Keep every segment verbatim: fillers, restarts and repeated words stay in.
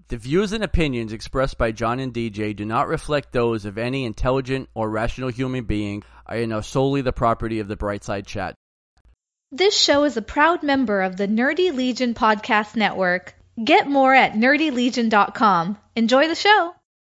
The views and opinions expressed by John and D J do not reflect those of any intelligent or rational human being and are solely the property of the Brightside Chat. This show is a proud member of the Nerdy Legion Podcast Network. Get more at nerdy legion dot com. Enjoy the show.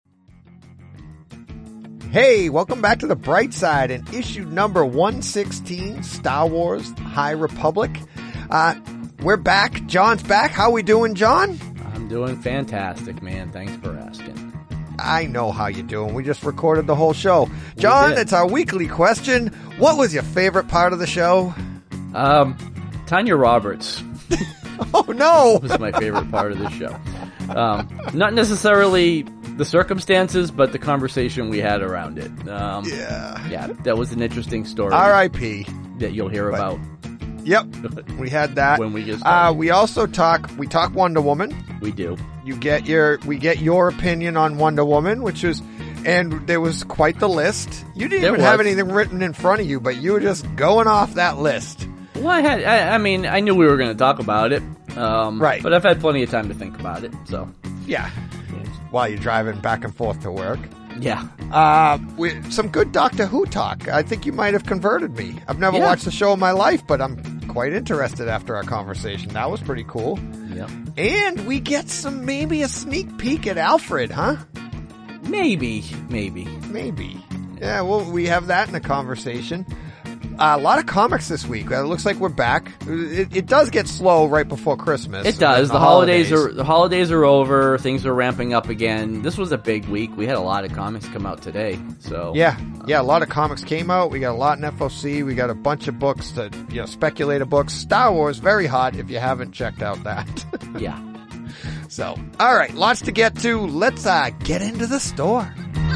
Hey, welcome back to the Bright Side and issue number one sixteen, Star Wars High Republic. Uh, we're back. John's back. How we doing, John? I'm doing fantastic, man. Thanks for asking. I know how you're doing. We just recorded the whole show. John, it's our weekly question. What was your favorite part of the show? Um, Tanya Roberts. Oh, no. Was my favorite part of the show. Um, not necessarily the circumstances, but the conversation we had around it. Um, yeah. Yeah, that was an interesting story. R I P That you'll hear but, about. Yep. We had that. When we get started. Uh, we also talk, we talk Wonder Woman. We do. You get your, we get your opinion on Wonder Woman, which was, and there was quite the list. You didn't there even was. have anything written in front of you, but you were just going off that list. Well, I had, I, I mean, I knew we were going to talk about it. Um, right. But I've had plenty of time to think about it, so. Yeah. While you're driving back and forth to work. Yeah. Uh, with some good Doctor Who talk. I think you might have converted me. I've never yeah. watched the show in my life, but I'm quite interested after our conversation. That was pretty cool. Yeah. And we get some, maybe a sneak peek at Alfred, huh? Maybe. Maybe. Maybe. Yeah, well, we have that in a conversation. Uh, a lot of comics this week. It looks like we're back. It, it does get slow right before Christmas. It does. The, the holidays. holidays are the holidays are over. Things are ramping up again. This was a big week. We had a lot of comics come out today. So yeah, yeah, a lot of comics came out. We got a lot in F O C. We got a bunch of books to you know speculator books. Star Wars very hot. If you haven't checked out that. Yeah. So all right, lots to get to. Let's uh, get into the store.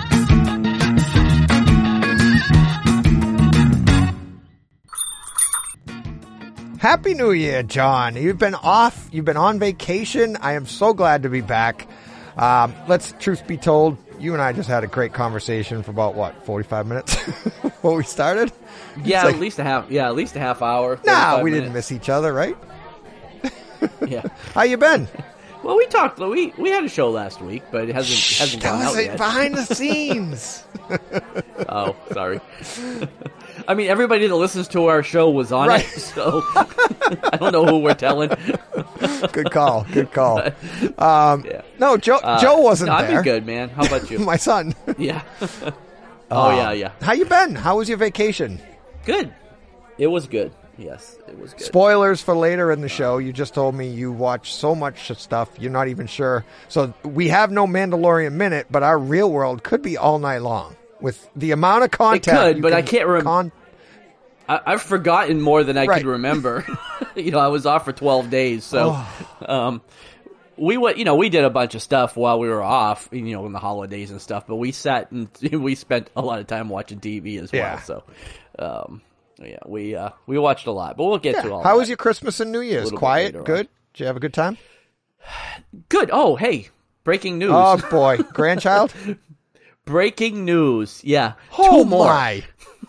Happy New Year, John. You've been off. You've been on vacation. I am so glad to be back. Um, let's, truth be told, you and I just had a great conversation for about, what, forty-five minutes before we started? Yeah, like, at least a half, yeah, at least a half hour. Nah, we minutes. didn't miss each other, right? Yeah. How you been? Well, we talked, we, we had a show last week, but it hasn't, Shh, hasn't that gone was out it yet. behind the scenes. Oh, sorry. I mean, everybody that listens to our show was on right. it, so I don't know who we're telling. Good call. Good call. Um, yeah. No, Joe. Uh, Joe wasn't no, there. I've been good, man. How about you? My son. Yeah. oh uh, yeah, yeah. How you been? How was your vacation? Good. It was good. Yes, it was good. Spoilers for later in the show. You just told me you watch so much stuff, you're not even sure. So we have no Mandalorian Minute, but our real world could be all night long. With the amount of content. It could, but can I can't remember. Con- I- I've forgotten more than I right. could remember. You know, I was off for twelve days, so oh. um, we went. You know, we did a bunch of stuff while we were off. You know, in the holidays and stuff. But we sat and we spent a lot of time watching T V as yeah. well. So, um, yeah, we uh, we watched a lot. But we'll get yeah. to all. How that was your Christmas and New Year's? bit Quiet, later good. on. Did you have a good time? Good. Oh, hey, breaking news. Oh boy, grandchild. Breaking news. Yeah, Oh two more. my.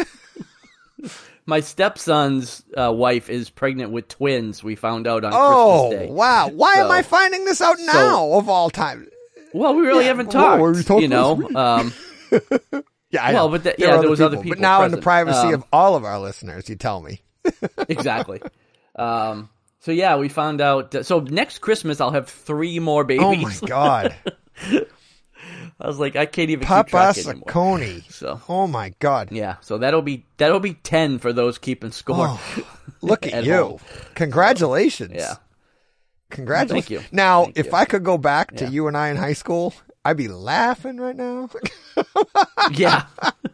My stepson's uh, wife is pregnant with twins. We found out on Oh Christmas Day. wow! Why So- am I finding this out now? of all time. Well, we really Yeah, haven't what talked. were we talking you know, about? um, Yeah, I Well, know. but the- There yeah, were there was other But people now, in the present. privacy Um, of all of our listeners, you tell me. exactly. Um, so yeah, we found out. Uh, so next Christmas, I'll have three more babies. Oh my god, I was like, I can't even keep track Papa anymore. Saccone. So Oh my god. yeah, so that'll be that'll be ten for those keeping score. Oh, look at, At you! home. Congratulations. Yeah. Congratulations. Thank you. Now, Thank if you. I could go back to Yeah. you and I in high school, I'd be laughing right now. Yeah.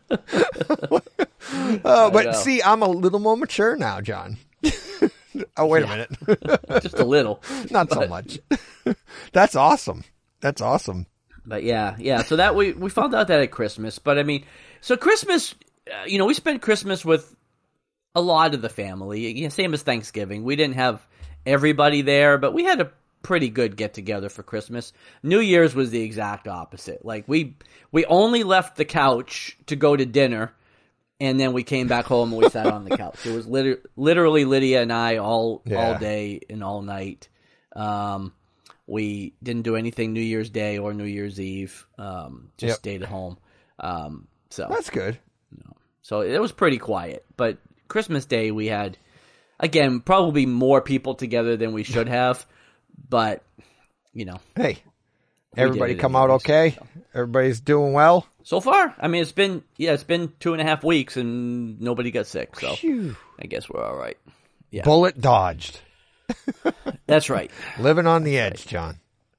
Oh, I but know. see, I'm a little more mature now, John. Oh, wait Yeah. a minute. Just a little. Not so But- much. That's awesome. That's awesome. But yeah, yeah. So that we we found out that at Christmas. But I mean, so Christmas, uh, you know, we spent Christmas with a lot of the family. You know, same as Thanksgiving. We didn't have everybody there, but we had a pretty good get together for Christmas. New Year's was the exact opposite. Like we we only left the couch to go to dinner, and then we came back home and we sat on the couch. It was liter- literally Lydia and I all Yeah. all day and all night. Um, We didn't do anything New Year's Day or New Year's Eve. Um, just Yep. stayed at home. Um, so That's good. so it was pretty quiet. But Christmas Day we had, again, probably more people together than we should have. But, you know. Hey, we everybody did it come out anyways, okay? so. Everybody's doing well? So far, I mean, it's been, yeah, it's been two and a half weeks and nobody got sick. So Phew. I guess we're all right. Yeah. Bullet dodged. That's right. Living on the edge, John.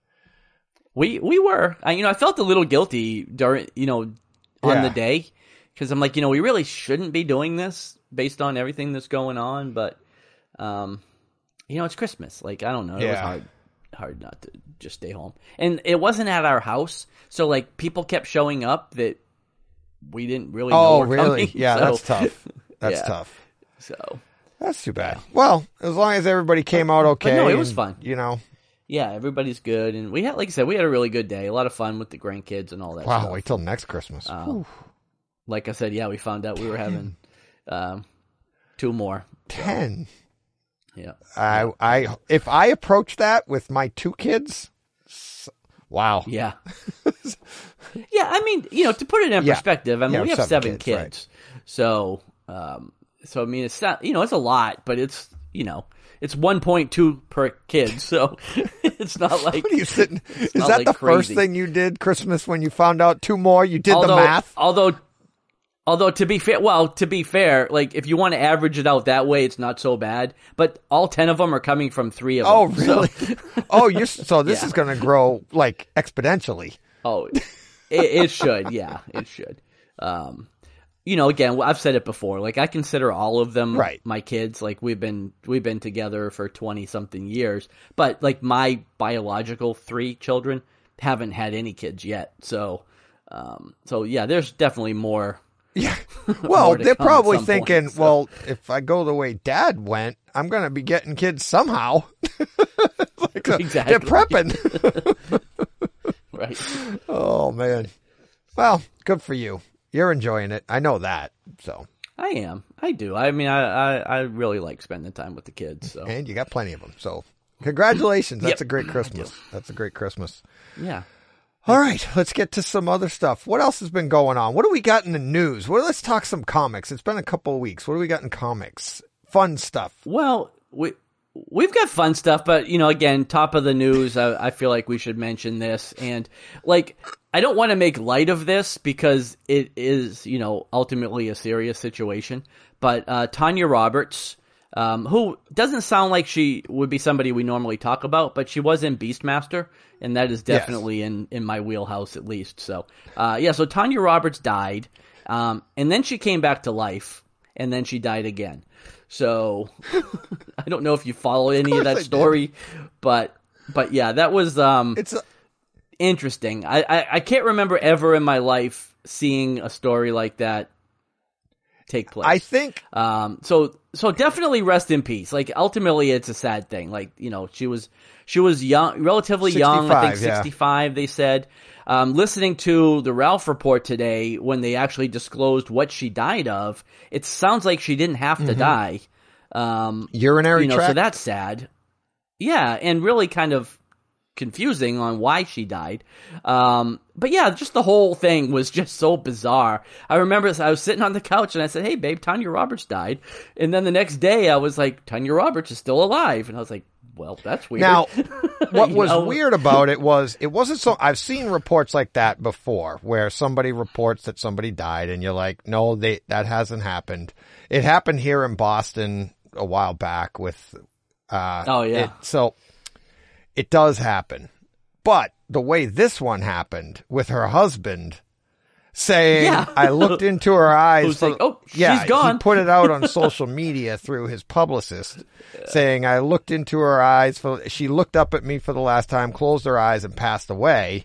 We we were. I, you know, I felt a little guilty during, you know, on Yeah. the day. Because I'm like, you know, we really shouldn't be doing this based on everything that's going on. But, um, you know, it's Christmas. Like, I don't know. It was Yeah. hard, hard not to just stay home. And it wasn't at our house. So, like, people kept showing up that we didn't really know Oh, were really? coming. Yeah, So- that's tough. That's Yeah. tough. So, That's too bad. Well, as long as everybody came out okay. no, it was and, fun. You know, yeah, everybody's good. And we had, like I said, we had a really good day. A lot of fun with the grandkids and all that wow, stuff. wait till next Christmas. Um, like I said, yeah, we found out we were having um, two more. Ten. Yeah. I, I, if I approach that with my two kids, s- wow. Yeah. yeah, I mean, you know, to put it in Yeah. perspective, I mean, Yeah, we have seven seven kids, kids. right. So, um, so I mean, it's not, you know, it's a lot, but it's, you know, it's one point two per kid. So it's not like. What are you sitting? Is not that like the first crazy. thing you did Christmas when you found out two more? You did although, the math? Although, although to be fair, well, to be fair, like if you want to average it out that way, it's not so bad. But all ten of them are coming from three of them. Oh, really? So, oh, you're, so this Yeah. is going to grow like exponentially. oh, it, it should. Yeah, it should. Um, you know, again, I've said it before. Like I consider all of them Right. my kids. Like we've been we've been together for twenty something years. But like my biological three children haven't had any kids yet. So, um, so yeah, there's definitely more. Yeah. Well, More to they're come at probably some thinking, point, so. well, if I go the way Dad went, I'm going to be getting kids somehow. Like, uh, Exactly. They're prepping. Right. Oh, man. Well, good for you. You're enjoying it. I know that. So, I am. I do. I mean, I, I, I really like spending time with the kids. So and you got plenty of them. So, congratulations. That's Yep. a great Christmas. That's a great Christmas. yeah. All right, let's get to some other stuff. What else has been going on? What do we got in the news? Well, let's talk some comics. It's been a couple of weeks. What do we got in comics? Fun stuff. Well, we we've got fun stuff, but you know, again, top of the news. I, I feel like we should mention this, and like, I don't want to make light of this because it is, you know, ultimately a serious situation. But uh, Tanya Roberts, um, who doesn't sound like she would be somebody we normally talk about, but she was in Beastmaster, and that is definitely in, in my wheelhouse at least. So, uh, yeah, so Tanya Roberts died, um, and then she came back to life, and then she died again. So, I don't know if you follow any of, Of course that I story, but but yeah, that was um, It's a, interesting. I, I, I can't remember ever in my life seeing a story like that take place. I think Um, so so definitely rest in peace. Like ultimately, it's a sad thing. Like you know, she was she was young, relatively young. I think sixty-five, yeah. sixty-five. They said. Um, listening to the Ralph report today, when they actually disclosed what she died of, it sounds like she didn't have to die. Um, urinary you know, tract. so that's sad. Yeah, and really kind of confusing on why she died. Um, but yeah, just the whole thing was just so bizarre. I remember I was sitting on the couch and I said, "Hey, babe, Tanya Roberts died," and then the next day I was like, "Tanya Roberts is still alive," and I was like, "Well, that's weird." Now, what You was know? weird about it was it wasn't so. I've seen reports like that before, where somebody reports that somebody died, and you're like, "No, they that hasn't happened." It happened here in Boston a while back with. Uh, Oh, yeah. It, so it does happen, but the way this one happened with her husband saying, Yeah. "I looked into her eyes." Who's for- like, "Oh, yeah, she's gone." He put it out on social media through his publicist, saying, "I looked into her eyes for." She looked up at me for the last time, closed her eyes, and passed away.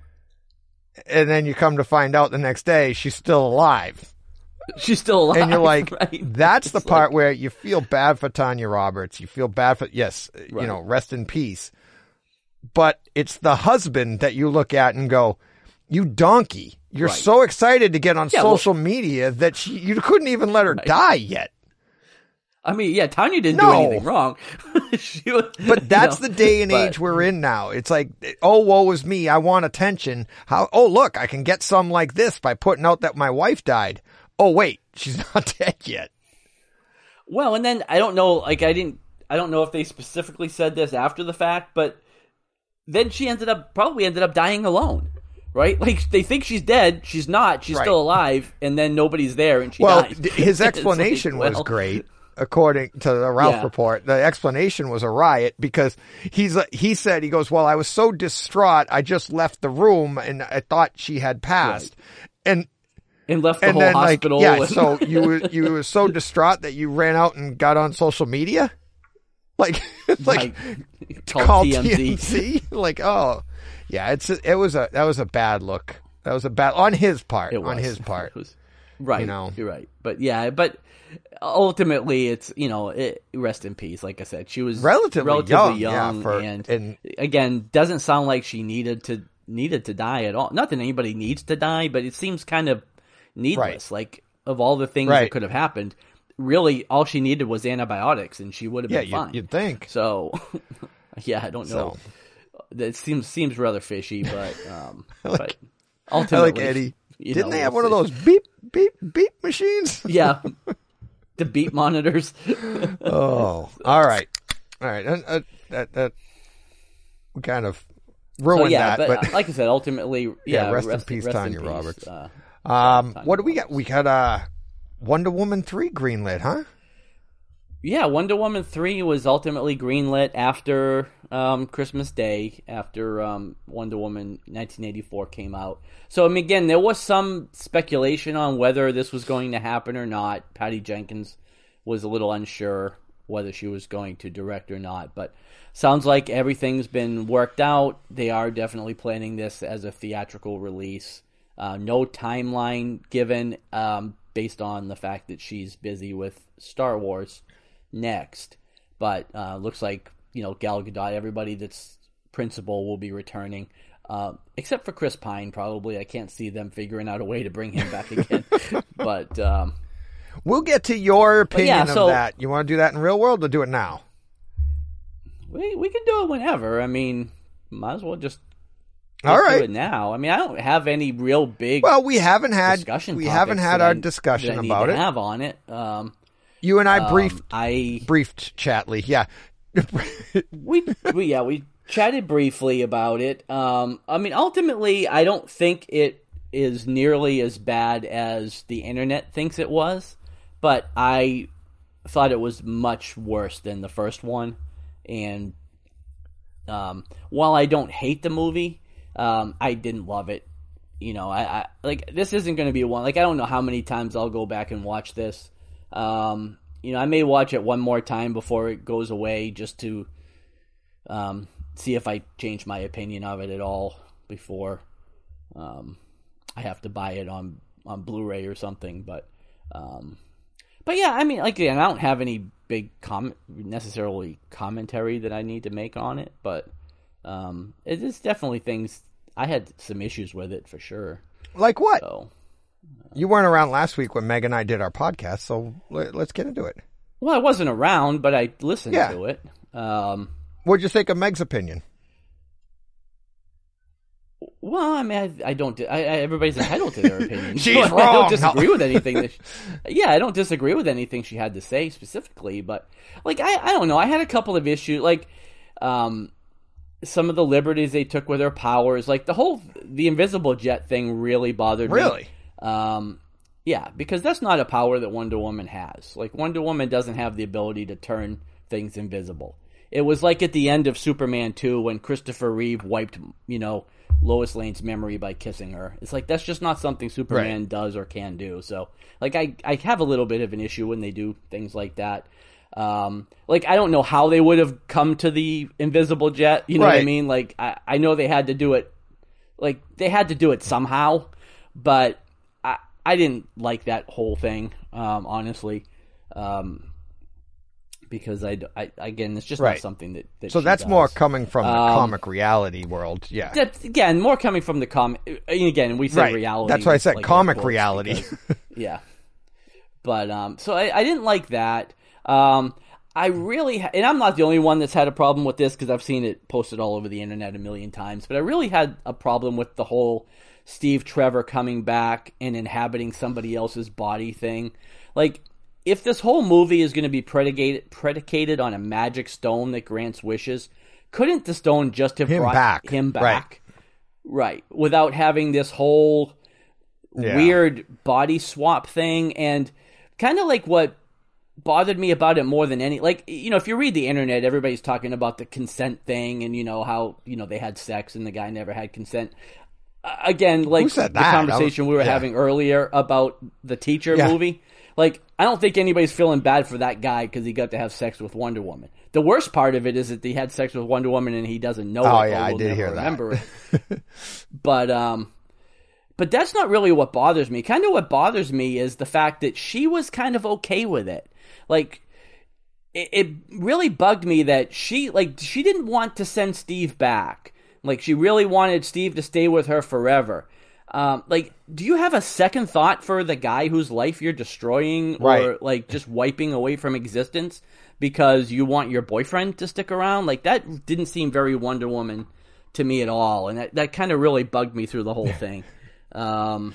And then you come to find out the next day she's still alive, She's still alive, and you're like, right? "That's the It's part like- where you feel bad for Tanya Roberts. You feel bad for yes, you Right. know, rest in peace." But it's the husband that you look at and go, "You donkey! You're Right. so excited to get on Yeah, well- social media that she, you couldn't even let her Right. die yet." I mean, yeah, Tanya didn't No. do anything wrong. she was, But that's you know, the day and but- age we're in now. It's like, oh, woe is me. I want attention. How? Oh, look, I can get some like this by putting out that my wife died. Oh, wait, she's not dead yet. Well, and then I don't know, like I didn't, I don't know if they specifically said this after the fact, but then she ended up, probably ended up dying alone, right? Like they think she's dead, she's not, she's Right. still alive, and then nobody's there and she Well, dies. d- his It's explanation like, was well, great. According to the Ralph Yeah. report, the explanation was a riot because he's he said, he goes, well, I was so distraught, I just left the room and I thought she had passed. And And left the and whole then like, hospital. yeah, and- so you were, you were so distraught that you ran out and got on social media? Like, it's like, like, called called T M Z. T M Z? Like, oh, yeah, it's, it was a, that was a bad look. That was a bad, on his part, It on was. his part. It was, right. You know. You're right. But yeah, but ultimately it's, you know, it, rest in peace. Like I said, she was Relatively relatively young, yeah, young for- and, and- again, doesn't sound like she needed to, needed to die at all. Not that anybody needs to die, but it seems kind of needless. Like of all the things Right. that could have happened, really all she needed was antibiotics and she would have Yeah, been you, fine. you'd think. So yeah, I don't know. So. That seems, seems rather fishy, but, um, like- but I ultimately, like Eddie. you Didn't know, they have we'll one of see. those beep, beep, beep machines? Yeah. The beat monitors. Oh, all right. All right. And, uh, that, that, we kind of ruined So, yeah, that. but, But, uh, like I said, ultimately, Yeah, yeah, rest in peace, rest Tanya in peace, Roberts. Uh, um, Tanya what do we got? Roberts. We got uh, Wonder Woman three greenlit, huh? Yeah, Wonder Woman three was ultimately greenlit after um, Christmas Day, after um, Wonder Woman nineteen eighty-four came out. So, I mean, again, there was some speculation on whether this was going to happen or not. Patty Jenkins was a little unsure whether she was going to direct or not, but sounds like everything's been worked out. They are definitely planning this as a theatrical release. Uh, no timeline given um, based on the fact that she's busy with Star Wars next, but uh, looks like, you know, Gal Gadot, everybody that's principal will be returning, uh, except for Chris Pine. Probably, I can't see them figuring out a way to bring him back again. But um, We'll get to your opinion yeah, of so- that. You want to do that in real world or do it now? we we can do it whenever. I mean, might as well just. All just right. do it now. I mean, I don't have any real big Well, we haven't had discussion. we topics haven't had that our I- discussion that I need about to it. Have on it. Um, You and I um, briefed I briefed Chatley. Yeah. we, we yeah we chatted briefly about it. Um, I mean, ultimately, I don't think it is nearly as bad as the internet thinks it was, but I thought it was much worse than the first one. And um, while I don't hate the movie, um, I didn't love it. You know, I, I like this isn't going to be one. Like, I don't know how many times I'll go back and watch this. Um, you know, I may watch it one more time before it goes away, just to um, see if I change my opinion of it at all before um, I have to buy it on on Blu-ray or something. But um, but yeah, I mean, like, again, I don't have any big com- necessarily commentary that I need to make on it, but um, it is definitely things. I had some issues with it for sure. Like what? So, You weren't around last week when Meg and I did our podcast, so let, let's get into it. well, I wasn't around, but I listened Yeah. to it. Um, What'd you think of Meg's opinion? well, I mean, I, I don't. I, I, everybody's entitled to their opinion. She's So I wrong. don't disagree No. with anything. That she, yeah, I don't disagree with anything she had to say specifically, but like, I, I don't know. I had a couple of issues, like um, some of the liberties they took with her powers, like the whole the invisible jet thing really bothered me. Really? Um, yeah, because that's not a power that Wonder Woman has. Like, Wonder Woman doesn't have the ability to turn things invisible. It was like at the end of Superman two when Christopher Reeve wiped, you know, Lois Lane's memory by kissing her. It's like, that's just not something Superman Right. does or can do. So, like, I, I have a little bit of an issue when they do things like that. Um, like, I don't know how they would have come to the invisible jet. You know what I Right. mean? Like, I, I know they had to do it, like, they had to do it somehow, but I, I didn't like that whole thing, um, honestly. Um, because I, I again, it's just Right. not something that, that So she that's does. more coming from the Um, comic reality world. Yeah. That's, again, more coming from the comic. Again, we said Right. reality. That's why I with, said like, comic air quotes reality. because- yeah. But, um, so I, I didn't like that. Um, I really, ha- and I'm not the only one that's had a problem with this because I've seen it posted all over the internet a million times, but I really had a problem with the whole Steve Trevor coming back and inhabiting somebody else's body thing. Like, if this whole movie is going to be predicated predicated on a magic stone that grants wishes, couldn't the stone just have Him brought back. him back? Right. right. Without having this whole yeah. weird body swap thing, and kind of like what bothered me about it more than any, like, you know, if you read the internet, everybody's talking about the consent thing and, you know, how, you know, they had sex and the guy never had consent. Uh, again, like the that? conversation was, we were yeah. having earlier about the Teacher yeah. movie. Like, I don't think anybody's feeling bad for that guy because he got to have sex with Wonder Woman. The worst part of it is that he had sex with Wonder Woman and he doesn't know oh, it. yeah, or I will did never hear remember that. it. But, um, but that's not really what bothers me. Kind of what bothers me is the fact that she was kind of okay with it. Like, it, it really bugged me that she, like, she didn't want to send Steve back. Like, she really wanted Steve to stay with her forever. Um, like, do you have a second thought for the guy whose life you're destroying or, right. like, just wiping away from existence because you want your boyfriend to stick around? Like, that didn't seem very Wonder Woman to me at all, and that, that kind of really bugged me through the whole thing. Um,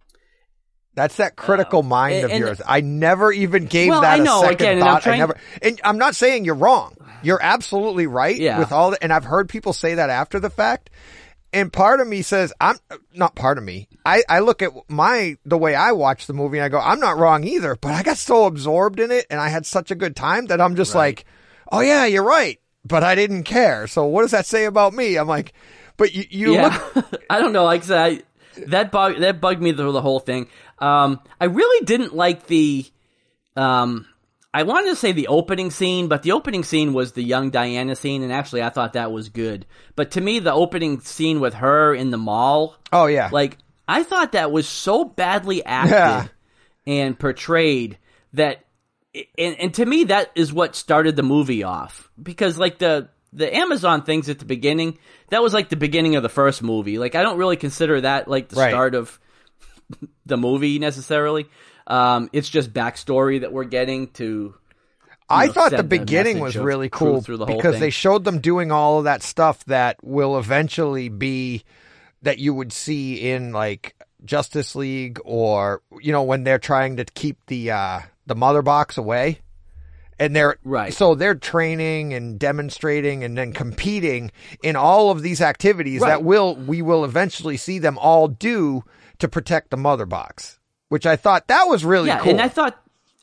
That's that critical uh, mind and, of and, yours. I never even gave well, that I know, a second again, thought. I'm trying, I never, and I'm not saying you're wrong. You're absolutely right yeah. with all the, and I've heard people say that after the fact. And part of me says, I'm not part of me. I, I look at my, the way I watch the movie and I go, I'm not wrong either, but I got so absorbed in it and I had such a good time that I'm just right. like, oh yeah, you're right. But I didn't care. So what does that say about me? I'm like, but you, you yeah. look. I don't know. Like I said, I, that bug, that bugged me through the whole thing. Um, I really didn't like the, um, I wanted to say the opening scene, but the opening scene was the young Diana scene, and actually I thought that was good. But to me, the opening scene with her in the mall, oh yeah, like, I thought that was so badly acted yeah. and portrayed that, and, and to me, that is what started the movie off. Because, like, the, the Amazon things at the beginning, that was like the beginning of the first movie. Like, I don't really consider that like the right. start of the movie necessarily. Um, it's just backstory that we're getting to. I know, thought the send beginning message was of really truth cool through the whole because thing. they showed them doing all of that stuff that will eventually be that you would see in like Justice League, or you know, when they're trying to keep the uh, the mother box away. And they're right. So they're training and demonstrating and then competing in all of these activities right. that will we will eventually see them all do to protect the mother box. Which I thought that was really yeah, cool. And I thought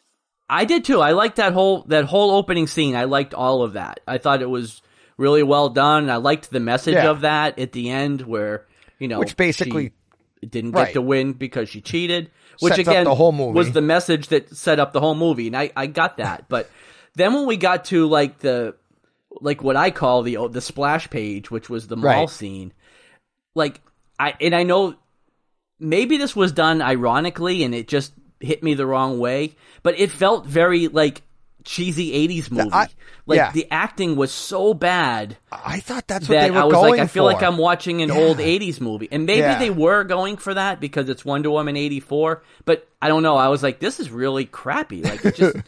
I did too. I liked that whole that whole opening scene. I liked all of that. I thought it was really well done. I liked the message yeah. of that at the end, where you know, which basically she didn't right. get to win because she cheated. Which Sets again up the whole movie. was the message that set up the whole movie, and I, I got that. But then when we got to like the like what I call the the splash page, which was the mall right. scene, like I and I know. Maybe this was done ironically and it just hit me the wrong way, but it felt very like cheesy eighties movie. I, like yeah. the acting was so bad. I thought that's what that they were I was going like, I feel for. like I'm watching an yeah. old eighties movie. And maybe yeah. they were going for that because it's Wonder Woman eighty-four, but I don't know. I was like, this is really crappy. Like it just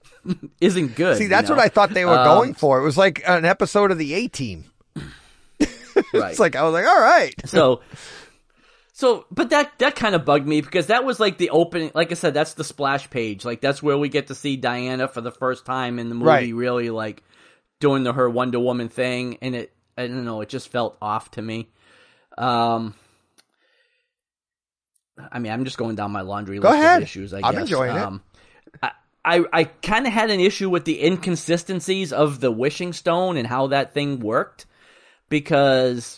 isn't good. See, that's you know? what I thought they were um, going for. It was like an episode of the A-Team. Right. It's like, I was like, all right. So, so, but that, that kind of bugged me because that was like the opening, like I said, that's the splash page. Like that's where we get to see Diana for the first time in the movie, right. really like doing the, her Wonder Woman thing. And it, I don't know, it just felt off to me. Um, I mean, I'm just going down my laundry Go list ahead. of issues, I guess. I'm enjoying um, it. I, I, I kind of had an issue with the inconsistencies of the wishing stone and how that thing worked because,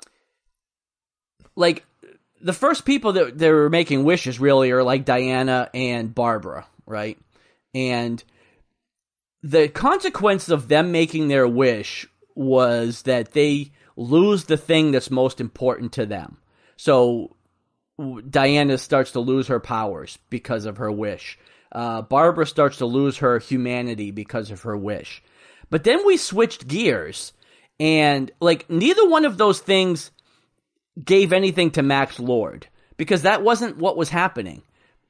like, the first people that, that were making wishes really are like Diana and Barbara, right? And the consequence of them making their wish was that they lose the thing that's most important to them. So Diana starts to lose her powers because of her wish. Uh, Barbara starts to lose her humanity because of her wish. But then we switched gears, and like neither one of those things gave anything to Max Lord, because that wasn't what was happening.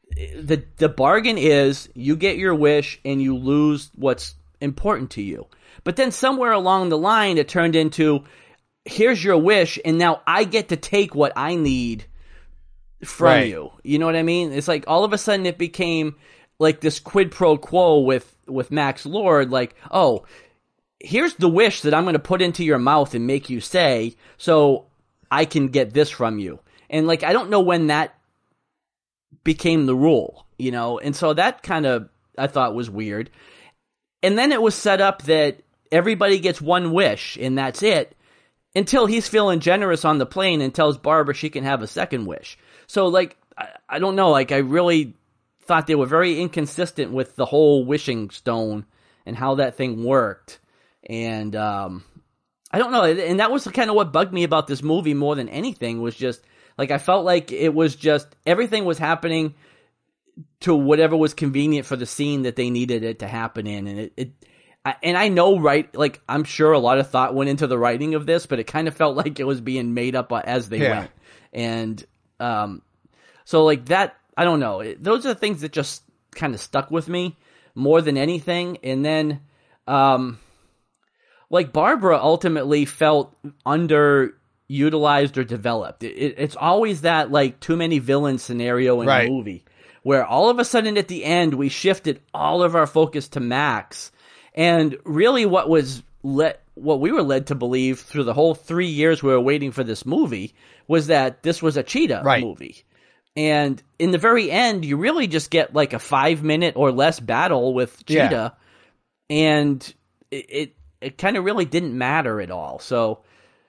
the the bargain is you get your wish and you lose what's important to you. But then somewhere along the line, it turned into, here's your wish, and now I get to take what I need from Right. you. You know what I mean? It's like all of a sudden it became like this quid pro quo with, with Max Lord, like, oh, here's the wish that I'm going to put into your mouth and make you say, so I can get this from you. And like, I don't know when that became the rule, you know? And so that kind of, I thought was weird. And then it was set up that everybody gets one wish and that's it, until he's feeling generous on the plane and tells Barbara she can have a second wish. So like, I, I don't know, like I really thought they were very inconsistent with the whole wishing stone and how that thing worked. And, um, I don't know. And that was kind of what bugged me about this movie more than anything, was just like, I felt like it was just, everything was happening to whatever was convenient for the scene that they needed it to happen in. And it, it I, and I know, right, like, I'm sure a lot of thought went into the writing of this, but it kind of felt like it was being made up as they Yeah. went. And, um, so like that, I don't know. It, those are the things that just kind of stuck with me more than anything. And then, um, like Barbara ultimately felt underutilized or developed. It, it, it's always that like too many villains scenario in Right. a movie where all of a sudden at the end we shifted all of our focus to Max, and really what was let what we were led to believe through the whole three years we were waiting for this movie was that this was a cheetah Right. movie. And in the very end, you really just get like a five minute or less battle with Cheetah, Yeah. and it it, it kind of really didn't matter at all. So,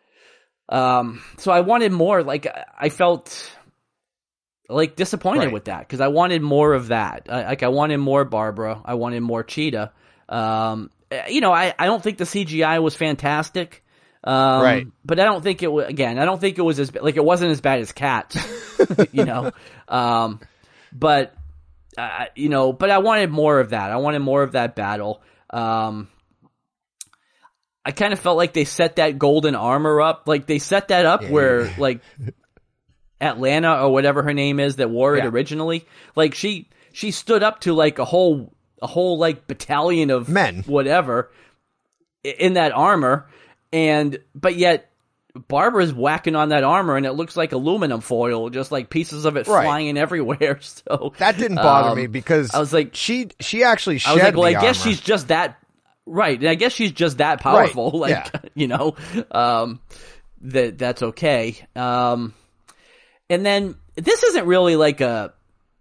um, so I wanted more. Like I felt like disappointed Right. with that because I wanted more of that. I, like I wanted more Barbara. I wanted more Cheetah. Um, you know, I I don't think the C G I was fantastic. Um, Right. But I don't think it was, again, I don't think it was as, like, it wasn't as bad as Cats, you know? Um, but, uh, you know, but I wanted more of that. I wanted more of that battle. Um, I kind of felt like they set that golden armor up. Like, they set that up Yeah. where, like, Atlanta or whatever her name is that wore it Yeah. originally, like, she, she stood up to, like, a whole, a whole, like, battalion of Men. whatever in that armor. And, but yet, Barbara's whacking on that armor and it looks like aluminum foil, just like pieces of it Right. flying everywhere. So That didn't bother um, me because I was like, she she actually shed I was like, well, the I guess armor. she's just that, right. And I guess she's just that powerful. Right, Like, yeah. you know, um, that, that's okay. Um, and then this isn't really like a,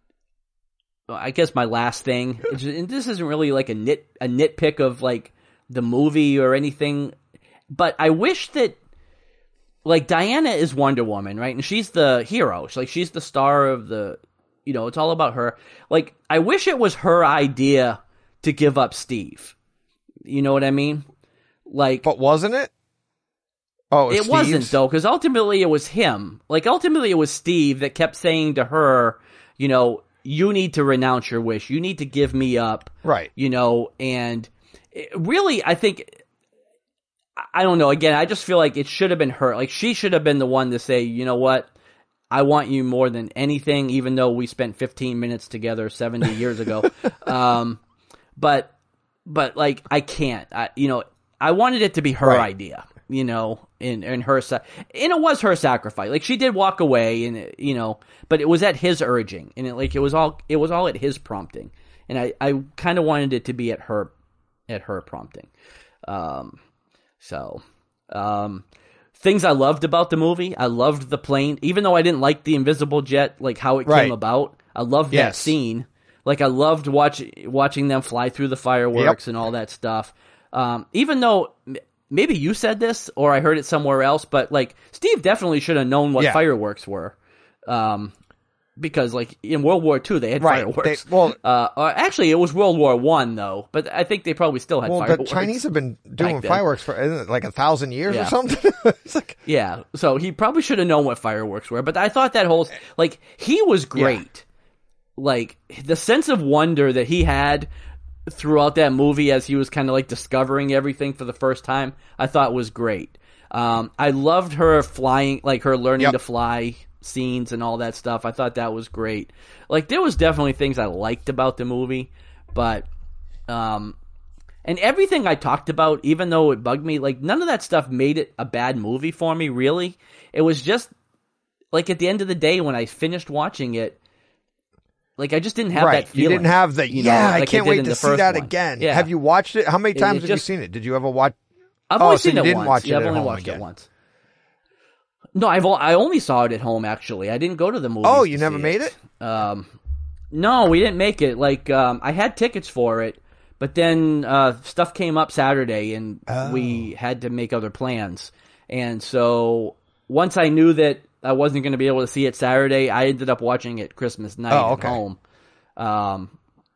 I guess my last thing, and this isn't really like a nit, a nitpick of like the movie or anything. But I wish that, like, Diana is Wonder Woman, right? And she's the hero. She's like, she's the star of the, you know, it's all about her. Like, I wish it was her idea to give up Steve. You know what I mean? Like, But wasn't it? Oh, it Steve's? wasn't, though, because ultimately it was him. Like, ultimately it was Steve that kept saying to her, you know, you need to renounce your wish. You need to give me up. Right. You know, and it, really, I think... I don't know. Again, I just feel like it should have been her. Like, she should have been the one to say, you know what? I want you more than anything, even though we spent fifteen minutes together seventy years ago. Um, but, but like, I can't. I, you know, I wanted it to be her Right. idea, you know, in, in her, sa- and it was her sacrifice. Like, she did walk away and, it, you know, but it was at his urging and it, like, it was all, it was all at his prompting. And I, I kind of wanted it to be at her, at her prompting. Um, So, um, things I loved about the movie. I loved the plane, even though I didn't like the invisible jet, like how it Right. came about. I loved that Yes. scene. Like I loved watch, watching them fly through the fireworks and all that stuff. Um, even though m- maybe you said this or I heard it somewhere else, but like Steve definitely should have known what Yeah. fireworks were. Um, because like in World War Two they had Right. fireworks. They- well- uh, or actually it was World War One though, but I think they probably still had Well, the fireworks. Chinese have been doing back then. fireworks for isn't it, like a thousand years Yeah. or something. It's like, Yeah, so he probably should have known what fireworks were, but I thought that whole, like, he was great. Like, the sense of wonder that he had throughout that movie as he was kind of like discovering everything for the first time, I thought was great. Um, I loved her flying, like her learning Yep. to fly scenes and all that stuff. I thought that was great. Like, there was definitely things I liked about the movie, but um, and everything I talked about, even though it bugged me, like none of that stuff made it a bad movie for me. Really, it was just like at the end of the day when I finished watching it. Like, I just didn't have right. that feeling. You didn't have the, you yeah, know, like I can't I wait to see that one. again. Yeah. Have you watched it? How many times it have just, you seen it? Did you ever watch? I've oh, only so seen you it didn't once. watch yeah, it I've at only home watched again. it once. No, I've I only saw it at home, actually. I didn't go to the movies. Oh, you to never see made it? it? Um, no, we didn't make it. Like, um, I had tickets for it, but then uh, stuff came up Saturday, and oh. we had to make other plans. And so once I knew that I wasn't going to be able to see it Saturday, I ended up watching it Christmas night oh, okay. at home. Um,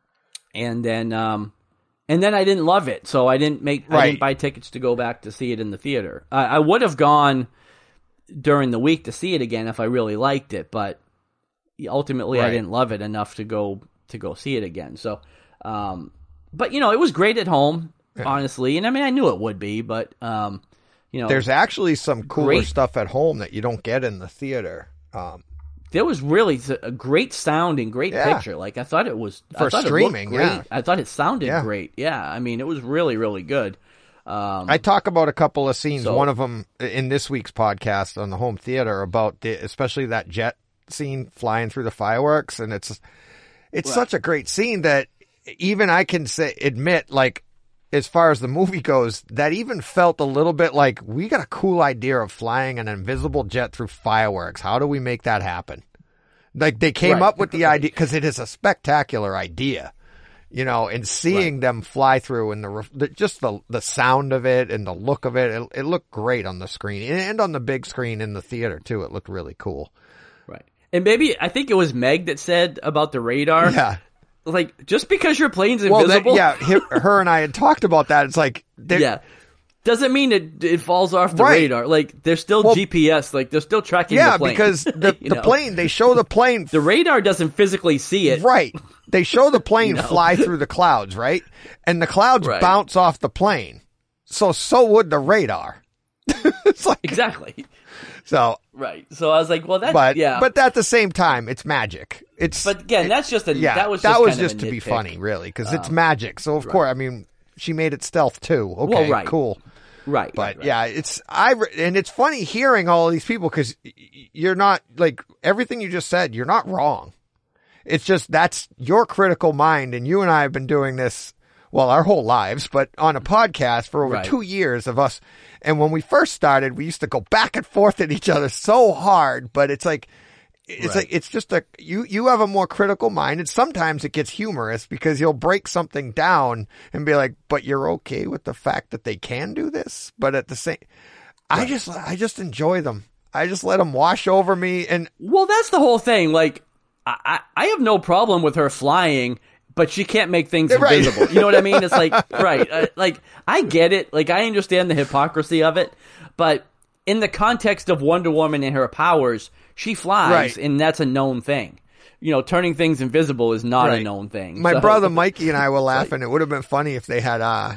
and then, um, and then I didn't love it, so I didn't make, right. I didn't buy tickets to go back to see it in the theater. I, I would have gone during the week to see it again if I really liked it, but ultimately right. I didn't love it enough to go to go see it again. So, um, but you know, it was great at home, yeah. honestly, and I mean, I knew it would be, but um, you know, there's actually some cooler great, stuff at home that you don't get in the theater. Um, There was really a great sound and great yeah. picture. Like I thought it was for I thought streaming. It looked great. Yeah, I thought it sounded yeah. great. Yeah, I mean it was really really good. Um, I talk about a couple of scenes. so, one of them in this week's podcast on the home theater about the, especially that jet scene flying through the fireworks, and it's it's right. such a great scene that even I can say admit like. As far as the movie goes, that even felt a little bit like we got a cool idea of flying an invisible jet through fireworks. How do we make that happen? Like they came right. up with the idea because it is a spectacular idea, you know, and seeing right. them fly through and the, the just the the sound of it and the look of it, it, it looked great on the screen and on the big screen in the theater too. It looked really cool. Right. And maybe I think it was Meg that said about the radar. Yeah. Like, just because your plane's well, invisible... that, yeah, her, her and I had talked about that. It's like... Yeah. Doesn't mean it it falls off the right. radar. Like, there's still well, G P S. Like, they're still tracking yeah, the plane. Yeah, because the, the plane, they show the plane... the radar doesn't physically see it. Right. They show the plane you know? fly through the clouds, right? And the clouds right. bounce off the plane. So, so would the radar. It's like... Exactly. So... Right. So I was like, well, that's... But, yeah. but at the same time, it's magic. It's, but again, it, that's just a yeah, that was just, that was kind just of to a be nitpick. funny, really, because um, it's magic. So of right. course, I mean, she made it stealth too. Okay, well, right. cool, right? But right, right. yeah, it's I and it's funny hearing all of these people because you're not like everything you just said. You're not wrong. It's just that's your critical mind, and you and I have been doing this well our whole lives, but on a podcast for over right. two years of us. And when we first started, we used to go back and forth at each other so hard, but it's like. It's right. like, it's just a, you, you have a more critical mind and sometimes it gets humorous because you'll break something down and be like, but you're okay with the fact that they can do this. But at the same, right. I just, I just enjoy them. I just let them wash over me. And well, that's the whole thing. Like, I, I have no problem with her flying, but she can't make things right. invisible. You know what I mean? It's like, right. Uh, like, I get it. Like, I understand the hypocrisy of it, but in the context of Wonder Woman and her powers, she flies, right. and that's a known thing. You know, turning things invisible is not right. a known thing. My so. brother Mikey and I were laughing. like, it would have been funny if they had uh,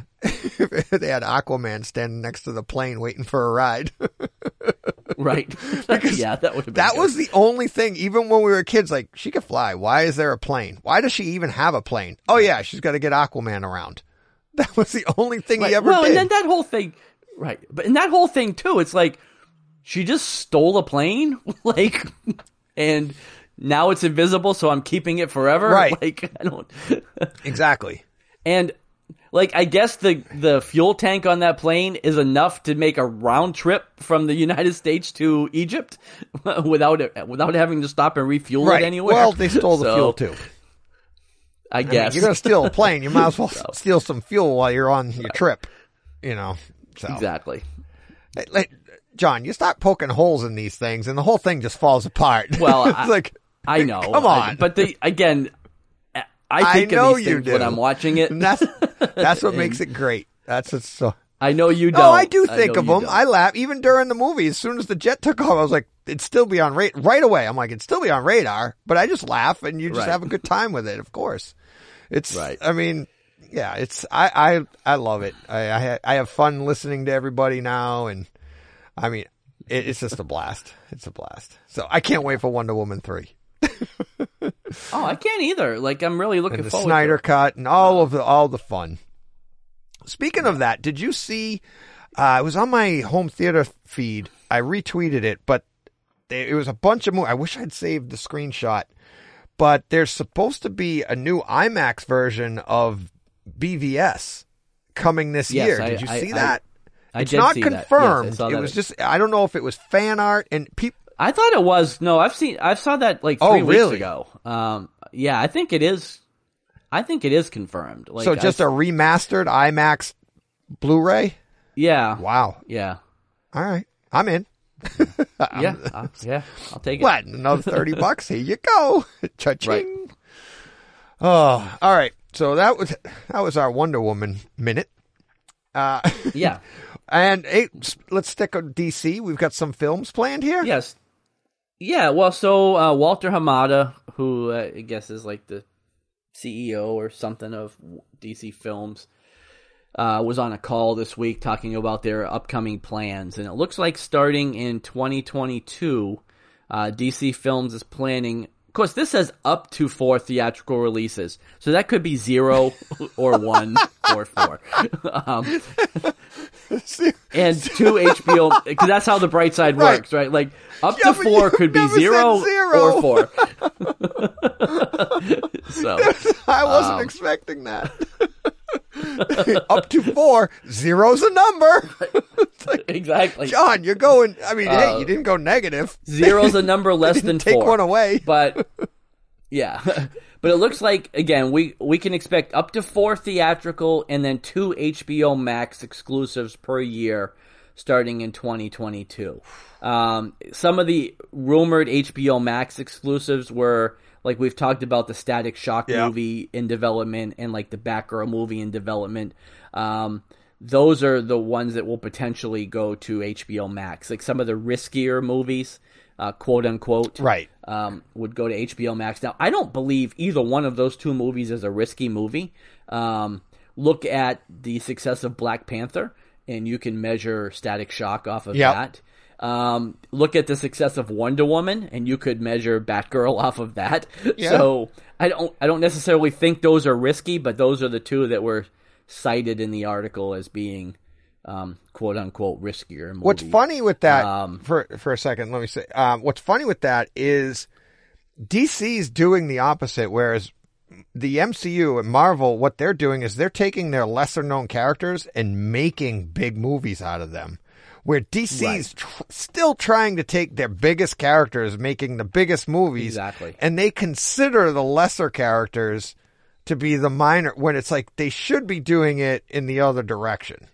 if they had Aquaman standing next to the plane waiting for a ride. Right. Because yeah, that would have been That good. was the only thing, even when we were kids, like, she could fly. Why is there a plane? Why does she even have a plane? Oh, yeah, she's got to get Aquaman around. That was the only thing right. he ever well, did. and then that whole thing, right. But in that whole thing, too, it's like, she just stole a plane, like, and now it's invisible, so I'm keeping it forever. Right. Like, I don't. Exactly. And, like, I guess the, the fuel tank on that plane is enough to make a round trip from the United States to Egypt without it, without having to stop and refuel Right. it anywhere. Well, they stole the So, fuel, too. I I guess. mean, you're going to steal a plane. You might as well So. steal some fuel while you're on your trip. You know. So. Exactly. Like, John, you stop poking holes in these things, and the whole thing just falls apart. Well, it's I, like, I know. Come on. I, but the, again, I think I know of these you things do. when I'm watching it. And that's that's what And makes it great. That's what's so. I know you don't. No, I do I think know of you them. don't. I laugh even during the movie. As soon as the jet took off, I was like, "It'd still be on radar." Right away, I'm like, "It'd still be on radar." But I just laugh, and you just Right. have a good time with it. Of course, it's. Right. I mean, yeah, it's. I I I love it. I I, ha- I have fun listening to everybody now, and I mean, it, it's just a blast. It's a blast. So I can't wait for Wonder Woman three. Oh, I can't either. Like, I'm really looking and the forward Snyder to it. Cut and all of the all the fun. Speaking of that, did you see? Uh, it was on my home theater feed. I retweeted it, but it was a bunch of movies. I wish I'd saved the screenshot. But there's supposed to be a new IMAX version of B V S coming this Yes, year. I- Did you I- see I- that? I It's did not see that. Yes, I confirmed. saw it that. was just, I don't know if it was fan art and people. I thought it was. No, I've seen. I saw that like three Oh, weeks really? ago. Um, yeah, I think it is. I think it is confirmed. Like, So just I, a remastered IMAX Blu-ray? yeah, Wow. yeah, All right. I'm in. yeah, uh, yeah. I'll take it. What? Another thirty bucks? Here you go. Cha-ching. Oh, all right. So that was, that was our Wonder Woman minute. Uh, Yeah. and hey, let's stick on D C. We've got some films planned here. Yes. Yeah. Well, so uh, Walter Hamada, who uh, I guess is like the C E O or something of D C Films, uh, was on a call this week talking about their upcoming plans, and it looks like starting in twenty twenty-two, uh, D C Films is planning. Of course, this says up to four theatrical releases, so that could be zero or one or four. Um, and two H B O, because that's how the bright side Right. works, right? Like up Yeah, to but four you could be never said zero, zero. or four. So I wasn't um, expecting that. Up to four, zero's a number. It's like, exactly, John, you're going. I mean, hey, Uh, you didn't go negative. zero's a number less Didn't than take four. one away. But yeah, but it looks like again we we can expect up to four theatrical and then two H B O Max exclusives per year, starting in twenty twenty-two. Um, some of the rumored H B O Max exclusives were like we've talked about the Static Shock Yeah. movie in development and like the Batgirl movie in development. Um, those are the ones that will potentially go to H B O Max. Like some of the riskier movies, uh, quote unquote, Right. um, would go to H B O Max. Now, I don't believe either one of those two movies is a risky movie. Um, look at the success of Black Panther, and you can measure Static Shock off of Yep. that. Um, look at the success of Wonder Woman, and you could measure Batgirl off of that. Yeah. So I don't, I don't necessarily think those are risky, but those are the two that were cited in the article as being, um, quote unquote, riskier movies. What's funny with that, Um, for for a second, let me say, um, what's funny with that is D C's doing the opposite, whereas the M C U and Marvel, what they're doing is they're taking their lesser known characters and making big movies out of them. Where D C's Right. tr- still trying to take their biggest characters, making the biggest movies, Exactly. and they consider the lesser characters to be the minor, when it's like they should be doing it in the other direction.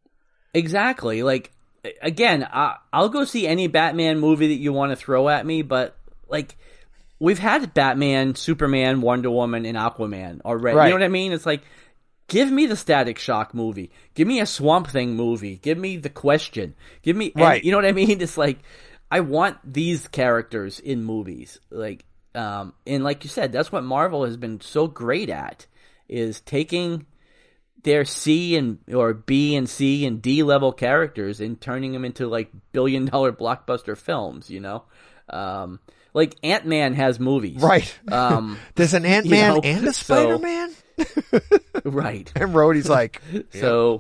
Exactly. Like, again, I, I'll go see any Batman movie that you want to throw at me, but, like, we've had Batman, Superman, Wonder Woman, and Aquaman already. Right. You know what I mean? It's like, give me the Static Shock movie. Give me a Swamp Thing movie. Give me The Question. Give me... and Right. you know what I mean? It's like, I want these characters in movies. Like, um, and like you said, that's what Marvel has been so great at, is taking their C and or B and C and D level characters and turning them into like billion dollar blockbuster films, you know? Um, like Ant-Man has movies. Right. Um, There's an Ant-Man know, and a so- Spider-Man? right. And Rhodey's like, So,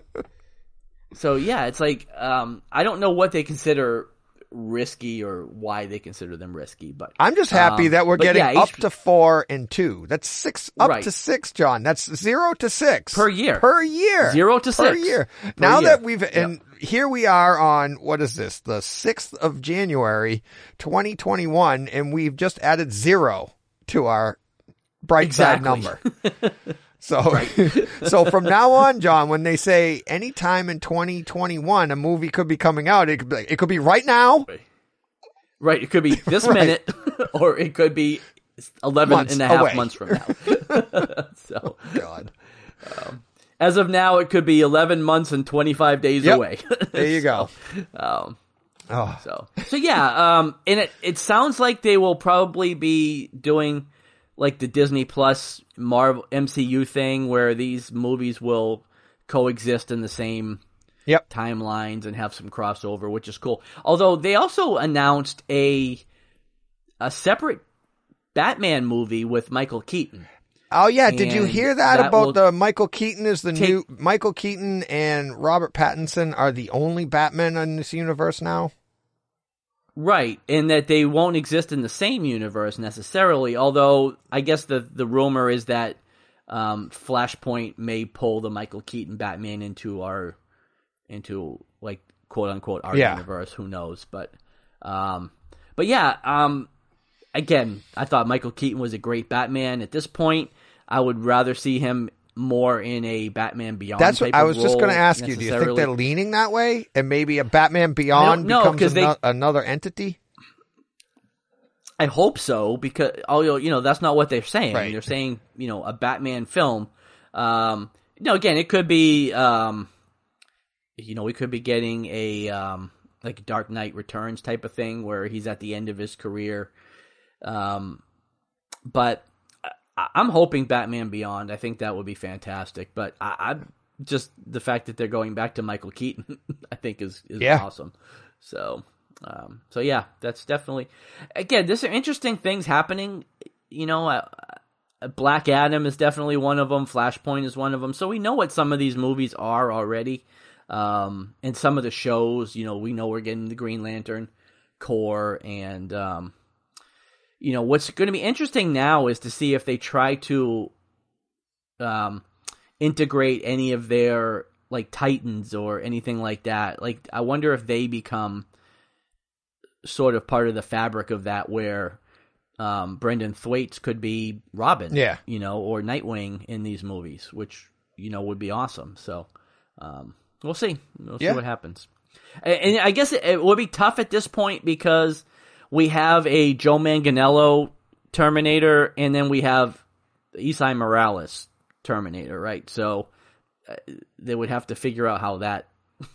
so yeah, it's like, um, I don't know what they consider risky or why they consider them risky, but I'm just happy um, that we're but getting yeah, up H- to four and two. That's six, up Right. to six, John. That's zero to six. Per year. Per year. Zero to Per six. year. Per now year. that we've, and here we are on, what is this? The sixth of January, twenty twenty-one, and we've just added zero to our bright side Exactly. number. So, so from now on, John, when they say anytime in twenty twenty-one a movie could be coming out, it could be, it could be right now. Right, it could be this Right. minute, or it could be eleven Months and a half away. months from now. So, God. as of now, it could be eleven months and twenty-five days Yep. away. There you go. Um, Oh, so, so yeah, um, and it, it sounds like they will probably be doing like the Disney Plus Marvel M C U thing, where these movies will coexist in the same yep. timelines and have some crossover, which is cool. Although they also announced a a separate Batman movie with Michael Keaton. Oh yeah, did you And hear that, that about will the Michael Keaton is the take- new Michael Keaton and Robert Pattinson are the only Batman in this universe now? Right, and that they won't exist in the same universe necessarily, although I guess the, the rumor is that um, Flashpoint may pull the Michael Keaton Batman into our, into, like, quote-unquote, our Yeah. universe, who knows, but, um, but yeah, um, again, I thought Michael Keaton was a great Batman. At this point, I would rather see him more in a Batman Beyond That's type what I of was just role going to ask you. Do you think necessarily. they're leaning that way, and maybe a Batman Beyond know, becomes 'cause they- ano- another entity? I hope so, because although you know that's not what they're saying. Right. They're saying you know a Batman film. Um, you know, again, it could be. Um, you know, we could be getting a um, like Dark Knight Returns type of thing where he's at the end of his career. Um, but I, I'm hoping Batman Beyond. I think that would be fantastic. But I, I just the fact that they're going back to Michael Keaton, I think is is Yeah. awesome. So. Um, so yeah, that's definitely, again, there's some interesting things happening, you know, uh, uh, Black Adam is definitely one of them. Flashpoint is one of them. So we know what some of these movies are already. Um, and some of the shows, you know, we know we're getting the Green Lantern Corps and, um, you know, what's going to be interesting now is to see if they try to, um, integrate any of their like Titans or anything like that. Like, I wonder if they become sort of part of the fabric of that, where um, Brendan Thwaites could be Robin, Yeah. you know, or Nightwing in these movies, which, you know, would be awesome. So um, we'll see. We'll Yeah. see what happens. And, and I guess it, it would be tough at this point because we have a Joe Manganiello Terminator, and then we have Isai Morales Terminator, right? So uh, they would have to figure out how that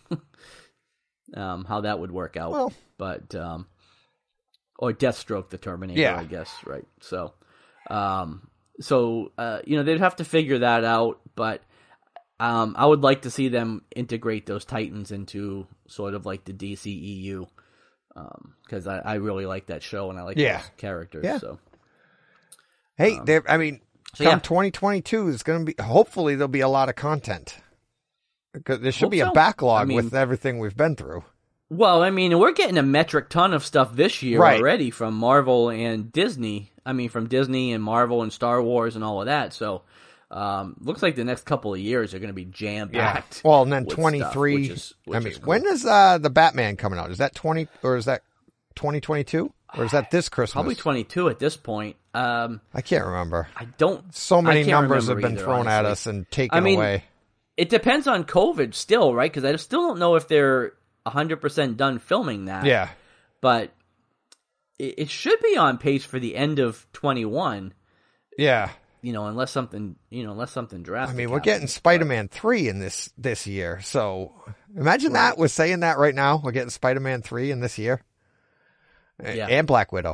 um, how that would work out. Well, But, um, or Deathstroke the Terminator, Yeah. I guess, right? So, um, so, uh, you know, they'd have to figure that out, but, um, I would like to see them integrate those Titans into sort of like the D C E U, um, cause I, I really like that show and I like Yeah. those characters, Yeah. so. Hey, there. I mean, so come yeah. twenty twenty-two is going to be. Hopefully, there'll be a lot of content because there should Hope be a so. backlog I mean- with everything we've been through. Well, I mean, we're getting a metric ton of stuff this year Right. already from Marvel and Disney. I mean, from Disney and Marvel and Star Wars and all of that. So, um, looks like the next couple of years are going to be jam packed. Well, and then with twenty-three. stuff, which is- which I mean, is cool. when is uh, the Batman coming out? Is that twenty or is that twenty twenty-two or is that this Christmas? Probably twenty-two at this point. Um, I can't remember. I don't. So many I can't numbers have remember been either, thrown at honestly. us and taken I mean, away. It depends on COVID still, right? Because I still don't know if they're one hundred percent done filming that. Yeah. But it, it should be on pace for the end of twenty-one. Yeah. You know, unless something, you know, unless something I drastic. mean, we're happens. getting Spider-Man three in this this year. So imagine that. We're saying that right now. We're getting Spider-Man three in this year. A- Yeah. And Black Widow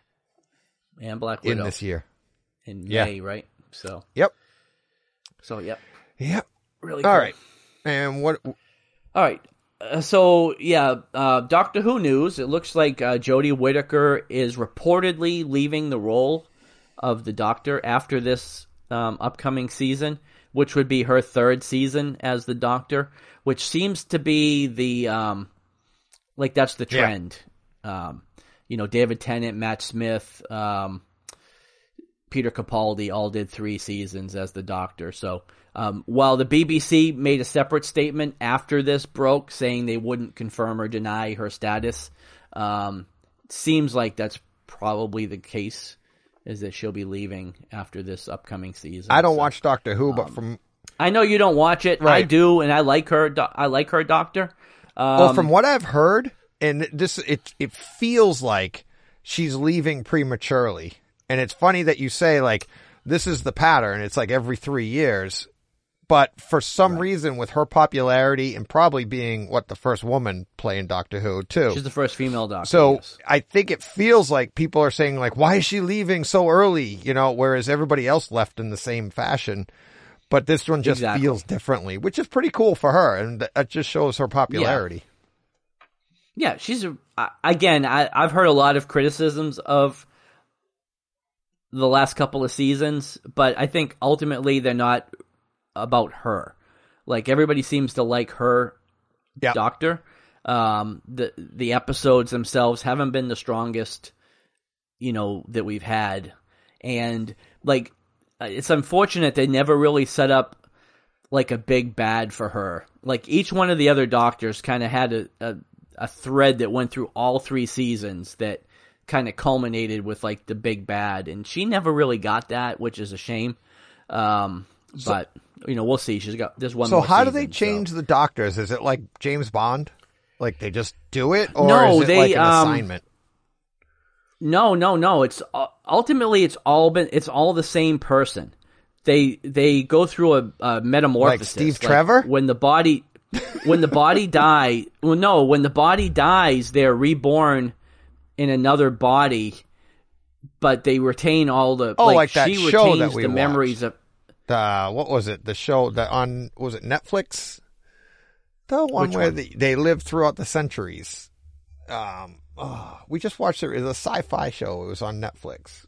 and Black Widow in this year. in Yeah. May, right? So, Yep. so yep, Yep. really. All cool. right. And what? All right. Uh, so yeah, uh, Doctor Who news. It looks like uh, Jodie Whittaker is reportedly leaving the role of the Doctor after this um, upcoming season, which would be her third season as the Doctor, which seems to be the um, like that's the Yeah. trend. Um, you know, David Tennant, Matt Smith, um, Peter Capaldi all did three seasons as the Doctor. So um, while the B B C made a separate statement after this broke saying they wouldn't confirm or deny her status, um, seems like that's probably the case, is that she'll be leaving after this upcoming season. I don't So, watch Doctor Who, but from I know you don't watch it. I Right. do, and I like her. do- I like her Doctor. Um, well, from what I've heard, and this it it feels like she's leaving prematurely. And it's funny that you say like this is the pattern. It's like every three years. But for some reason, with her popularity and probably being what the first woman playing Doctor Who too, she's the first female Doctor. so yes. I think it feels like people are saying like, why is she leaving so early? You know, whereas everybody else left in the same fashion. but this one just Exactly. feels differently, which is pretty cool for her, and that just shows her popularity. Yeah, she's a, uh, again. I, I've heard a lot of criticisms of the last couple of seasons, but I think ultimately they're not about her. Like everybody seems to like her Yeah. doctor. Um, the the episodes themselves haven't been the strongest, you know, that we've had, and like it's unfortunate they never really set up like a big bad for her. Like each one of the other doctors kind of had a, a a thread that went through all three seasons that kind of culminated with like the big bad, and she never really got that, which is a shame. Um, So- but you know, we'll see. She's got there's one. So more how do season, they change so. the doctors? Is it like James Bond? Like they just do it, or No, is it they, like an um, assignment? No, no, no. It's uh, ultimately it's all been it's all the same person. They they go through a, a metamorphosis. Like Steve Trevor? When the body when the body die. Well, no, when the body dies, they're reborn in another body, but they retain all the. Oh, like that she show retains that we the memories watched. of. The what was it? The show that on was it Netflix? The one Which where one? The, they lived throughout the centuries. Um, oh, we just watched it. It was a sci-fi show. It was on Netflix.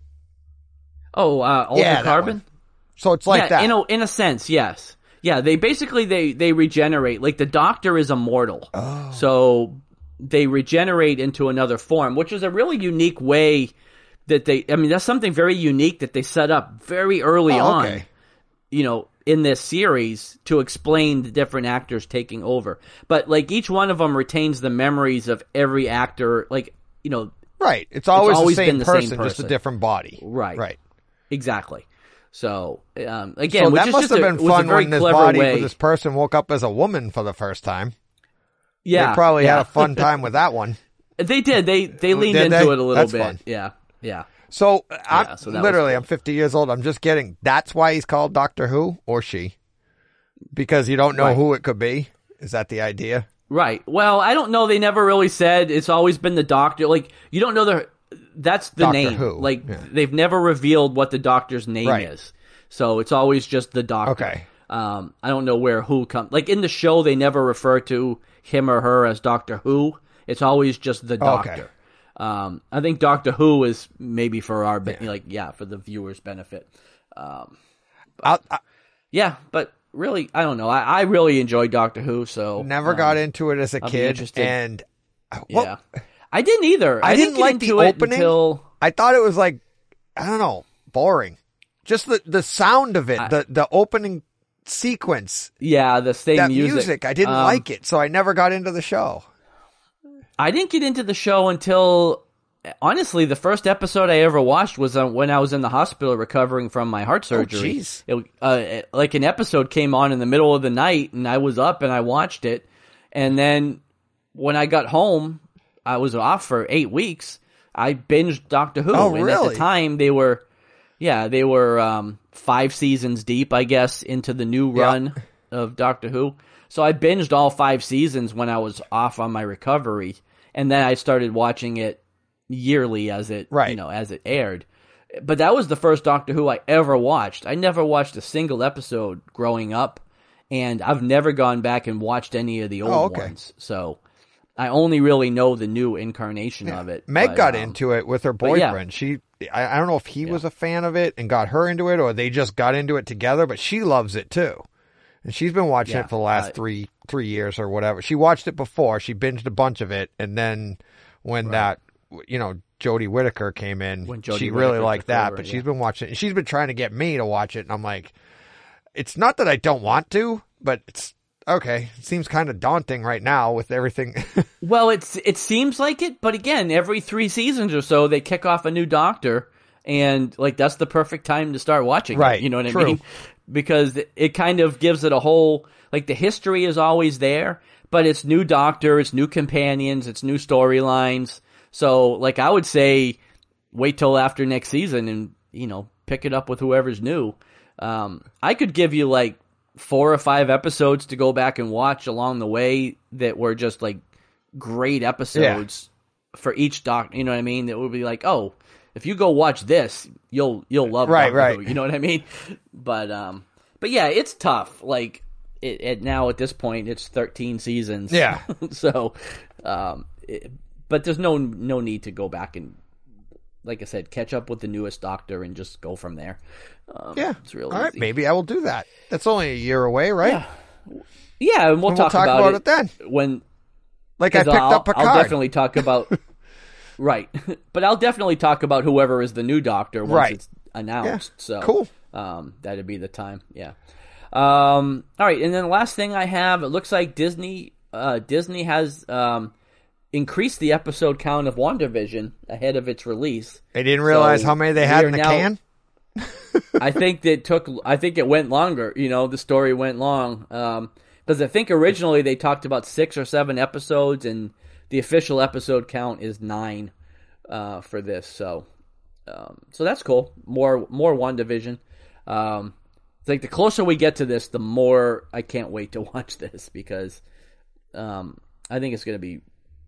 Oh, uh, Altered Yeah, that Carbon. one. So it's like yeah, that. in a in a sense, yes. Yeah, they basically they they regenerate. Like the Doctor is immortal, Oh. so they regenerate into another form, which is a really unique way that they. I mean, that's something very unique that they set up very early Oh, on. okay. You know, in this series to explain the different actors taking over, but like each one of them retains the memories of every actor. Like you know, Right. It's always, always the, same been the same person, just a person. different body. Right. Right. exactly. So um, again, So which that is must just have a, been was a fun very when this clever body way. for this person woke up as a woman for the first time. Yeah, They probably yeah. had a fun time with that one. They did. They they leaned Did into they? it a little That's bit. fun. Yeah, yeah. So, I'm, Yeah, so that was literally, cool. I'm fifty years old. I'm just getting, that's why he's called Doctor Who, or she. Because you don't know Right. who it could be. Is that the idea? Right. Well, I don't know. They never really said. It's always been the Doctor. Like you don't know the. That's the Doctor name. Who, Like yeah. they've never revealed what the Doctor's name Right. is. So it's always just the Doctor. Okay. Um, I don't know where Who comes. Like in the show, they never refer to him or her as Doctor Who. It's always just the Doctor. Okay. Um, I think Doctor Who is maybe for our, be- like, yeah, for the viewers' benefit. Um, I, I yeah, but really, I don't know. I, I really enjoyed Doctor Who, so never um, got into it as a I'll be kid. interested. And uh, what, Yeah, I didn't either. I, I, didn't get like the into it opening. until I thought it was like, I don't know, boring. Just the, the sound of it, I- the, the opening sequence, yeah, the same that music. music. I didn't Um, like it, so I never got into the show. I didn't get into the show until, honestly, the first episode I ever watched was uh, when I was in the hospital recovering from my heart surgery. jeez. It, uh, like an episode came on in the middle of the night, and I was up and I watched it. And then when I got home, I was off for eight weeks. I binged Doctor Who. Oh, and at really? the time, they were, yeah, they were um, five seasons deep, I guess, into the new Yeah. run of Doctor Who. So I binged all five seasons when I was off on my recovery, and then I started watching it yearly as it, Right. you know, as it aired. But that was the first Doctor Who I ever watched. I never watched a single episode growing up, and I've never gone back and watched any of the old Oh, okay. ones. So I only really know the new incarnation of it. Meg but, got um, into it with her but yeah. boyfriend. She, I, I don't know if he was a fan of it and got her into it, or they just got into it together. But she loves it too, and she's been watching Yeah, it for the last uh, three three years or whatever. She watched it before. She binged a bunch of it, and then when that, you know, Jodie Whittaker came in, When Jodie she really Whittaker liked took that. over, but yeah. she's been watching. She's been trying to get me to watch it, and I'm like, it's not that I don't want to, but it's okay. It seems kind of daunting right now with everything. Well, it's it seems like it, but again, every three seasons or so, they kick off a new Doctor, and like that's the perfect time to start watching. Right, it, you know what true. I mean? Because it, it kind of gives it a whole like the history is always there, but it's new Doctor, it's new companions, it's new storylines. So, like I would say, wait till after next season, and you know, pick it up with whoever's new. Um, I could give you like four or five episodes to go back and watch along the way that were just like great episodes for each doc. You know what I mean? That would be like, oh, if you go watch this, you'll you'll love Right, Doctor right. Who, you know what I mean? But um, but yeah, it's tough. Like it, it now at this point, it's thirteen seasons. Yeah. so, um, it, but there's no no need to go back and, like I said, catch up with the newest Doctor and just go from there. Um, Yeah. It's real All right. easy. Maybe I will do that. That's only a year away, right? Yeah. Yeah, and we'll, And talk, we'll talk about, about it, it then. when. Like I picked I'll, up Picard. I'll definitely talk about. Right, but I'll definitely talk about whoever is the new Doctor once Right. it's announced. Yeah. So Cool. Um, that'd be the time. Yeah. Um, all right, and then the last thing I have, it looks like Disney. Uh, Disney has um, increased the episode count of WandaVision ahead of its release. They didn't realize So how many they we had are in the now- can. I think that took. I think it went longer. You know, the story went long. Um, because I think originally they talked about six or seven episodes, and the official episode count is nine uh, for this. So, um, so that's cool. More, more WandaVision. Um, it's like the closer we get to this, the more I can't wait to watch this because um, I think it's going to be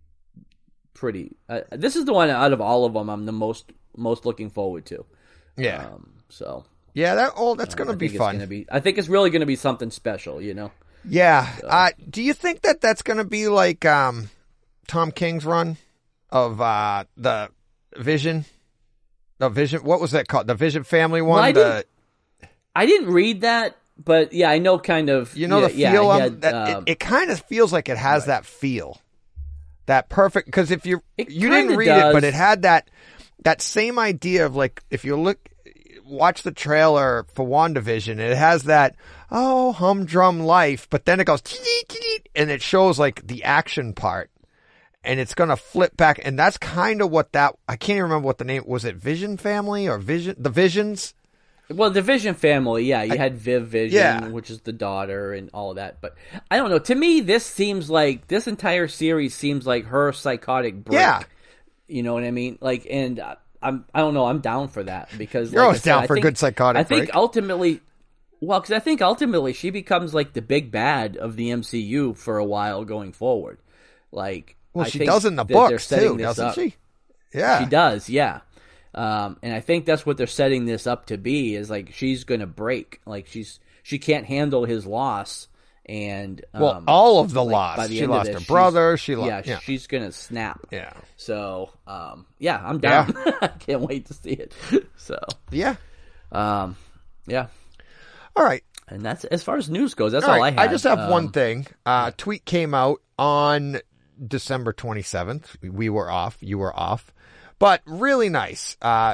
pretty. Uh, this is the one out of all of them I'm the most most looking forward to. Yeah. Um, so Yeah. That. Oh, that's uh, going to I be think fun. It's gonna be, I think it's really going to be something special. You know. Yeah. Uh, do you think that that's going to be like um, Tom King's run of uh, the Vision? The Vision. What was that called? The Vision Family one. Well, I the, didn't- I didn't read that, but yeah, I know kind of. you know yeah, the yeah, feel. he of had, that, um, it, it kind of feels like it has that feel, that perfect. Because if you It you didn't kinda read it, but does. it had that that same idea of like if you look. Watch the trailer for WandaVision. It has that, oh, humdrum life, but then it goes, and it shows like the action part. And it's going to flip back. And that's kind of what that, I can't even remember what the name, was it Vision Family or Vision, the Visions? Well, the Vision family, yeah, you had Viv Vision, yeah. which is the daughter, and all of that. But I don't know. To me, this seems like this entire series seems like her psychotic break. Yeah. You know what I mean? Like, and uh, I'm, I don't know. I'm down for that because You're like always I said, down I for a think- good psychotic I think break. ultimately, well, because I think ultimately she becomes like the big bad of the M C U for a while going forward. Like, Well, I she think does in the that they're books setting too, this doesn't up. she? Yeah. She does, yeah. Um, and I think that's what they're setting this up to be is like she's going to break. Like she's she can't handle his loss. And um, Well, all of the like, loss. by the She end of lost this, her she's- brother. She lost. yeah, Yeah. she's going to snap. Yeah. So um, yeah, I'm down. I can't wait to see it. So Yeah. um, yeah, All right. and that's as far as news goes. That's All all, right. I had. just have one Um, thing. Uh, tweet came out on December twenty-seventh. We were off. You were off. But really nice. Uh,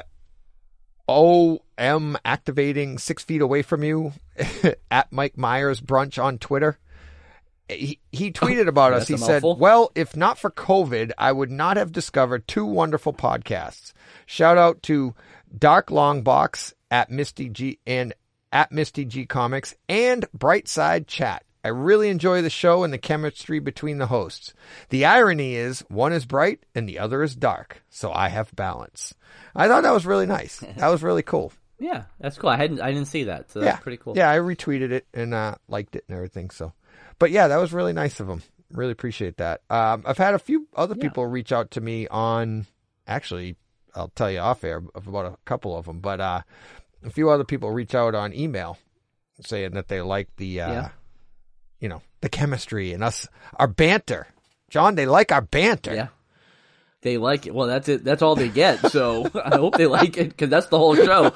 O M activating six feet away from you at Mike Myers Brunch on Twitter. He, he tweeted about us. That's He a said, mouthful. well, if not for COVID, I would not have discovered two wonderful podcasts. Shout out to Dark Longbox at Misty G and at Misty G Comics and Brightside Chat. I really enjoy the show and the chemistry between the hosts. The irony is one is bright and the other is dark, so I have balance. I thought that was really nice. That was really cool. Yeah, that's cool. I hadn't, I didn't see that, so that's yeah, pretty cool. Yeah, I retweeted it and uh, liked it and everything. So, but yeah, that was really nice of him. Really appreciate that. Um, I've had a few other Yeah. people reach out to me on. Actually, I'll tell you off air about a couple of them, but uh, a few other people reach out on email saying that they like the, uh, Yeah. you know, the chemistry and us, our banter. John, they like our banter. Yeah. They like it. Well, that's it. That's all they get. So I hope they like it because that's the whole show.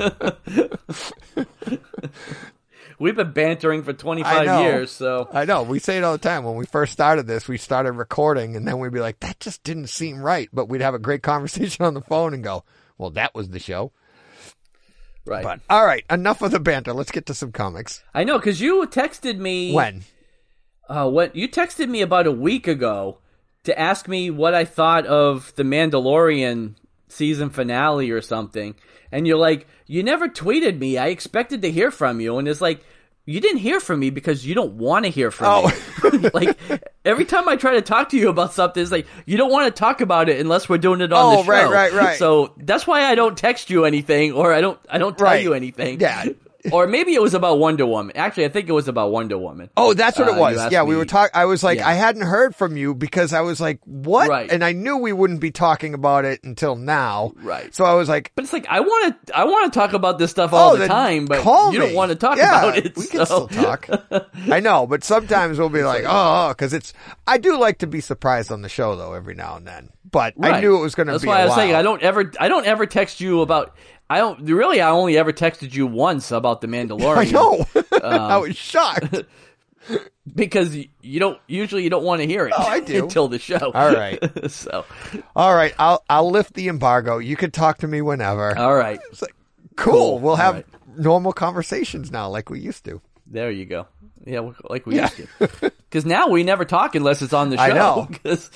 We've been bantering for I twenty-five know. years, so I know. We say it all the time. When we first started this, we started recording and then we'd be like, that just didn't seem right. But we'd have a great conversation on the phone and go, well, that was the show. right. But all right, enough of the banter. Let's get to some comics. I know because you texted me When? Uh, what you texted me about a week ago to ask me what I thought of the Mandalorian season finale or something, and you're like, you never tweeted me. I expected to hear from you, and it's like, you didn't hear from me because you don't want to hear from me. Like every time I try to talk to you about something, it's like you don't want to talk about it unless we're doing it on Oh, the show. right, right, right. So that's why I don't text you anything, or I don't I don't tell Right. you anything. Yeah. or maybe it was about Wonder Woman. Actually, I think it was about Wonder Woman. Oh, that's what Uh, it you was. asked Yeah, we me- were talking. I was like, Yeah. I hadn't heard from you because I was like, what? Right. And I knew we wouldn't be talking about it until now. Right. So I was like, But it's like I want to, I want to talk about this stuff all oh, the then time, but call you me. don't want to talk Yeah, about it. We can so. still talk. I know, but sometimes we'll be like, oh, because it's. I do like to be surprised on the show though every now and then. But I Right. knew it was going to That's be. why a I was saying while. I don't ever, I don't ever text you about. I don't really. I only ever texted you once about the Mandalorian. I know. Um, I was shocked. because you, you don't usually you don't want to hear it. Oh, I do. until the show. All right. so, All right, I'll I'll lift the embargo. You can talk to me whenever. all right, It's like, cool. Cool. We'll All have right. normal conversations now, like we used to. there you go. Yeah, like we Yeah. used to. Because now we never talk unless it's on the show. I know. 'Cause-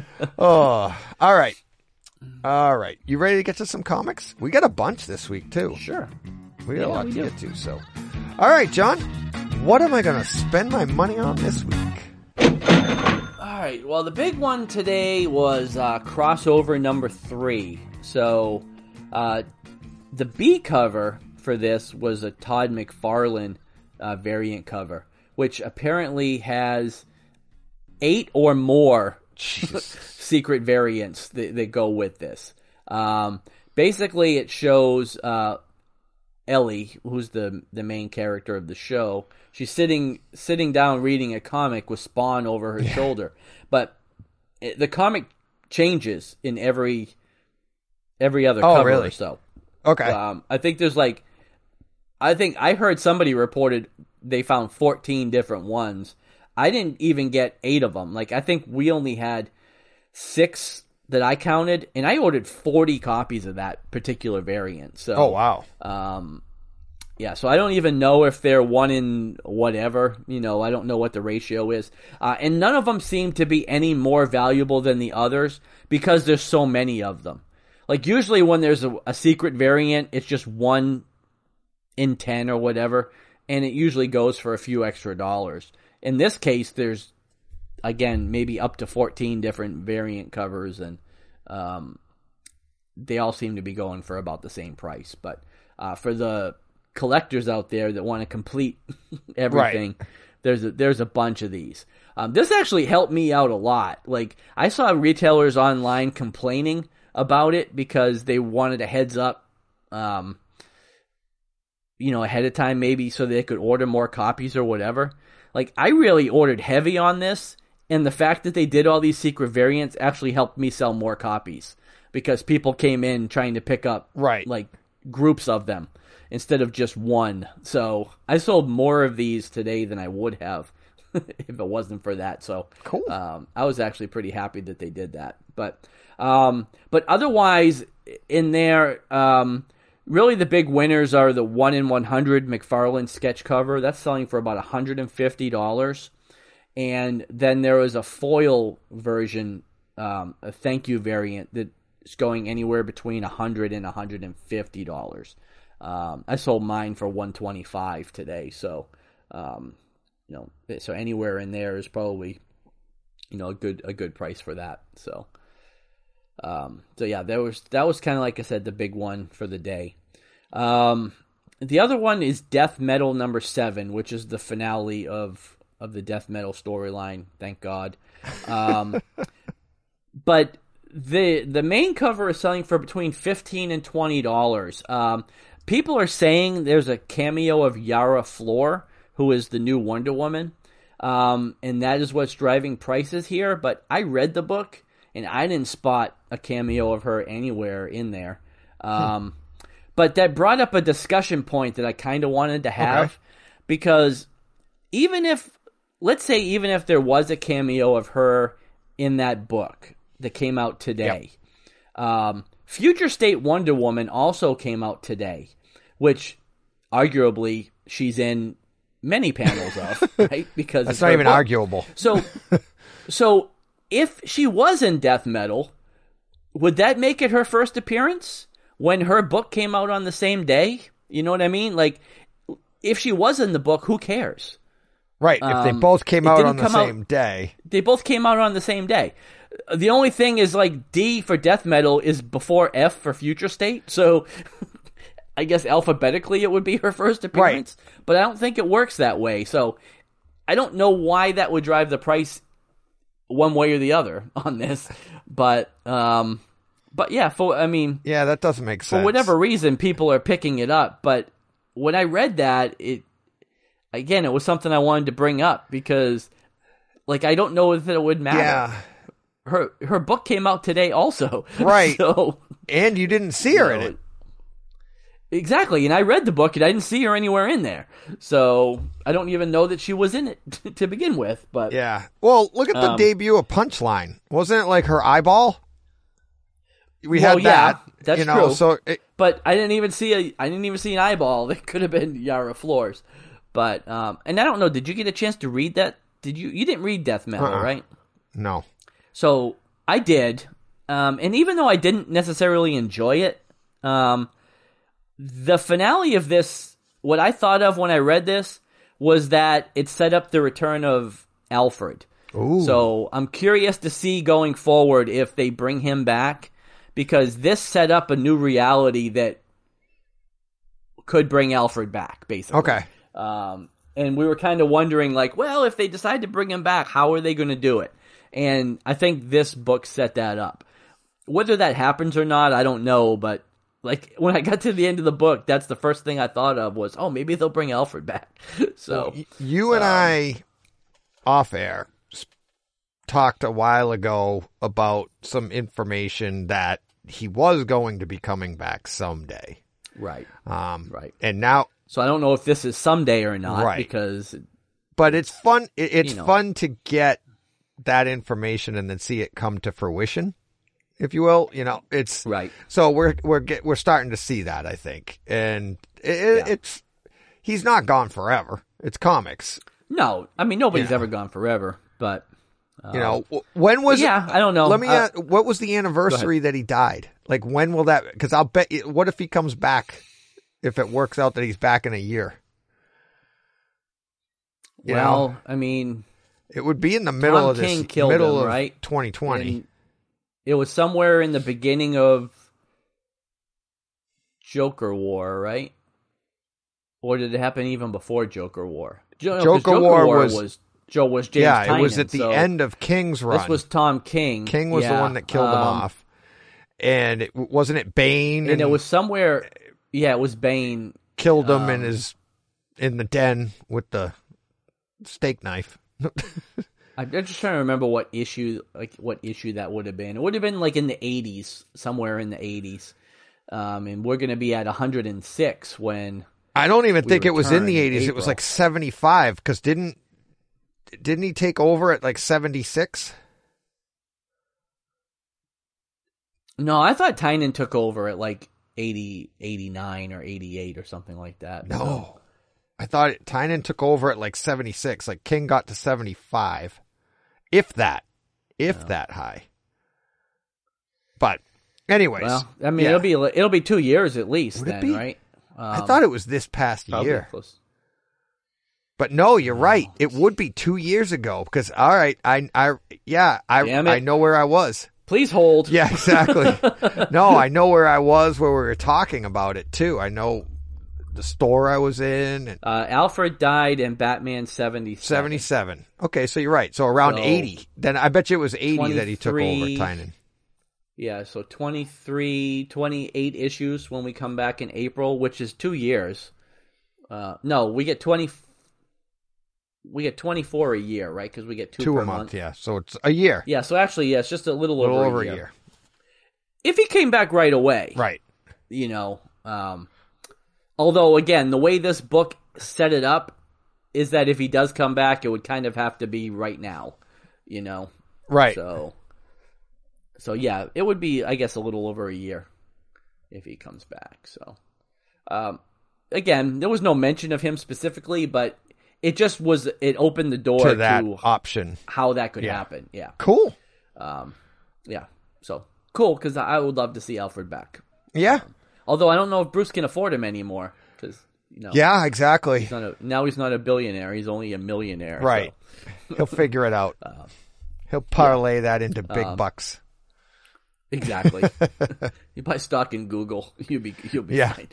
Oh, all right. All right. You ready to get to some comics? We got a bunch this week, too. sure. We got Yeah, a lot we to do. get to, so. All right, John. What am I going to spend my money on this week? All right. Well, the big one today was uh, crossover number three. So, uh, the B cover for this was a Todd McFarlane uh, variant cover, which apparently has eight or more secret variants that, that go with this. Um, basically, it shows uh, Ellie, who's the the main character of the show. She's sitting sitting down reading a comic with Spawn over her shoulder, but it, the comic changes in every every other Oh, cover really? or so. Okay. Um, I think there's like, I think I heard somebody reported they found fourteen different ones. I didn't even get eight of them. Like, I think we only had six that I counted, and I ordered forty copies of that particular variant. So, oh, wow. um, yeah, so I don't even know if they're one in whatever. You know, I don't know what the ratio is. Uh, and none of them seem to be any more valuable than the others because there's so many of them. Like, usually when there's a, a secret variant, it's just one in ten or whatever, and it usually goes for a few extra dollars. In this case, there's, again, maybe up to fourteen different variant covers, and um, they all seem to be going for about the same price. But uh, for the collectors out there that want to complete everything, there's a, there's a bunch of these. Um, this actually helped me out a lot. Like, I saw retailers online complaining about it because they wanted a heads up, um, you know, ahead of time maybe so they could order more copies or whatever. Like, I really ordered heavy on this, and the fact that they did all these secret variants actually helped me sell more copies because people came in trying to pick up Right. like groups of them instead of just one. So I sold more of these today than I would have if it wasn't for that. So Cool. um, I was actually pretty happy that they did that. But um, but otherwise, in there, um, really the big winners are the one in one hundred McFarlane sketch cover. That's selling for about one hundred fifty dollars. And then there was a foil version, um, a thank you variant that's going anywhere between one hundred dollars and one hundred fifty dollars. Um, I sold mine for one hundred twenty-five dollars today. So, um, you know, so anywhere in there is probably, you know, a good a good price for that. So, um, so yeah, there was that was kind of like I said, the big one for the day. Um, the other one is Death Metal number seven, which is the finale of of the Death Metal storyline. Thank God. Um, but the the main cover is selling for between fifteen and twenty dollars. Um, people are saying there's a cameo of Yara Flor, who is the new Wonder Woman, um, and that is what's driving prices here. But I read the book, and I didn't spot a cameo of her anywhere in there. Um, hmm. But that brought up a discussion point that I kind of wanted to have, okay. because even if, let's say, even if there was a cameo of her in that book that came out today, yep. um, Future State Wonder Woman also came out today, which arguably she's in many panels of, right? Because that's not even book. arguable. So, so if she was in Death Metal, would that make it her first appearance when her book came out on the same day? You know what I mean? Like, if she was in the book, who cares? Right. If Um, they both came it out didn't on the come same out- day. They both came out on the same day. The only thing is, like, D for Death Metal is before F for Future State. So I guess alphabetically it would be her first appearance, right. But I don't think it works that way. So I don't know why that would drive the price one way or the other on this, but um, but yeah, for I mean, yeah, that doesn't make sense. For whatever reason, people are picking it up. But when I read that, it again, it was something I wanted to bring up because, like, I don't know if it would matter. Yeah, her her book came out today, also, right? So, and you didn't see her you know, in it. Exactly, and I read the book, and I didn't see her anywhere in there. So I don't even know that she was in it to begin with. But yeah, well, look at the um, debut of Punchline. Wasn't it like her eyeball? We well, had yeah, that. that's you know, true. So, it, but I didn't even see a. I didn't even see an eyeball. It could have been Yara Flores. But um, and I don't know. Did you get a chance to read that? Did you? You didn't read Death Metal, uh-uh. right? No. So I did, um, and even though I didn't necessarily enjoy it, um. The finale of this, what I thought of when I read this, was that it set up the return of Alfred. Ooh. So I'm curious to see going forward if they bring him back, because this set up a new reality that could bring Alfred back, basically. Okay. Um, and we were kind of wondering, like, well, if they decide to bring him back, how are they going to do it? And I think this book set that up. Whether that happens or not, I don't know, but like, when I got to the end of the book, that's the first thing I thought of was, oh, maybe they'll bring Alfred back. So well, you and um, I, off air, talked a while ago about some information that he was going to be coming back someday. Right. Um, right. And now, so I don't know if this is someday or not, right. because, but it's fun. It, it's you know. fun to get that information and then see it come to fruition, if you will. You know, it's right. So we're we're get, we're starting to see that, I think, and it, yeah. it's he's not gone forever. It's comics. No, I mean nobody's yeah. ever gone forever, but uh, you know, when was yeah, it, I don't know. Let me. Uh, ask, what was the anniversary that he died? Like, when will that? Because I'll bet. What if he comes back? If it works out that he's back in a year. You well, know? I mean, it would be in the middle Tom of this King killed middle him, of right? twenty twenty. And it was somewhere in the beginning of Joker War, right? Or did it happen even before Joker War? Jo- no, Joker, Joker War, War was, was Joe was James yeah, Tynion, it was at the so end of King's run. This was Tom King. King was yeah. the one that killed um, him off, and it, wasn't it Bane? And, and it was somewhere. Yeah, it was Bane killed him um, in his in the den with the steak knife. I'm just trying to remember what issue, like what issue that would have been. It would have been like in the eighties, somewhere in the eighties. Um, and we're going to be at one hundred six when I don't even think it was in the in eighties. It was like seventy-five, because didn't didn't he take over at like seventy-six? No, I thought Tynion took over at like eighty, eighty-nine or eighty-eight or something like that. No. So. I thought it, Tynion took over at like seventy-six. Like King got to seventy-five. If that. If no. that high. But anyways. Well, I mean, yeah. it'll be it'll be two years at least Would it then, be? right? Um, I thought it was this past year. Close. But no, you're right. It would be two years ago because, all right, I, I, yeah, I, I know where I was. Please hold. Yeah, exactly. No, I know where I was where we were talking about it too. I know the store I was in. And uh, Alfred died in Batman seventy-seven. seventy-seven. Okay, so you're right. So around so, eighty. Then I bet you it was eighty that he took over Tynion. Yeah, so twenty-three, twenty-eight issues when we come back in April, which is two years. Uh, no, we get twenty. We get twenty-four a year, right? Because we get two, two per a month, month. Yeah, so it's a year. Yeah, so actually, yeah, it's just a little, little over, over a, year. a year. If he came back right away, right? You know, um, although again, the way this book set it up is that if he does come back, it would kind of have to be right now. You know, right? So, so yeah, it would be, I guess, a little over a year if he comes back. So, um, again, there was no mention of him specifically, but. It just was. It opened the door to that to option, how that could yeah. happen. Yeah, cool. Um, yeah, so cool because I would love to see Alfred back. Yeah, um, although I don't know if Bruce can afford him anymore because you know. Yeah, exactly. He's not a, now he's not a billionaire; he's only a millionaire. Right. So. He'll figure it out. Um, He'll parlay yeah. that into big um, bucks. Exactly. You buy stock in Google, you'll be you'll be yeah. fine.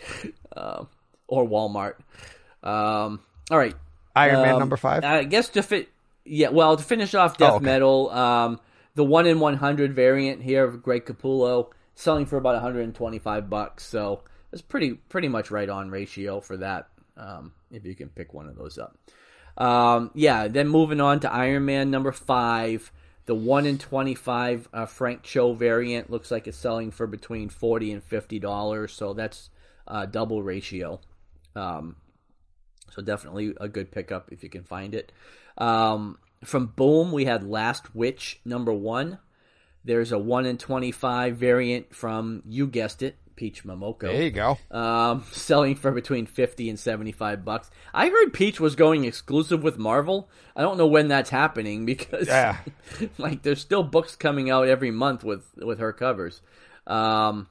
uh, or Walmart. Um, all right, Iron um, Man number five. I guess to fit, yeah. Well, to finish off Death Oh, okay. Metal, um, the one in one hundred variant here of Greg Capullo selling for about one hundred twenty-five bucks. So it's pretty pretty much right on ratio for that. Um, if you can pick one of those up. Um, yeah. Then moving on to Iron Man number five. The one in twenty-five uh, Frank Cho variant looks like it's selling for between forty and fifty dollars, so that's uh, double ratio. Um, so definitely a good pickup if you can find it. Um, from Boom, we had Last Witch number one. There's a one in twenty-five variant from, you guessed it, Peach Momoko. There you go. Um, selling for between fifty and seventy-five bucks. I heard Peach was going exclusive with Marvel. I don't know when that's happening because Yeah. like there's still books coming out every month with, with her covers. Um,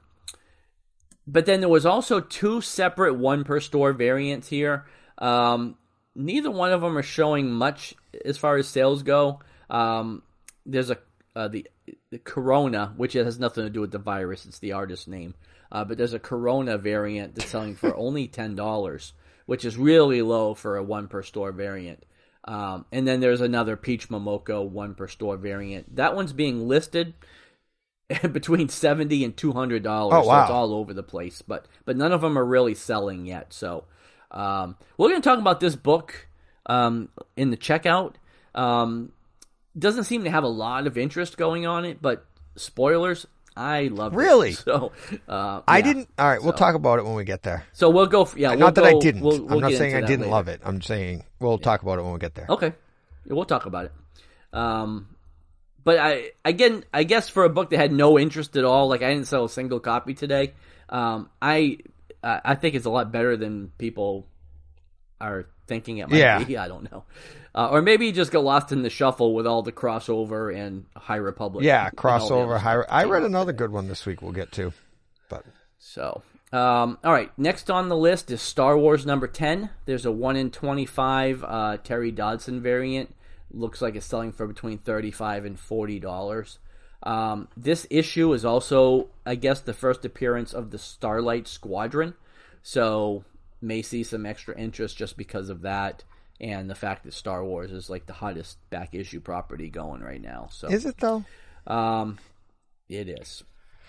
but then there was also two separate one per store variants here. Um, neither one of them are showing much as far as sales go. Um, there's a uh, the the Corona, which has nothing to do with the virus. It's the artist name. Uh, but there's a Corona variant that's selling for only ten dollars, which is really low for a one per store variant. Um, and then there's another Peach Momoko one per store variant. That one's being listed between seventy and two hundred dollars. Oh, wow. So it's all over the place, but but none of them are really selling yet. So um, we're going to talk about this book um, in the checkout. Um, doesn't seem to have a lot of interest going on it, but spoilers, I love Really? it. So uh, I yeah. didn't. All right, we'll So- talk about it when we get there. So we'll go. For, yeah, Not we'll that I go- didn't. We'll, we'll I'm not get saying into I that didn't later. love it. I'm saying we'll talk about it when we get there. Okay, yeah, we'll talk about it. Um, but I again, I guess for a book that had no interest at all, like I didn't sell a single copy today. Um, I I I think it's a lot better than people are thinking it might Yeah. be. I don't know, uh, or maybe you just got lost in the shuffle with all the crossover and High Republic. Yeah, and all the crossover. other High, stuff. I read another good one this week. We'll get to, but So, um, all right. Next on the list is Star Wars number ten. There's a one in twenty-five uh, Terry Dodson variant. Looks like it's selling for between thirty-five and forty dollars. Um, this issue is also, I guess, the first appearance of the Starlight Squadron. So, may see some extra interest just because of that and the fact that Star Wars is like the hottest back issue property going right now. So, is it though? um, it is.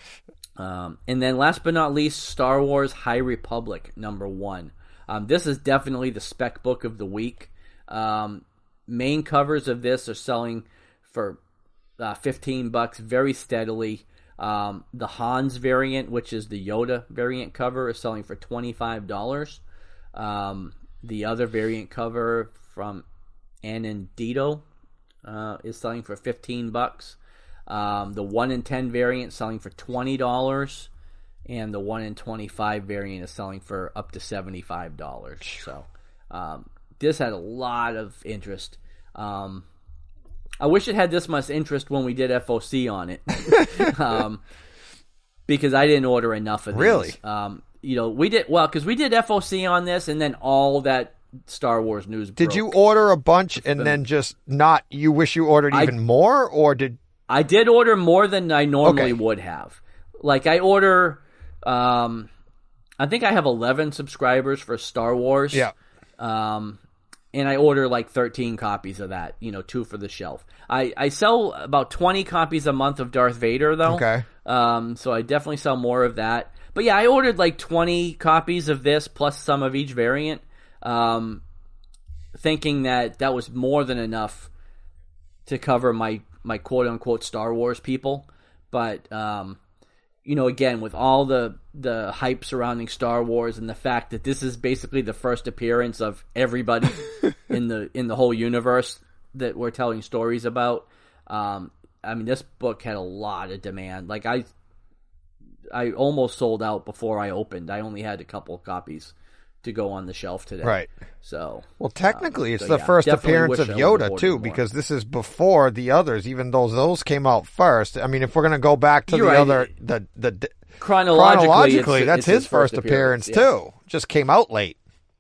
Um, and then last but not least, Star Wars High Republic number one. Um, this is definitely the spec book of the week. Um, main covers of this are selling for uh, fifteen bucks very steadily. Um, the Hans variant, which is the Yoda variant cover, is selling for twenty-five dollars. Um, the other variant cover from Anandito uh, is selling for fifteen bucks. Um, the one in ten variant selling for twenty dollars, and the one in twenty-five variant is selling for up to seventy-five dollars. So um, this had a lot of interest. Um, I wish it had this much interest when we did F O C on it, um, because I didn't order enough of these. Really? Um, you know, we did well because we did F O C on this, and then all that Star Wars news. Did broke. you order a bunch and then just not? You wish you ordered I- even more, or did? I did order more than I normally Okay. would have. Like I order, um, I think I have eleven subscribers for Star Wars. Yeah. Um, and I order like thirteen copies of that. You know, two for the shelf. I, I sell about twenty copies a month of Darth Vader though. Okay. Um, so I definitely sell more of that. But yeah, I ordered like twenty copies of this plus some of each variant. Um, thinking that that was more than enough to cover my my quote unquote Star Wars people, but um, you know, again with all the the hype surrounding Star Wars and the fact that this is basically the first appearance of everybody in the in the whole universe that we're telling stories about. Um, I mean, this book had a lot of demand. Like I, I almost sold out before I opened. I only had a couple of copies to go on the shelf today. Right. So Well, technically, um, it's so the yeah, first definitely appearance wish of I would've Yoda ordered too, more. because this is before the others. Even though those came out first. I mean, if we're going to go back to You're the right. other, the the, the chronologically, chronologically, it's, that's it's his first appearance yeah. too. Just came out late.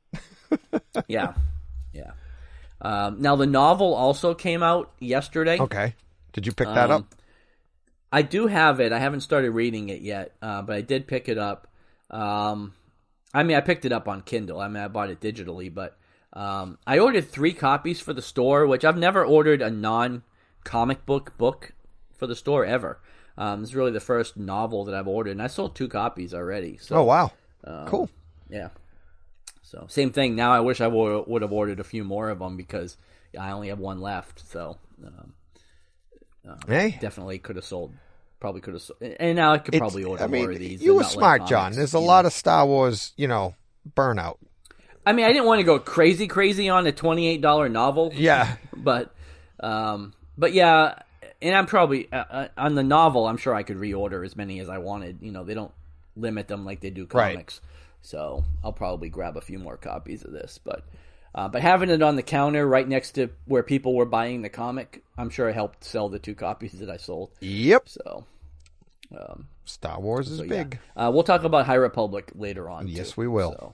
Yeah, yeah. Um, now the novel also came out yesterday. Okay. Did you pick that Um, up? I do have it. I haven't started reading it yet, uh, but I did pick it up. Um, I mean, I picked it up on Kindle. I mean, I bought it digitally, but um, I ordered three copies for the store, which I've never ordered a non-comic book book for the store ever. Um, this is really the first novel that I've ordered, and I sold two copies already. So, oh, wow. um, Cool. Yeah. So, same thing. Now I wish I w- would have ordered a few more of them because I only have one left. So, um, uh, Hey. definitely could have sold. Probably could have sold. And now I could probably It's- order I mean, more of these. You They're were not like smart, comics, John. There's a you lot know. of Star Wars, you know, burnout. I mean, I didn't want to go crazy, crazy on a twenty-eight dollars novel. Yeah. But, um, but yeah, and I'm probably, uh, uh, on the novel, I'm sure I could reorder as many as I wanted. You know, they don't limit them like they do Right. comics. So I'll probably grab a few more copies of this. But, uh, but having it on the counter right next to where people were buying the comic, I'm sure it helped sell the two copies that I sold. Yep. So, um, Star Wars is so, yeah. big. Uh, we'll talk about High Republic later on. Yes, too. we will. So,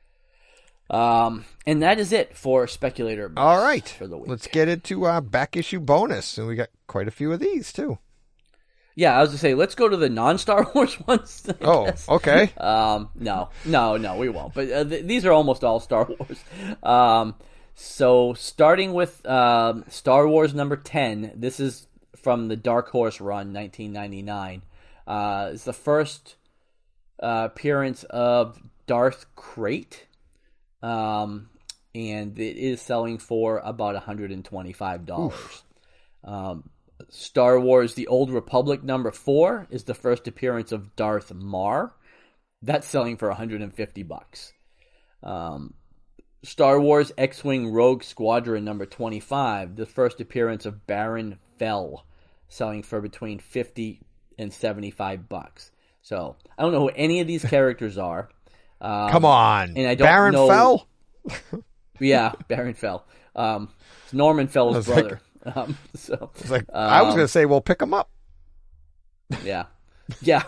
um, and that is it for Speculator Books All right. for the week. Let's get into our back issue bonus. And we got quite a few of these, too. Yeah, I was to say, let's go to the non-Star Wars ones. I Oh, guess. okay. Um, no, no, no, we won't. But uh, th- these are almost all Star Wars. Um, so starting with um, Star Wars number ten, this is from the Dark Horse run, nineteen ninety-nine. Uh, it's the first uh, appearance of Darth Krayt, um, and it is selling for about one hundred twenty-five dollars. Um, Star Wars The Old Republic number four is the first appearance of Darth Marr. That's selling for one hundred fifty bucks. Um, Star Wars X-Wing Rogue Squadron number twenty-five, the first appearance of Baron Fell, selling for between fifty and seventy-five bucks. So, I don't know who any of these characters are. Um, Come on. and I don't Baron know- Fell? Yeah, Baron Fell. Um, it's Norman Fell's was like- brother. um, so, It's like, I was um, going to say, well, pick them up. Yeah. Yeah.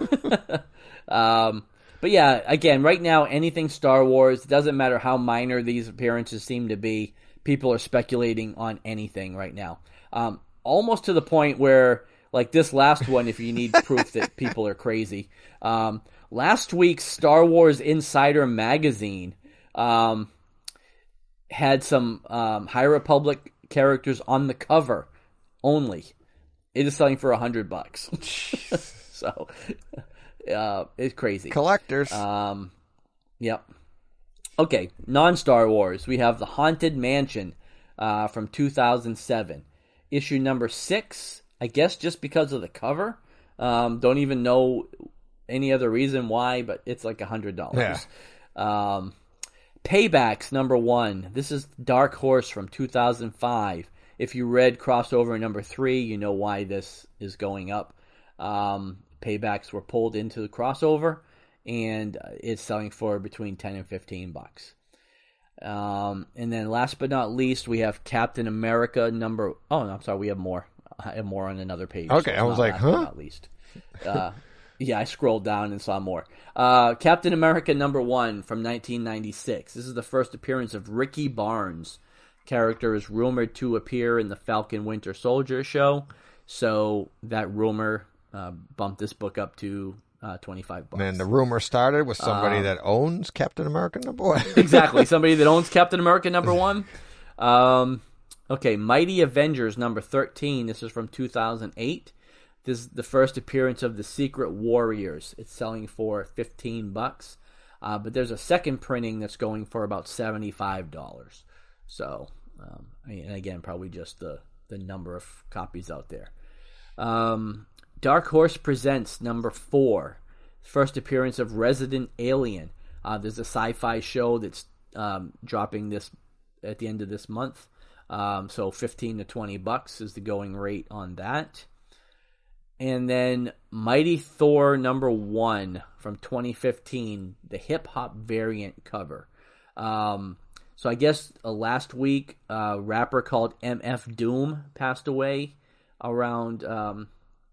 um, but yeah, again, right now, anything Star Wars, doesn't matter how minor these appearances seem to be, people are speculating on anything right now. Um, almost to the point where, like this last one, if you need proof that people are crazy, um, last week's Star Wars Insider magazine um, had some um, High Republic characters on the cover only. It is selling for a hundred bucks. So, uh, it's crazy. Collectors. Um, yep. Okay, non-Star Wars. We have The Haunted Mansion uh, from two thousand seven. Issue number six, I guess just because of the cover. Um, don't even know any other reason why, but it's like a hundred dollars. Yeah. Um, Paybacks number one. This is Dark Horse from two thousand five. If you read crossover number three, you know why this is going up. Um, Paybacks were pulled into the crossover, and it's selling for between ten and fifteen bucks. Um, and then last but not least, we have Captain America number. Oh, no, I'm sorry, we have more. I have more on another page. Okay, it's I was not like, last but huh? Not least. Uh, yeah, I scrolled down and saw more. Uh, Captain America number one from nineteen ninety-six. This is the first appearance of Ricky Barnes. Character is rumored to appear in the Falcon Winter Soldier show, so that rumor uh, bumped this book up to uh, twenty-five bucks. And the rumor started with somebody Um, that owns Captain America number one. Exactly, somebody that owns Captain America number one. Um, okay, Mighty Avengers number thirteen. This is from two thousand eight. This is the first appearance of the Secret Warriors. It's selling for fifteen bucks, uh, but there's a second printing that's going for about seventy-five dollars. So, um, I mean, and again, probably just the, the number of copies out there. Um, Dark Horse Presents number four. First appearance of Resident Alien. Uh, there's a sci-fi show that's um, dropping this at the end of this month. Um, so fifteen to twenty bucks is the going rate on that. And then Mighty Thor number one from twenty fifteen, the hip hop variant cover. Um, so I guess uh, last week, a rapper called M F Doom passed away around, um,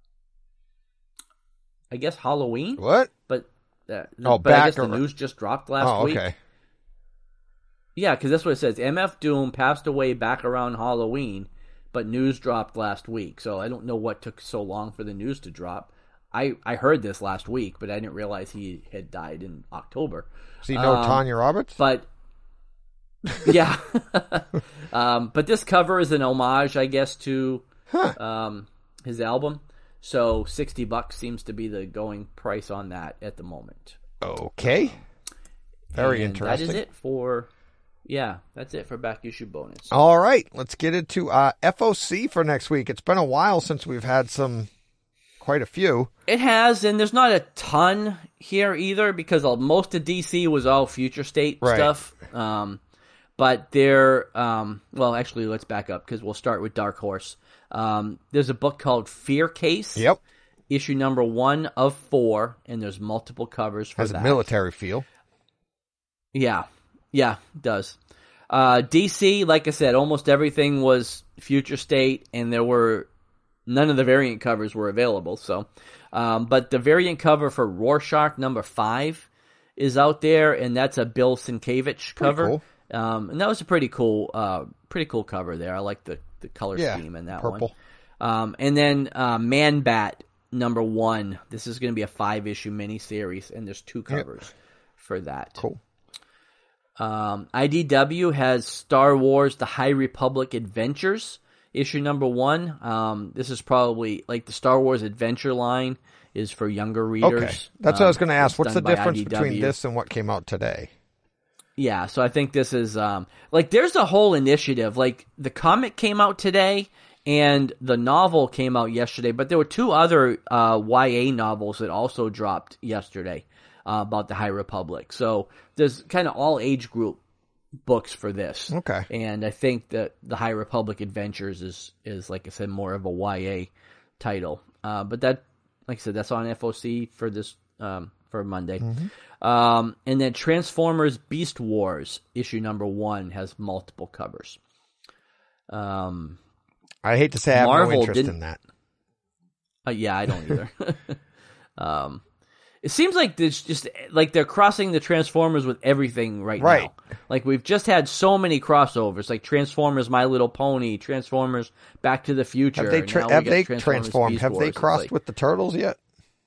I guess Halloween. What? But uh, Oh, but I back guess the ar- news just dropped last Oh, week. okay. Yeah, because that's what it says. M F Doom passed away back around Halloween, but news dropped last week. So I don't know what took so long for the news to drop. I, I heard this last week, but I didn't realize he had died in October. So you know um, Tanya Roberts? But, yeah. um, but this cover is an homage, I guess, to Huh. um, his album. So sixty bucks seems to be the going price on that at the moment. Okay. Very And interesting. That is it for, yeah, that's it for back issue bonus. All right. Let's get into uh, F O C for next week. It's been a while since we've had some, quite a few. It has, and there's not a ton here either because most of D C was all future state Right. stuff. Um, but there, um, well, actually, let's back up because we'll start with Dark Horse. Um, there's a book called Fear Case. Yep. Issue number one of four, and there's multiple covers for Has that. a military feel. Yeah, yeah, it does. Uh, D C, like I said, almost everything was future state, and there were none of the variant covers were available. So, um, but the variant cover for Rorschach number five is out there, and that's a Bill Sienkiewicz cover. cool. Um, and that was a pretty cool, uh, pretty cool cover there. I like the the color Yeah, scheme in that purple. one. Um, and then uh, Man Bat number one. This is going to be a five issue miniseries, and there's two covers Yep. for that. Cool. Um, I D W has Star Wars The High Republic Adventures, issue number one. Um, this is probably, like, the Star Wars Adventure line is for younger readers. Okay. That's what I was going to Um, ask. it's What's the done by difference I D W. between this and what came out today? Yeah, so I think this is, um, like, there's a whole initiative. Like, the comic came out today, and the novel came out yesterday, but there were two other uh, Y A novels that also dropped yesterday. Uh, about the High Republic. So there's kind of all age group books for this. Okay. And I think that the High Republic Adventures is, is like I said, more of a Y A title. Uh, but that, like I said, that's on F O C for this, um, for Monday. Mm-hmm. Um, and then Transformers Beast Wars, issue number one, has multiple covers. Um, I hate to say I have Marvel no interest didn't- in that. uh, yeah, I don't either. um, It seems like there's just like they're crossing the Transformers with everything right, Right. now. Like we've just had so many crossovers, like Transformers My Little Pony, Transformers Back to the Future. Have they and tra- now we have got they Transformers transformed? Beast Have they Wars. It's crossed like- with the turtles yet?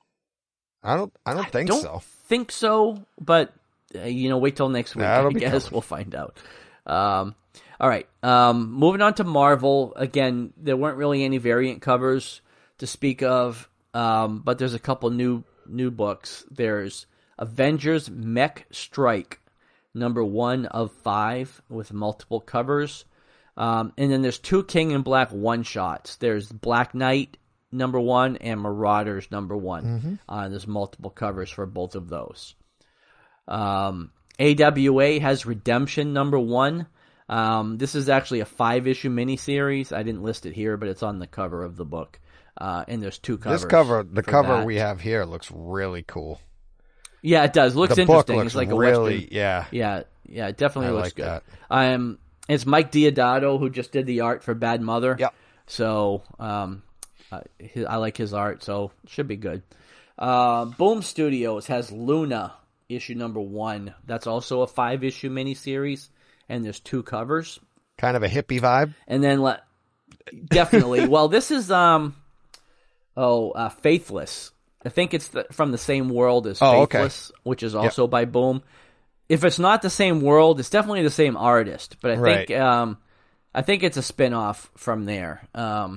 I don't. I don't think don't so. think so, but uh, you know, wait till next week. That'll I be guess coming. we'll find out. Um, all right, um, moving on to Marvel. Again, there weren't really any variant covers to speak of, um, but there's a couple new new books. There's Avengers Mech Strike, number one of five, with multiple covers. Um, and then there's two King in Black one-shots. There's Black Knight, number one, and Marauders, number one. Mm-hmm. Uh, there's multiple covers for both of those. Um, A W A has Redemption, number one. Um, this is actually a five-issue miniseries. I didn't list it here, but it's on the cover of the book. Uh, and there's two covers. This cover, the for cover that. we have here, looks really cool. Yeah, it does. It looks the book interesting. looks It's like a really, Western. yeah. Yeah, yeah, it definitely I looks like good. that. Um, it's Mike Diodato who just did the art for Bad Mother. Yep. So, um, uh, his, I like his art, so it should be good. Uh, Boom Studios has Luna, issue number one. That's also a five-issue miniseries, and there's two covers. Kind of a hippie vibe. And then, le- definitely, well, this is, um, oh, uh, Faithless. I think it's the, from the same world as Oh, okay. Faithless, which is also by Boom. If it's not the same world, it's definitely the same artist. But I think Right. um, I think it's a spin-off from there. Um,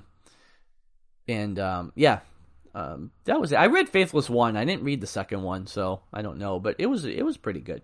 and um, yeah, um, that was it. I read Faithless one. I didn't read the second one, so I don't know. But it was it was pretty good.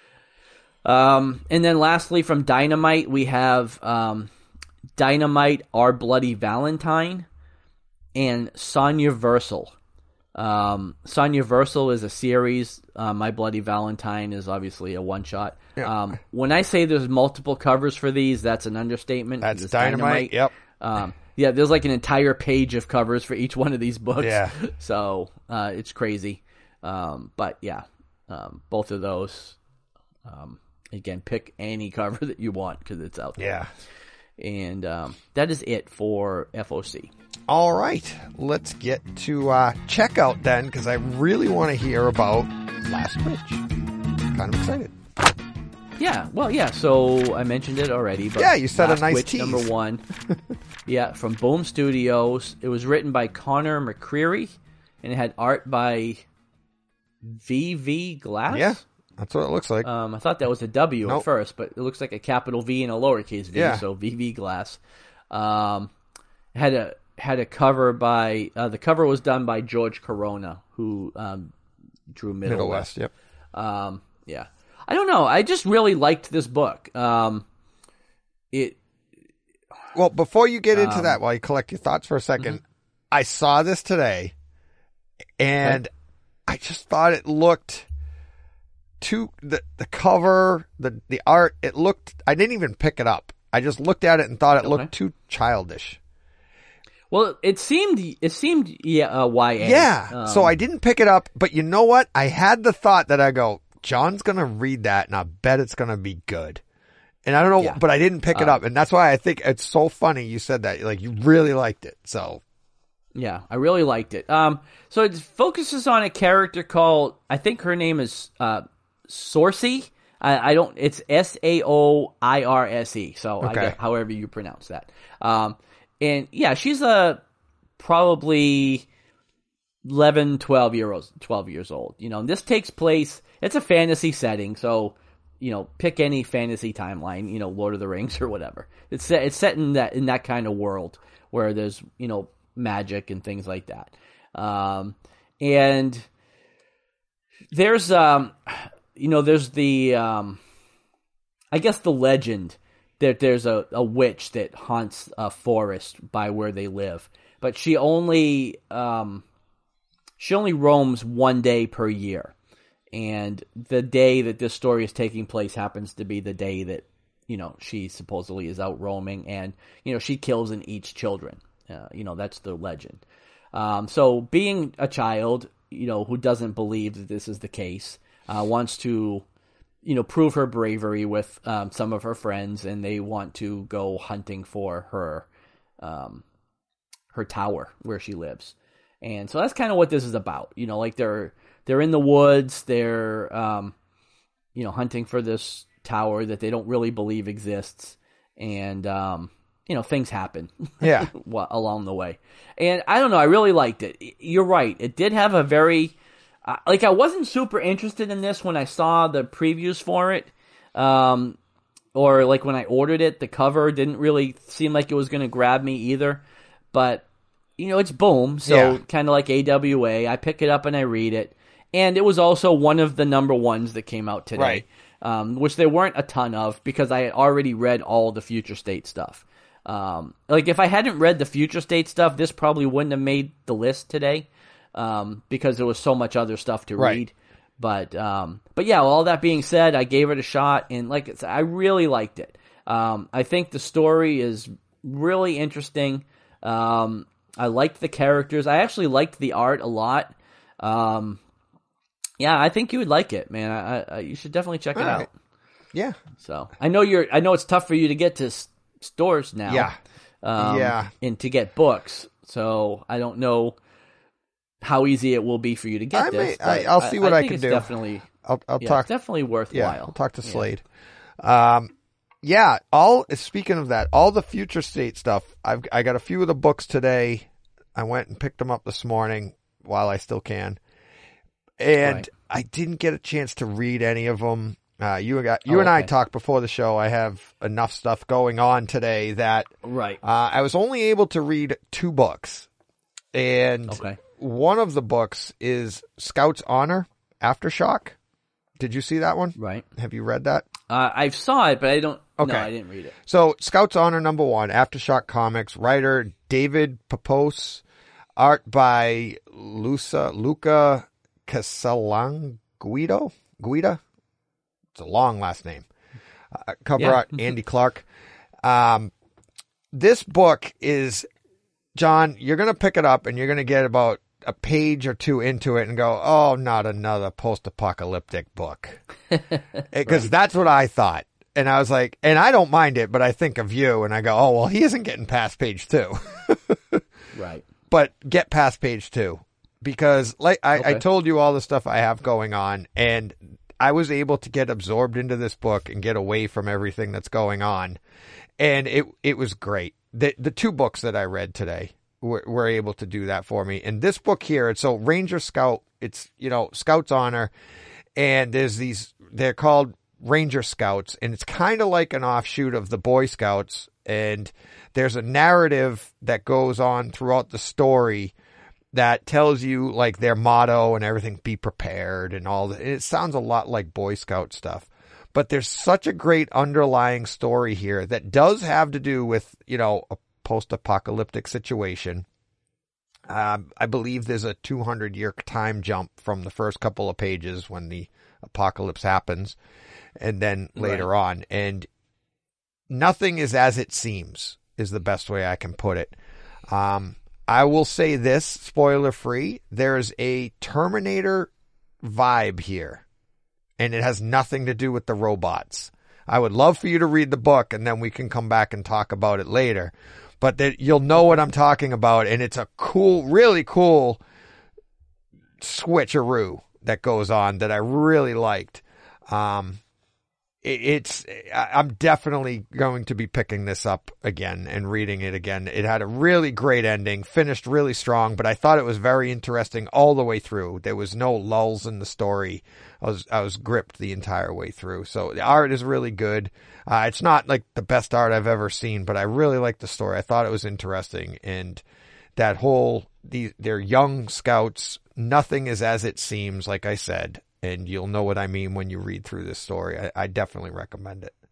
Um, and then lastly, from Dynamite, we have um, Dynamite, Our Bloody Valentine, and Sonya Versal. Um, Sonya Versal is a series. Uh, My Bloody Valentine is obviously a one-shot. Yeah. Um, when I say there's multiple covers for these, that's an understatement. That's It's Dynamite. Yep. Um, yeah, there's like an entire page of covers for each one of these books. Yeah. So uh, it's crazy. Um, but yeah, um, both of those. Um, again, pick any cover that you want because it's out there. Yeah. And um, that is it for F O C. All right. Let's get to uh, checkout then, because I really want to hear about Last Twitch. Kind of excited. Yeah, well, yeah. So I mentioned it already, but Yeah, you said a Last nice Witch tease. number one. Yeah, from Boom Studios. It was written by Connor McCreary and it had art by V V Glass. Yeah, that's what it looks like. Um, I thought that was a W Nope. at first, but it looks like a capital V and a lowercase v, Yeah. so V V Glass. Um, had a had a cover by uh, the cover was done by George Corona, who um, drew Middle, Middle West. West, yep. Um, yeah, I don't know. I just really liked this book. Um, it Well, before you get into Um, that, while you collect your thoughts for a second, mm-hmm. I saw this today, and Okay. I just thought it looked too the the cover, the the art. It looked. I didn't even pick it up. I just looked at it and thought it Okay. looked too childish. well, it seemed it seemed yeah uh, Y A. Yeah. Um, so I didn't pick it up, but you know what? I had the thought that I go, John's gonna read that, and I bet it's gonna be good. And I don't know, Yeah. but I didn't pick it Um, up, and that's why I think it's so funny you said that. Like you really liked it. So Yeah, I really liked it. Um, so it focuses on a character called, I think her name is uh, Sorcy. I, I don't. It's S A O I R S E. So I Okay. guess, however you pronounce that. Um, and yeah, she's a probably eleven, twelve years twelve years old. You know, and this takes place. It's a fantasy setting, so you know, pick any fantasy timeline. You know, Lord of the Rings or whatever. It's set, it's set in that in that kind of world where there's you know magic and things like that. Um, and there's um, you know, there's the um, I guess the legend that there's a, a witch that haunts a forest by where they live, but she only um, she only roams one day per year. And the day that this story is taking place happens to be the day that, you know, she supposedly is out roaming and, you know, she kills and eats children. Uh, you know, that's the legend. Um, so being a child, you know, who doesn't believe that this is the case, uh, wants to, you know, prove her bravery with um, some of her friends, and they want to go hunting for her, um, her tower where she lives. And so that's kind of what this is about. You know, like they're, They're in the woods. They're, um, you know, hunting for this tower that they don't really believe exists, and um, you know, things happen. Yeah. along the way, and I don't know. I really liked it. You're right. It did have a very, uh, like, I wasn't super interested in this when I saw the previews for it, um, or like when I ordered it. The cover didn't really seem like it was going to grab me either, but you know, it's Boom, so Yeah. kind of like A W A. I pick it up and I read it. And it was also one of the number ones that came out today, Right. um, which there weren't a ton of because I had already read all the Future State stuff. Um, like, if I hadn't read the Future State stuff, this probably wouldn't have made the list today um, because there was so much other stuff to Right. read. But um, but yeah, all that being said, I gave it a shot, and like I said, I really liked it. Um, I think the story is really interesting. Um, I liked the characters. I actually liked the art a lot. Um, yeah, I think you would like it, man. I, I, you should definitely check it All out. right. Yeah. So I know you're. I know it's tough for you to get to s- stores now. Yeah. Um, Yeah. And to get books. So I don't know how easy it will be for you to get I this. may- I- but I'll see what I think can it's do. Definitely, I'll, I'll yeah, talk. it's definitely worthwhile. Yeah, I'll talk to Yeah. Slade. Um, yeah, all speaking of that, all the Future State stuff. I've I got a few of the books today. I went and picked them up this morning while I still can, and Right. I didn't get a chance to read any of them. Uh, you got you Oh, and I okay. talked before the show. I have enough stuff going on today that Right. uh, I was only able to read two books, and Okay. one of the books is Scout's Honor Aftershock. Did you see that one? Right. Have you read that? Uh, I saw it, but I don't. Okay. No, I didn't read it. So, Scout's Honor number one, Aftershock Comics, writer David Papos, art by Luca, Luca Casalanguido, Guida? It's a long last name. Uh, cover Yeah. art, Andy Clark. Um, this book is, John, you're going to pick it up and you're going to get about a page or two into it and go, oh, not another post-apocalyptic book. Because that's what I thought. And I was like, and I don't mind it, but I think of you and I go, oh, well, he isn't getting past page two. Right. But get past page two. Because like I, I Okay. told you all the stuff I have going on, and I was able to get absorbed into this book and get away from everything that's going on. And it it was great. The the two books that I read today were, were able to do that for me. And this book here, it's so Ranger Scout, it's, you know, Scout's Honor, and there's these, they're called Ranger Scouts, and it's kind of like an offshoot of the Boy Scouts, and there's a narrative that goes on throughout the story that tells you like their motto and everything, be prepared and all that. It sounds a lot like Boy Scout stuff, but there's such a great underlying story here that does have to do with, you know, a post-apocalyptic situation. Um, I believe there's a two hundred year time jump from the first couple of pages when the apocalypse happens and then later right. on. And nothing is as it seems is the best way I can put it. Um, I will say this, spoiler free, there's a Terminator vibe here, and it has nothing to do with the robots. I would love for you to read the book, and then we can come back and talk about it later. But that you'll know what I'm talking about, and it's a cool, really cool switcheroo that goes on that I really liked. Um, it, it's, I'm definitely going to be picking this up again and reading it again. It had a really great ending, finished really strong, but I thought it was very interesting all the way through. There was no lulls in the story. I was, I was gripped the entire way through. So the art is really good. Uh, it's not like the best art I've ever seen, but I really liked the story. I thought it was interesting. And that whole, the, they're young scouts. Nothing is as it seems, like I said, and you'll know what I mean when you read through this story. I, I definitely recommend it.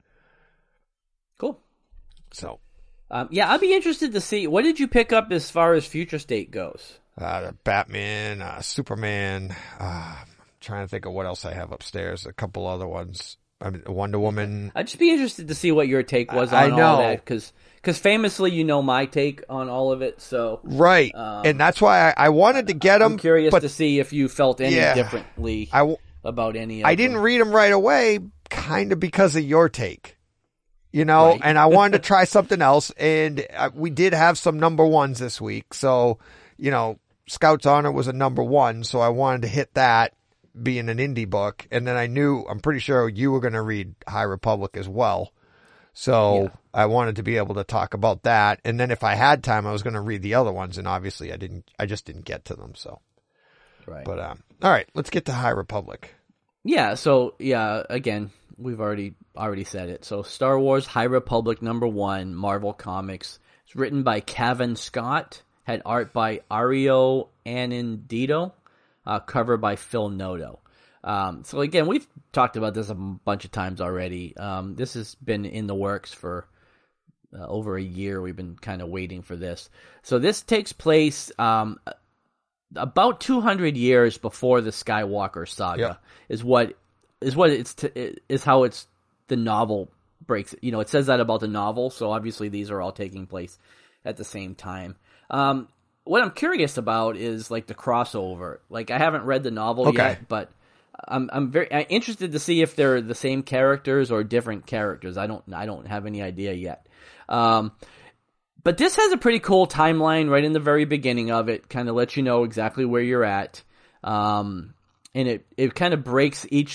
Cool. So, um, yeah, I'd be interested to see, what did you pick up as far as Future State goes? Uh, Batman, uh, Superman, uh, I'm trying to think of what else I have upstairs. A couple other ones. I mean, Wonder Woman. I'd just be interested to see what your take was on I know. all that, because because famously, you know my take on all of it. So right, um, and that's why I, I wanted to get them. I'm curious but, to see if you felt any yeah, differently I w- about any. Of I didn't them. read them right away, kind of because of your take, you know. Right. And I wanted to try something else, and uh, we did have some number ones this week. So, you know, Scout's Honor was a number one, so I wanted to hit that, being an indie book, and then I knew, I'm pretty sure you were going to read High Republic as well. So yeah. I wanted to be able to talk about that. And then if I had time, I was going to read the other ones, and obviously I didn't, I just didn't get to them. So, right. But, um, all right, let's get to High Republic. Yeah. So yeah, again, we've already, already said it. So Star Wars High Republic number one, Marvel Comics. It's written by Cavan Scott, had art by Ario Anindito. Uh, cover by Phil Noto. Um, so again, we've talked about this a bunch of times already. Um, this has been in the works for uh, over a year. We've been kind of waiting for this. So this takes place um, about two hundred years before the Skywalker saga. Yep. Is what is what it's t- is how it's the novel breaks. You know, it says that about the novel. So obviously these are all taking place at the same time. Um, What I'm curious about is like the crossover. Like I haven't read the novel okay. yet, but I'm I'm very I'm interested to see if they're the same characters or different characters. I don't I don't have any idea yet. Um, but this has a pretty cool timeline right in the very beginning of it. Kind of lets you know exactly where you're at, um, and it it kind of breaks each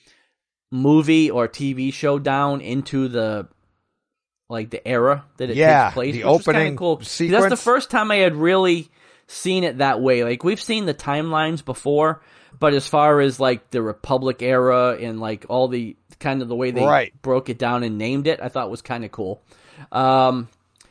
movie or T V show down into the. Like the era that it yeah, takes place, the which opening is cool. sequence. That's the first time I had really seen it that way. Like we've seen the timelines before, but as far as like the Republic era and like all the kind of the way they right. broke it down and named it, I thought was kind of cool. Um,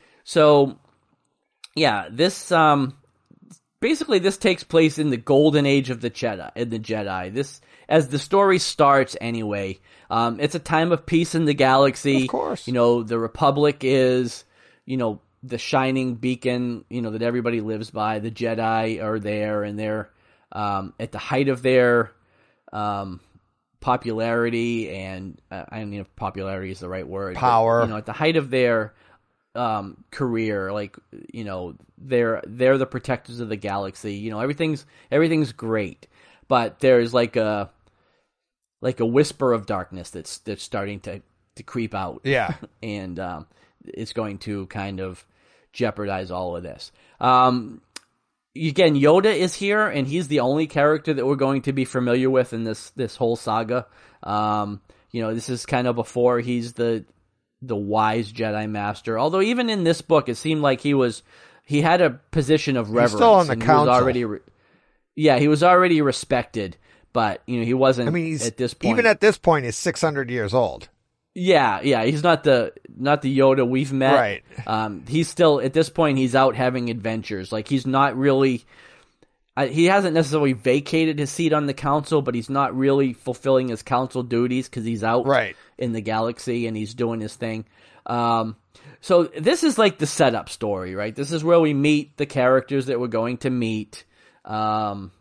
so yeah, this um, basically this takes place in the golden age of the Jedi. In the Jedi, this as the story starts anyway. Um, it's a time of peace in the galaxy. Of course. You know, the Republic is, you know, the shining beacon, you know, that everybody lives by. The Jedi are there, and they're um, at the height of their um, popularity, and uh, I don't know if popularity is the right word. Power. But, you know, at the height of their um, career, like, you know, they're they're the protectors of the galaxy. You know, everything's everything's great, but there's like a like a whisper of darkness that's that's starting to, to creep out. Yeah. and um, it's going to kind of jeopardize all of this. Um, again, Yoda is here, and he's the only character that we're going to be familiar with in this, this whole saga. Um, you know, this is kind of before he's the the wise Jedi Master. Although even in this book, it seemed like he was he had a position of reverence. still on the and he council. was already, re- yeah, he was already respected, but you know he wasn't. I mean, he's, at this point. even at this point, he's six hundred years old. Yeah, yeah, he's not the not the Yoda we've met. Right. Um, he's still at this point. He's out having adventures. Like he's not really. Uh, he hasn't necessarily vacated his seat on the council, but he's not really fulfilling his council duties because he's out Right. in the galaxy and he's doing his thing. Um, so this is like the setup story, right? This is where we meet the characters that we're going to meet. Um,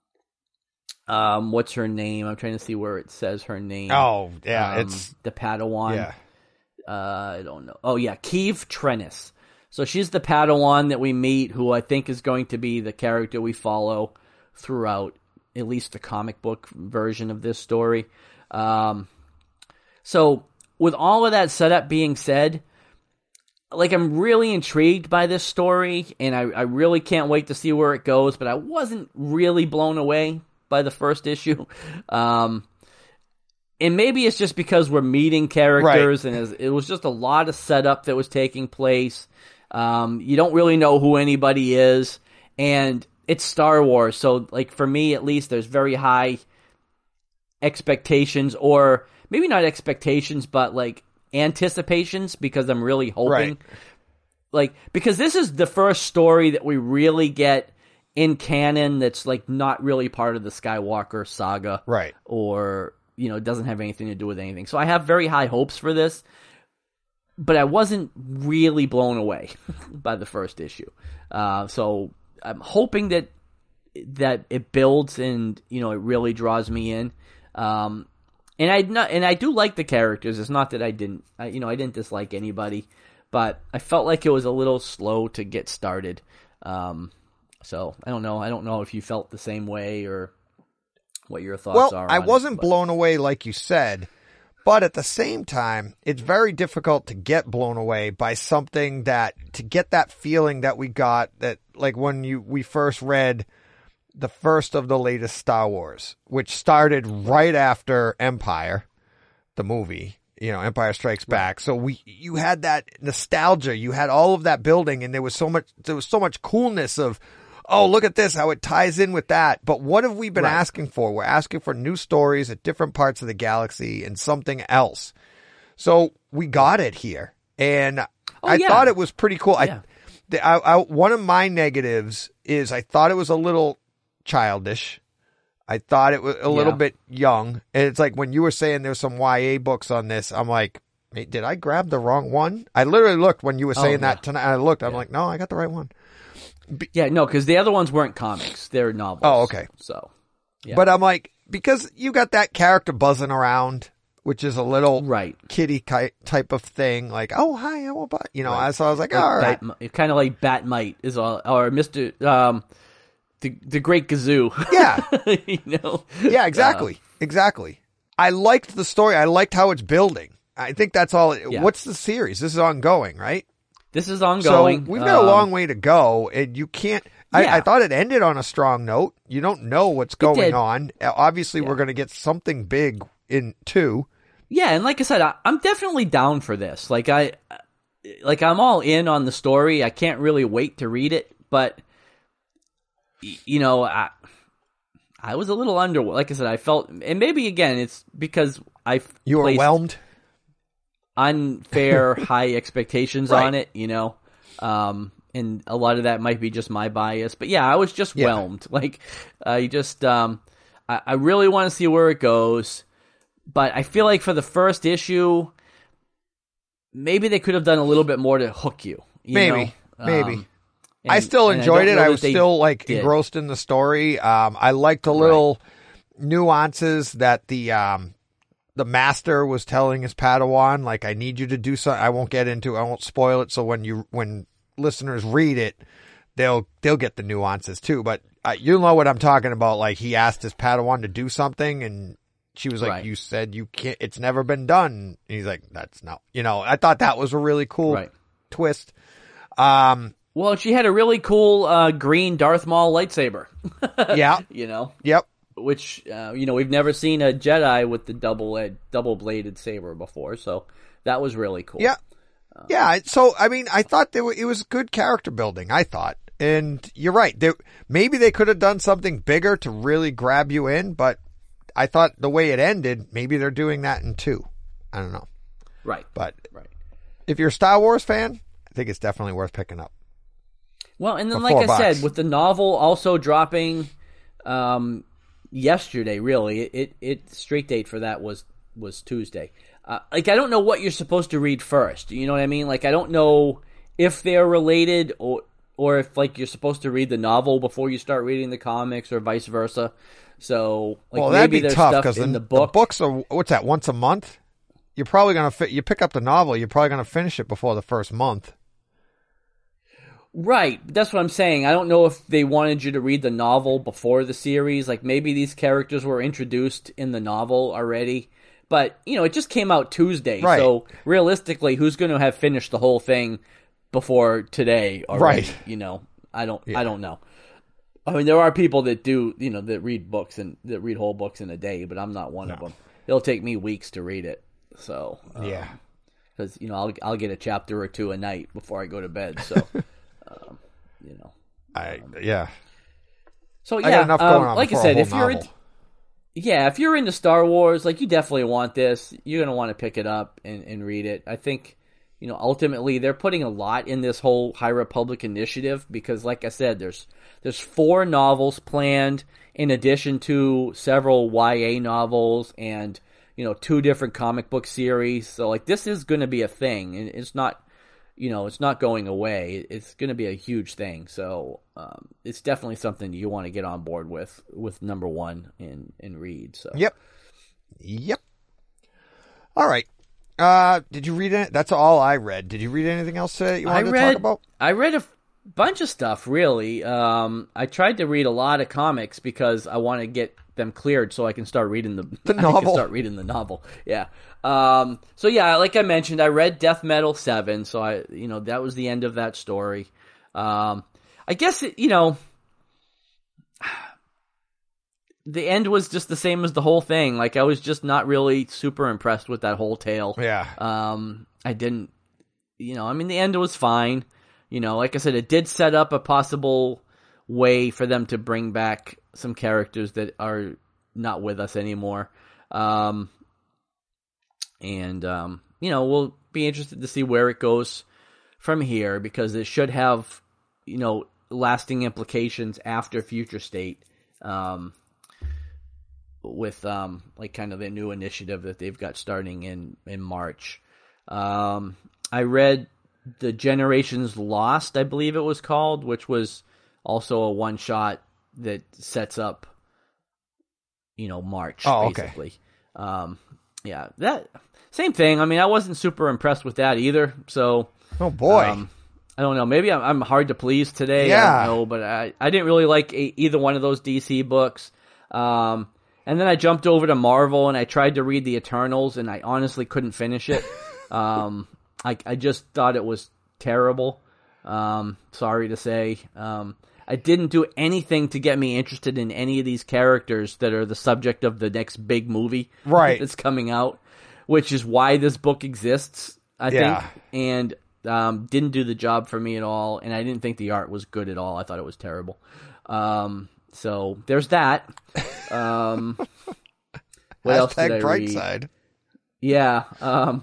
um, what's her name? I'm trying to see where it says her name. Oh, yeah, Um, it's the Padawan. yeah. Uh, I don't know. Oh yeah, Keeve Trennis. So she's the Padawan that we meet, who I think is going to be the character we follow throughout at least the comic book version of this story. Um, so with all of that setup being said, like I'm really intrigued by this story, and I, I really can't wait to see where it goes. But I wasn't really blown away by the first issue. Um, And maybe it's just because we're meeting characters, Right. and it was just a lot of setup that was taking place. Um, you don't really know who anybody is, and it's Star Wars, so like for me at least, there's very high expectations, or maybe not expectations, but like anticipations, because I'm really hoping, Right. like because this is the first story that we really get in canon that's like not really part of the Skywalker saga, Right. or you know, it doesn't have anything to do with anything. So I have very high hopes for this, but I wasn't really blown away by the first issue. Uh, so I'm hoping that that it builds and you know it really draws me in. Um, and I not and I do like the characters. It's not that I didn't, I, you know, I didn't dislike anybody, but I felt like it was a little slow to get started. Um, so I don't know. I don't know if you felt the same way or what your thoughts Well, are. I on wasn't it, but- blown away like you said, but at the same time, it's very difficult to get blown away by something that, to get that feeling that we got that, like when you, we first read the first of the latest Star Wars, which started right after Empire, the movie, you know, Empire Strikes Back. So we, you had that nostalgia, you had all of that building, and there was so much, there was so much coolness of, oh, look at this, how it ties in with that. But what have we been Right. asking for? We're asking for new stories at different parts of the galaxy and something else. So we got it here. And I yeah. thought it was pretty cool. Yeah. I, the, I, I, one of my negatives is I thought it was a little childish. I thought it was a little Yeah. bit young. And it's like when you were saying there's some Y A books on this, I'm like, hey, did I grab the wrong one? I literally looked when you were Oh, saying yeah. that tonight. I looked, I'm Yeah. like, no, I got the right one. Yeah, no, because the other ones weren't comics; they're novels. Oh, okay. So, yeah. But I'm like, because you got that character buzzing around, which is a little right, kitty ki- type of thing, like, oh, hi, how about, you know, Right. so I was like, all right. kind of like Batmite is all, or Mister Um, the the Great Gazoo. Yeah. you know. Yeah, exactly. Uh, exactly. I liked the story. I liked how it's building. I think that's all. It, Yeah. What's the series? This is ongoing, right? This is ongoing. So we've got Um, a long way to go, and you can't. I, Yeah. I thought it ended on a strong note. You don't know what's going did. on. Uh, Obviously, Yeah. we're going to get something big in two. Yeah, and like I said, I, I'm definitely down for this. Like I, like I'm all in on the story. I can't really wait to read it, but y- you know, I, I was a little under. Like I said, I felt, and maybe again, it's because I You were placed whelmed. unfair high expectations Right. on it. You know, um, and a lot of that might be just my bias. But yeah, I was just Yeah. whelmed. Like I just, um, I, I really want to see where it goes. But I feel like for the first issue, maybe they could have done a little bit more to hook you. you Maybe. know? Maybe. Um, I and- still and enjoyed don't it. know I that was they still like did. engrossed in the story. Um, I liked the little nuances that the um, the master was telling his Padawan. Like, I need you to do something. I won't get into. I won't spoil it. So when you when listeners read it, they'll they'll get the nuances too. But uh, you know what I'm talking about. Like, he asked his Padawan to do something, and she was like, Right. "You said you can't. It's never been done." And he's like, "That's not." You know, I thought that was a really cool Right. twist. Um. Well, she had a really cool uh, green Darth Maul lightsaber. Yeah. You know, Yep. which uh, you know we've never seen a Jedi with the double ed- double bladed saber before, so that was really cool. Yeah. Yeah, so I mean, I thought there were, it was good character building. I thought, and you're right. There, maybe they could have done something bigger to really grab you in, but I thought the way it ended, maybe they're doing that in two. I don't know. Right, but right. If you're a Star Wars fan, I think it's definitely worth picking up. Well, and then For like four I bucks. said, with the novel also dropping um, yesterday, really, it, it, it straight date for that was was Tuesday. Uh, like, I don't know what you're supposed to read first. You know what I mean? Like, I don't know if they're related or or if, like, you're supposed to read the novel before you start reading the comics or vice versa. So, like, Well, that'd maybe be there's tough stuff because in the, the book. the books are, what's that, once a month? You're probably going to fit, you pick up the novel, you're probably going to finish it before the first month. Right. That's what I'm saying. I don't know if they wanted you to read the novel before the series. Like, maybe these characters were introduced in the novel already. But, you know, it just came out Tuesday. Right. So, realistically, who's going to have finished the whole thing before today already? Right. You know, I don't Yeah. I don't know. I mean, there are people that do, you know, that read books and that read whole books in a day, but I'm not one No. of them. It'll take me weeks to read it. So, um, Yeah. because, you know, I'll I'll get a chapter or two a night before I go to bed. So, um, you know. I yeah. So I got yeah, enough um, going on like I for a said, whole if you're novel. into, yeah, if you're into Star Wars, like, you definitely want this. You're gonna want to pick it up and, and read it. I think, you know, ultimately they're putting a lot in this whole High Republic initiative because, like I said, there's there's four novels planned in addition to several Y A novels and, you know, two different comic book series. So, like, this is going to be a thing, and it's not, you know, it's not going away. It's going to be a huge thing. So, um, it's definitely something you want to get on board with, with number one and, and read. So, Yep. Yep. All right. Uh, did you read it? That's all I read. Did you read anything else that you I wanted read, to talk about? I read a f- bunch of stuff, really. Um, I tried to read a lot of comics because I want to get them cleared so I can start reading the, The I novel. can start reading the novel. Yeah. Um, so yeah, like I mentioned, I read Death Metal seven. So I, you know, that was the end of that story. Um, I guess it, you know, the end was just the same as the whole thing. Like, I was just not really super impressed with that whole tale. Yeah. Um, I didn't, you know, I mean, the end was fine. You know, like I said, it did set up a possible way for them to bring back some characters that are not with us anymore. Um, and, um, you know, we'll be interested to see where it goes from here because it should have, you know, lasting implications after Future State. Um, with, um, like, kind of the new initiative that they've got starting in, in March. Um, I read The Generations Lost, I believe it was called, which was also a one-shot that sets up, you know, March, Oh, okay. basically. Um, yeah, that same thing. I mean, I wasn't super impressed with that either, so... Oh, boy. Um, I don't know. Maybe I'm, I'm hard to please today. Yeah. I don't know, but I, I didn't really like a, either one of those D C books. Um, and then I jumped over to Marvel and I tried to read the Eternals and I honestly couldn't finish it. um, I, I just thought it was terrible. Um, sorry to say. Um, I didn't do anything to get me interested in any of these characters that are the subject of the next big movie Right. that's coming out, which is why this book exists, I Yeah. think. And um, didn't do the job for me at all, and I didn't think the art was good at all. I thought it was terrible. Um, so there's that. Um, what else did I Hashtag bright read? side. Yeah. Um,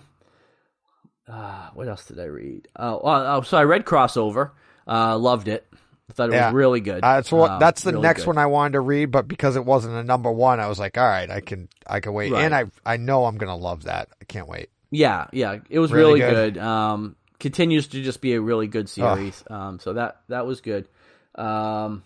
uh, what else did I read? Oh, oh, so I read Crossover. Uh, loved it. I thought it Yeah. was really good. Uh, that's what. Um, that's the really next good. one I wanted to read, but because it wasn't a number one, I was like, all right, I can, I can wait. Right. And I, I know I'm gonna love that. I can't wait. Yeah, yeah, it was Really really, good. good. Um, continues to just be a really good series. Um, so that that was good. Um,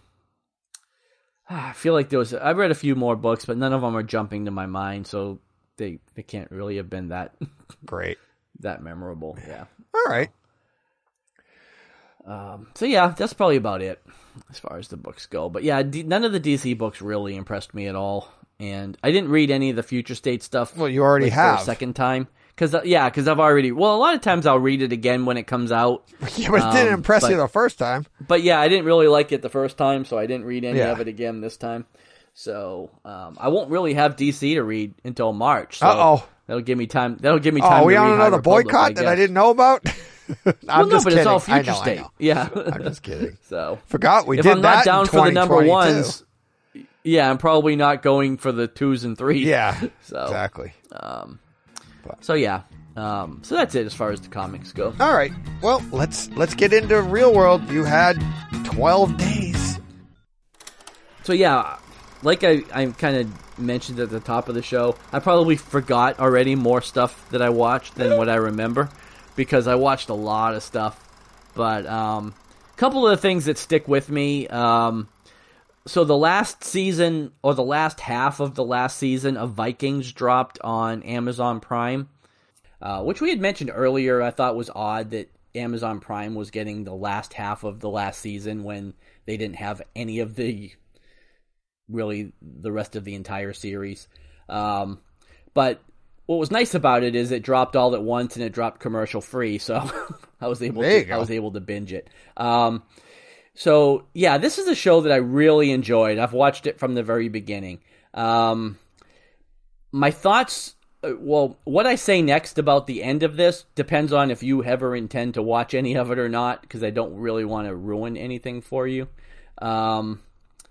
I feel like there was. I've read a few more books, but none of them are jumping to my mind, so they they can't really have been that Great. that memorable. Yeah. All right. Um, so yeah, that's probably about it as far as the books go. But yeah, D- none of the D C books really impressed me at all, and I didn't read any of the Future State stuff. Well, you already like, have. for a second time. Cause yeah, because I've already. Well, a lot of times I'll read it again when it comes out. Yeah, but it didn't Um, impress but- you the first time. But yeah, I didn't really like it the first time, so I didn't read any Yeah. of it again this time. So um, I won't really have D C to read until March. So Uh-oh. That'll give me time. That'll give me time. Oh, we to on read another High Republic, boycott that I guess. didn't know about. I'm well, no, just but kidding. it's all I future know, I state. know. Yeah. I'm just kidding. So Forgot we if did I'm that not down in for the number twenty twenty-two. ones, yeah, I'm probably not going for the twos and threes. Yeah, so, exactly. Um, so yeah, um, so that's it as far as the comics go. All right. Well, let's let's get into real world. You had twelve days. So yeah, like I, I kind of mentioned at the top of the show, I probably forgot already more stuff that I watched than what I remember because I watched a lot of stuff. But um, a couple of the things that stick with me. Um, so the last season, or the last half of the last season of Vikings dropped on Amazon Prime, uh, which we had mentioned earlier. I thought was odd that Amazon Prime was getting the last half of the last season when they didn't have any of the really the rest of the entire series. Um, but what was nice about it is it dropped all at once and it dropped commercial free, so I was able There you to go. I was able to binge it. Um, so yeah, this is a show that I really enjoyed. I've watched it from the very beginning. Um, my thoughts, uh, well, what I say next about the end of this depends on if you ever intend to watch any of it or not, because I don't really want to ruin anything for you. Um,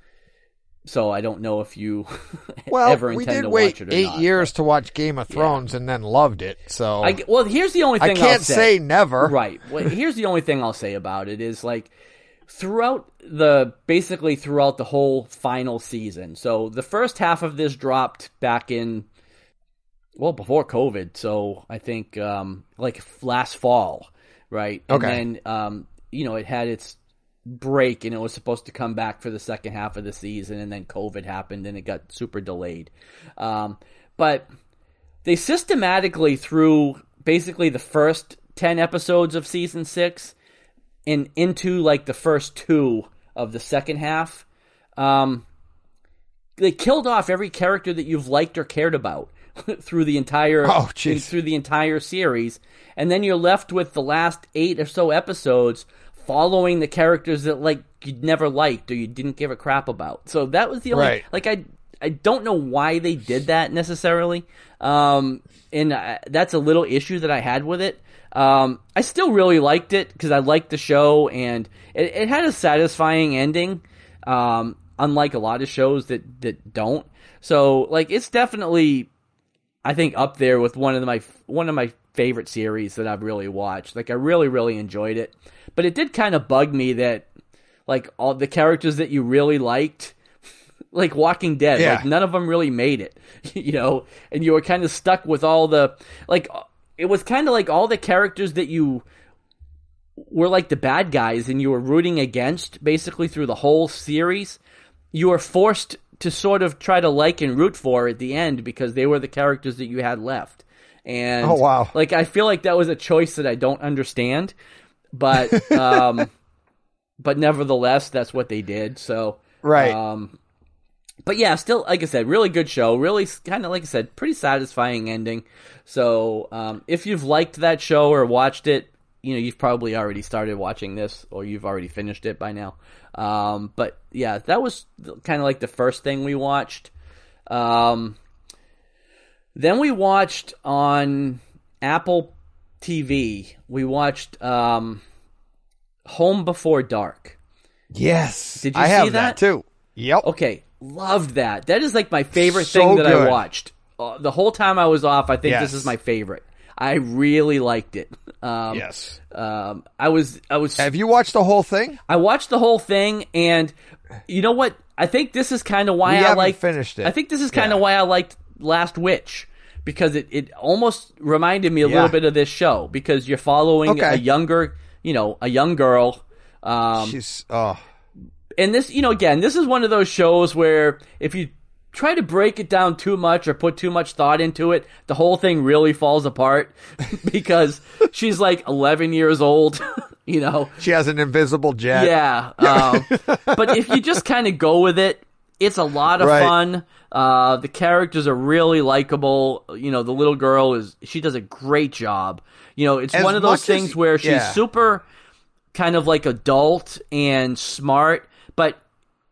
So I don't know if you Well, ever we intend did to wait watch it or eight not. years to watch Game of Thrones and then loved it. So I, well, here's the only I thing can't I'll say. say never. Right. Well, here's the only thing I'll say about it is like throughout the basically throughout the whole final season. So the first half of this dropped back in well before COVID. So I think um, like last fall, right? And Okay. then um, you know it had its break and it was supposed to come back for the second half of the season, and then COVID happened and it got super delayed. Um, but they systematically threw basically the first ten episodes of season six and into like the first two of the second half. Um, they killed off every character that you've liked or cared about through the entire Oh, jeez. through the entire series, and then you're left with the last eight or so episodes following the characters that like you'd never liked or you didn't give a crap about. So that was the only Right. like I I don't know why they did that necessarily, um, and uh, that's a little issue that I had with it. Um, I still really liked it because I liked the show and it, it had a satisfying ending, um, unlike a lot of shows that that don't. So like it's definitely, I think, up there with one of my one of my favorite series that I've really watched. Like I really really enjoyed it, but it did kind of bug me that like all the characters that you really liked, like Walking Dead, Yeah. like none of them really made it, you know, and you were kind of stuck with all the like. It was kind of like all the characters that you were like the bad guys and you were rooting against basically through the whole series. You were forced to sort of try to like and root for at the end because they were the characters that you had left. And Oh, wow. like I feel like that was a choice that I don't understand, but um but nevertheless that's what they did. So Right. um but yeah, still, like I said, really good show. Really, kind of like I said, pretty satisfying ending. So, um, if you've liked that show or watched it, you know, you've probably already started watching this, or you've already finished it by now. Um, but yeah, that was kind of like the first thing we watched. Um, then we watched on Apple T V. We watched um, Home Before Dark. Yes. Did you I see have that? too. Yep. Okay, loved that. That is like my favorite So thing that I good. watched. Uh, the whole time I was off, I think Yes. this is my favorite. I really liked it. Um, Yes. Um, I was, I was, Have you watched the whole thing? I watched the whole thing, and you know what? I think this is kind of why We I haven't liked. finished it. I think this is kind of Yeah. why I liked Last Witch, because it, it almost reminded me a Yeah. little bit of this show because you're following Okay. a younger, you know, a young girl. Um, She's oh and this, you know, again, this is one of those shows where if you try to break it down too much or put too much thought into it, the whole thing really falls apart because she's like eleven years old, you know. she has an invisible jet. Yeah. Um, but if you just kind of go with it, it's a lot of Right. fun. Uh, the characters are really likable. You know, the little girl is, she does a great job. You know, it's As one of those much as- things where she's yeah. super kind of like adult and smart, but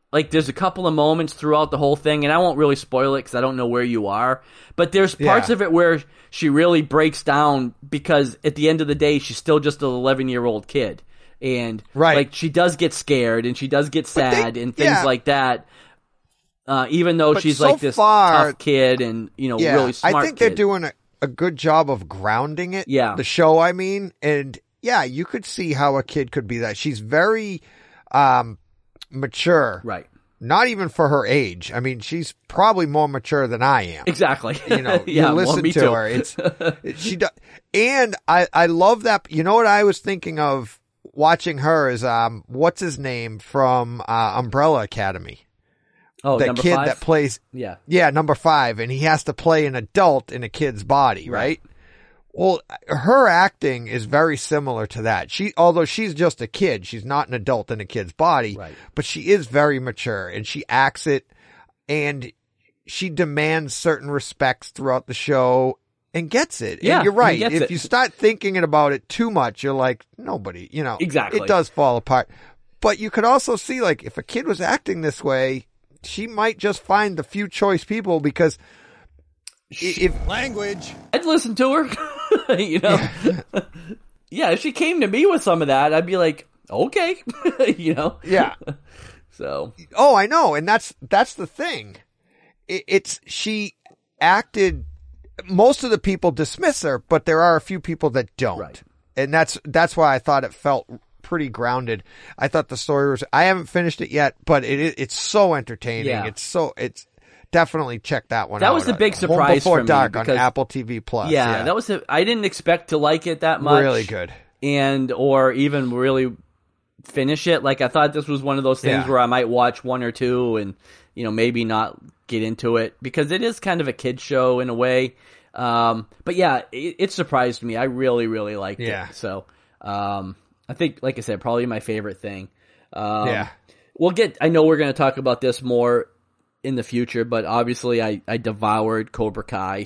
like there's a couple of moments throughout the whole thing, and I won't really spoil it because I don't know where you are, but there's parts Yeah. of it where she really breaks down because at the end of the day, she's still just an eleven-year-old kid. And Right. like she does get scared and she does get they- sad and things yeah. like that. Uh, even though But she's so like this far- tough kid and, you know, Yeah, really smart I think they're kid. doing a, a good job of grounding it. Yeah. The show, I mean, and yeah, you could see how a kid could be that. She's very um, mature. Right. Not even for her age. I mean, she's probably more mature than I am. Exactly. You know, you yeah, well, listen me to too. her. It's it- she does, and I I love that. You know what I was thinking of watching her is um what's his name from uh, Umbrella Academy. Oh, The number kid five? that plays Yeah. yeah number five, and he has to play an adult in a kid's body, right? Right. Well, her acting is very similar to that. She, although she's just a kid, she's not an adult in a kid's body, Right. but she is very mature and she acts it and she demands certain respects throughout the show and gets it. Yeah, and you're and right. gets If it. you start thinking about it too much, you're like, nobody, you know, Exactly. it does fall apart. But you could also see, like, if a kid was acting this way, she might just find the few choice people because i- if Language. I'd listen to her, you know. Yeah. if she came to me with some of that, I'd be like, okay, you know. yeah. So Oh, I know, and that's that's the thing. It, it's she acted. Most of the people dismiss her, but there are a few people that don't, Right. and that's that's why I thought it felt pretty grounded. I thought the story was. I haven't finished it yet, but it it- it's so entertaining. Yeah. It's so it's definitely check that one. That out. was the big Home surprise Before for me Dark on because- Apple T V Plus. yeah, that was. A, I didn't expect to like it that much. really good. and or even really finish it. Like I thought this was one of those things Yeah. where I might watch one or two and you know maybe not get into it because it is kind of a kid show in a way. Um, but yeah, it, it surprised me. I really really liked Yeah. it. So um, I think, like I said, probably my favorite thing. Um, Yeah. we'll get. I know we're going to talk about this more in the future, but obviously I I devoured Cobra Kai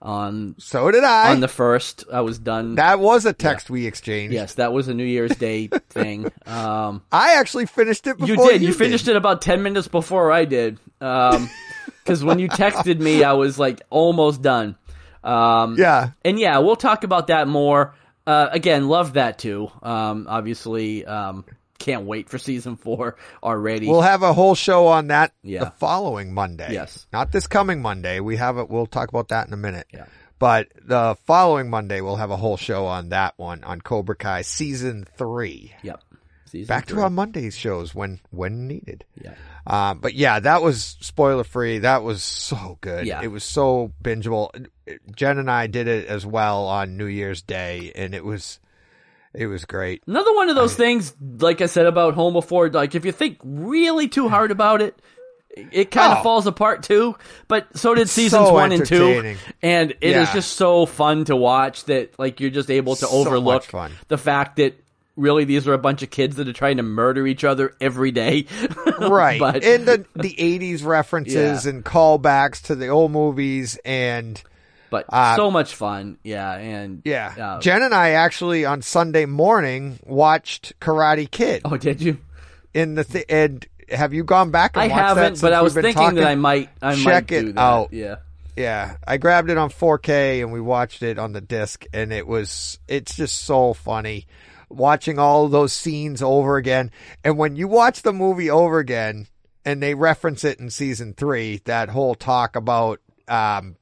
on So did I. on the first. I was done. that was a text we exchanged. Yes, that was a New Year's Day thing. Um, I actually finished it you before did. You, finished it about ten minutes before I did. Um 'cause when you texted me, I was like almost done. Um, Yeah. and yeah, we'll talk about that more. Uh, again, love that too. Um, obviously, um, can't wait for season four already. We'll have a whole show on that Yeah. the following Monday. Yes. Not this coming Monday. We have it. We'll talk about that in a minute. Yeah. But the following Monday, we'll have a whole show on that one on Cobra Kai season three. Yep. Season Back three. to our Mondays shows when, when needed. Yeah. Um, but yeah, that was spoiler free. That was so good. Yeah. It was so bingeable. Jen and I did it as well on New Year's Day, and it was, it was great. Another one of those things, like I said about Home Before, like if you think really too hard about it, it kind of Oh. falls apart too. But so did seasons so one and two, entertaining. and it is Yeah. just so fun to watch that like you're just able to So overlook much fun. the fact that really these are a bunch of kids that are trying to murder each other every day. Right. But and the the eighties references Yeah. and callbacks to the old movies and but uh, so much fun, yeah, and yeah. uh, Jen and I actually on Sunday morning watched Karate Kid oh, did you? in the th- and have you gone back and I watched that haven't, since but I we've was been thinking talking? that I might, I Check might it do that. out. Yeah. Yeah, I grabbed it on four K and we watched it on the disc, and it was it's just so funny watching all those scenes over again. And when you watch the movie over again and they reference it in season three, that whole talk about um,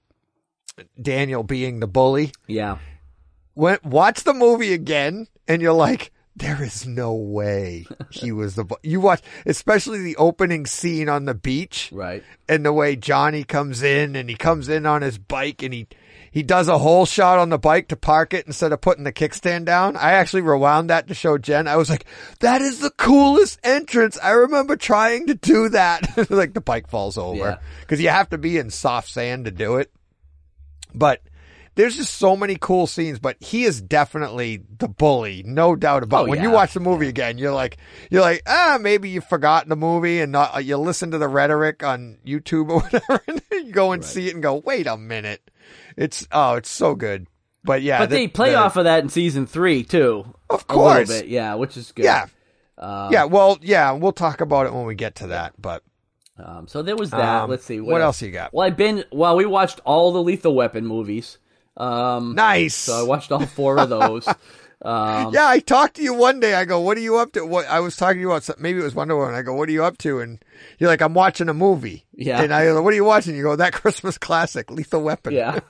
Daniel being the bully, Yeah. when watch the movie again and you're like, there is no way he was the bu-. You watch, especially the opening scene on the beach, Right. and the way Johnny comes in and he comes in on his bike and he, he does a whole shot on the bike to park it instead of putting the kickstand down. I actually rewound that to show Jen. I was like, that is the coolest entrance. I remember trying to do that. Like the bike falls over Yeah. because you have to be in soft sand to do it. But there's just so many cool scenes, but he is definitely the bully, no doubt about it. Oh, When you yeah. watch the movie again, you're like, you're like, ah, maybe you've forgotten the movie and not, you listen to the rhetoric on YouTube or whatever, and then you go and see it and go, wait a minute. It's, oh, it's so good. But yeah. But the- they play the- off of that in season three too. Of A course. little bit, yeah, which is good. Yeah. Um, Yeah. Well, yeah, we'll talk about it when we get to that, but Um, so there was that. Um, Let's see. what else you got? Well, I've been, well, we watched all the Lethal Weapon movies. Um, Nice. So I watched all four of those. Um, Yeah, I talked to you one day. I go, "What are you up to?" What I was talking to you about, some- maybe it was Wonder Woman. I go, "What are you up to?" And you're like, "I'm watching a movie." Yeah. And I go, "What are you watching?" You go, "That Christmas classic, Lethal Weapon." Yeah.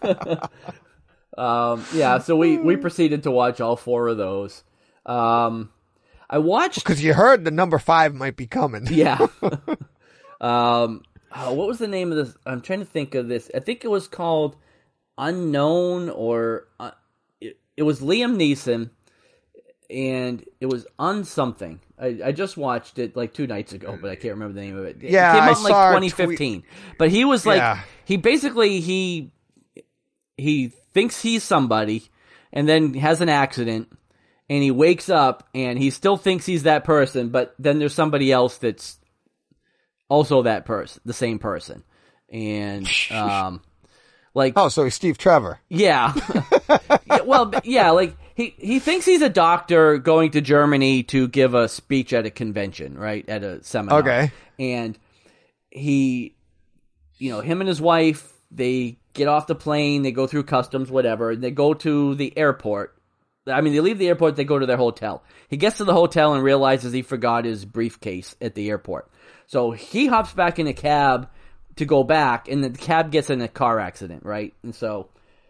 um, yeah. So we, we proceeded to watch all four of those. Um, I watched. Because you heard the number five might be coming. Yeah. um, oh, what was the name of this? I'm trying to think of this. I think it was called Unknown, or uh, it, it was Liam Neeson, and it was On Something. I, I just watched it like two nights ago, but I can't remember the name of it. Yeah, it came I out in like saw a twenty fifteen. tweet. But he was like, Yeah. he basically he he thinks he's somebody, and then has an accident. And he wakes up, and he still thinks he's that person, but then there's somebody else that's also that person, the same person. And, um, like, Oh, so he's Steve Trevor. yeah. Yeah, well, b- yeah, like, he, he thinks he's a doctor going to Germany to give a speech at a convention, right? At a seminar. Okay. And he, you know, him and his wife, they get off the plane, they go through customs, whatever, and they go to the airport. I mean, they leave the airport, they go to their hotel. He gets to the hotel and realizes he forgot his briefcase at the airport. So he hops back in a cab to go back, and the cab gets in a car accident, right? And so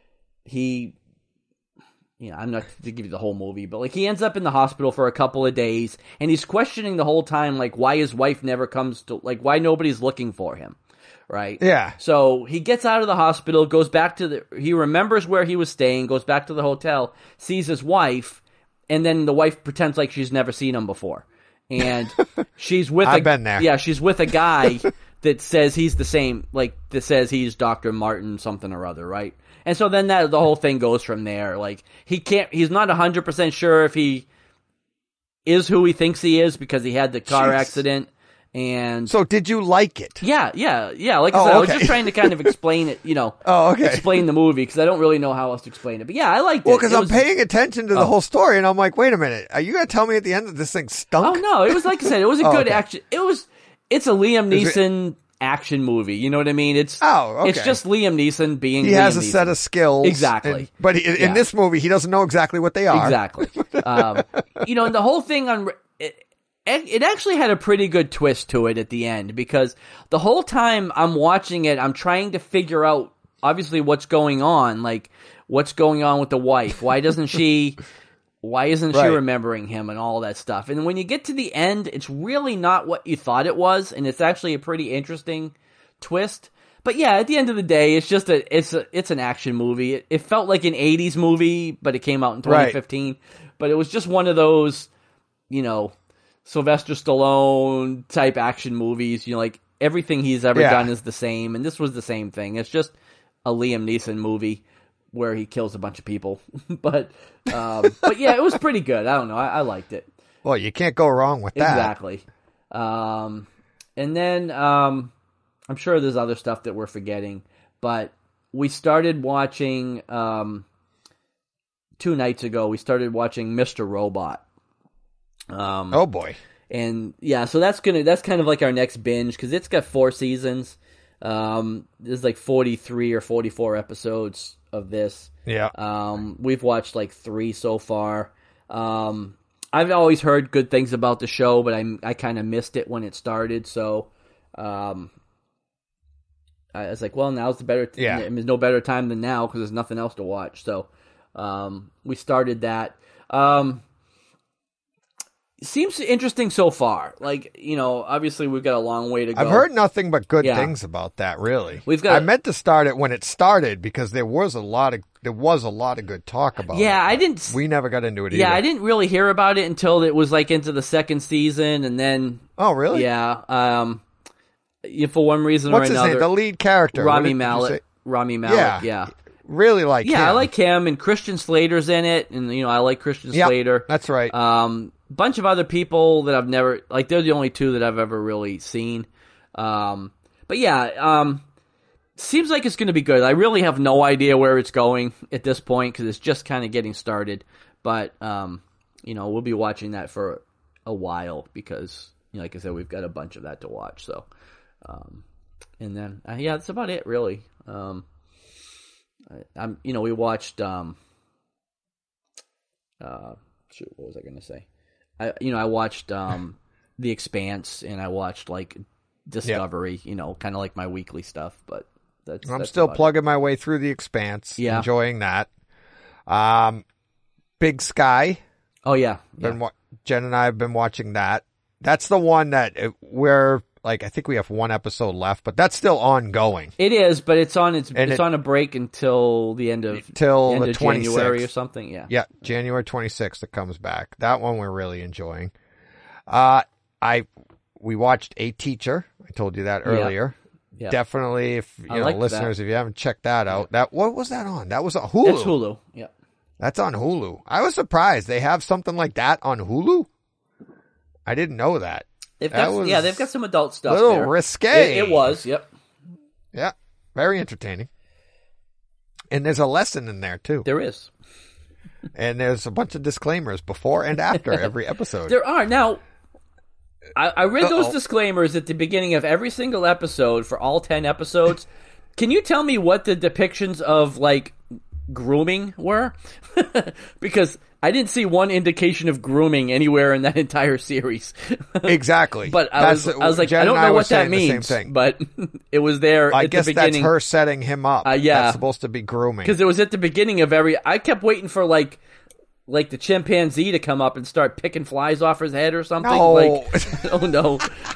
he, you know, I'm not to give you the whole movie, but like he ends up in the hospital for a couple of days, and he's questioning the whole time, like why his wife never comes to, like why nobody's looking for him. Right? Yeah. So he gets out of the hospital, goes back to the, he remembers where he was staying, goes back to the hotel, sees his wife, and then the wife pretends like she's never seen him before. And she's with I've a, been there. Yeah, she's with a guy that says he's the same, like, that says he's Doctor Martin something or other, right? And so then that, the whole thing goes from there. Like, he can't, he's not one hundred percent sure if he is who he thinks he is because he had the car Jeez. accident. And So did you like it? yeah, yeah, yeah. Like I Oh, said, I was okay. just trying to kind of explain it, you know, Oh, okay. explain the movie because I don't really know how else to explain it. But yeah, I liked it. Well, because It I'm was- paying attention to the Oh. whole story, and I'm like, wait a minute, are you going to tell me at the end that this thing stunk? Oh no, it was like I said, it was a Oh, good okay. action. It was. It's a Liam Is it- Neeson action movie. You know what I mean? It's Oh, okay. It's just Liam Neeson being. He Liam has a Neeson. set of skills. Exactly. and- but he, in Yeah. this movie, he doesn't know exactly what they are. Exactly. um, you know, and the whole thing on it, it actually had a pretty good twist to it at the end because the whole time I'm watching it, I'm trying to figure out obviously what's going on, like what's going on with the wife. Why doesn't she? Why isn't she Right. remembering him and all that stuff? And when you get to the end, it's really not what you thought it was, and it's actually a pretty interesting twist. But yeah, at the end of the day, it's just a it's a, it's an action movie. It, it felt like an eighties movie, but it came out in twenty fifteen. But it was just one of those, you know, Sylvester Stallone type action movies. You know, like everything he's ever Yeah. done is the same, and this was the same thing. It's just a Liam Neeson movie where he kills a bunch of people. but um, but yeah, it was pretty good. I don't know. I, I liked it. Well, you can't go wrong with that. Exactly. Um, and then um, I'm sure there's other stuff that we're forgetting, but we started watching um, two nights ago. We started watching Mister Robot. Um, Oh boy. and yeah, so that's gonna that's kind of like our next binge because it's got four seasons. Um, there's like forty-three or forty-four episodes of this. Yeah. Um, we've watched like three so far. Um, I've always heard good things about the show, but I I kind of missed it when it started. So, um, I was like, well, now's the better. T- Yeah. There's no better time than now because there's nothing else to watch. So, um, we started that. Um, seems interesting so far. Like, you know, obviously we've got a long way to go. I've heard nothing but good Yeah. things about that. Really, We've got- I meant to start it when it started because there was a lot of there was a lot of good talk about it. Yeah, I but didn't. We never got into it. Yeah, either. I didn't really hear about it until it was like into the second season, and then Oh, really? yeah, um, yeah, for one reason What's or his another, name? The lead character, What Rami did you Malek. say? Rami Malek, Yeah. yeah, Really like. yeah. I him. like him, and Christian Slater's in it, and you know I like Christian Yep, Slater. That's right. Um, bunch of other people that I've never like. They're the only two that I've ever really seen. Um, but yeah, um, seems like it's going to be good. I really have no idea where it's going at this point because it's just kind of getting started. But um, you know, we'll be watching that for a while because, you know, like I said, we've got a bunch of that to watch. So, Um, and then uh, yeah, that's about it really. Um, I, I'm you know we watched um, uh, shoot, what was I going to say? I you know I watched um, The Expanse, and I watched like Discovery. Yep. You know, kind of like my weekly stuff, but that's I'm that's still about plugging it. my way through The Expanse. Yeah. Enjoying that. Um, Big Sky. Oh yeah, yeah. Been wa- Jen and I have been watching that. That's the one that it, we're like. I think we have one episode left, but that's still ongoing. It is, but it's on it's And it's it- on a break until the end of Till end the of January or twenty-sixth. something. Yeah. Yeah, January twenty-sixth it comes back. That one we're really enjoying. Uh, I we watched A Teacher. I told you that earlier. Yeah. Definitely, if you I know, liked listeners, that. if you haven't checked that out, that what was that on? That was on Hulu. It's Hulu. Yeah. That's on Hulu. I was surprised they have something like that on Hulu. I didn't know that. They've That got was yeah, they've got some adult A stuff. little there. risque. It, it was. Yep. Yeah, very entertaining. And there's a lesson in there too. There is. And there's a bunch of disclaimers before and after every episode. There are now. I, I read those Uh-oh. disclaimers at the beginning of every single episode for all ten episodes. Can you tell me what the depictions of like grooming were? Because I didn't see one indication of grooming anywhere in that entire series. Exactly. But I That's- was, I was like, Jen I don't and I know were what that saying the same means. thing. But it was there I at guess the that's beginning. her setting him up. Uh, yeah. That's supposed to be grooming. Because it was at the beginning of every. I kept waiting for like, like the chimpanzee to come up and start picking flies off his head or something. No. Like, oh no,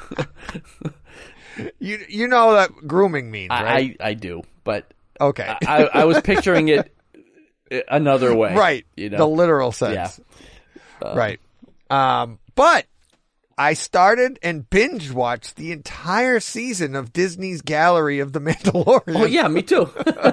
You you know that grooming means, right? I, I I do, but okay. I I was picturing it another way, right. You The know, literal sense. right. Um, but I started and binge watched the entire season of Disney's Gallery of the Mandalorian. oh yeah, me too.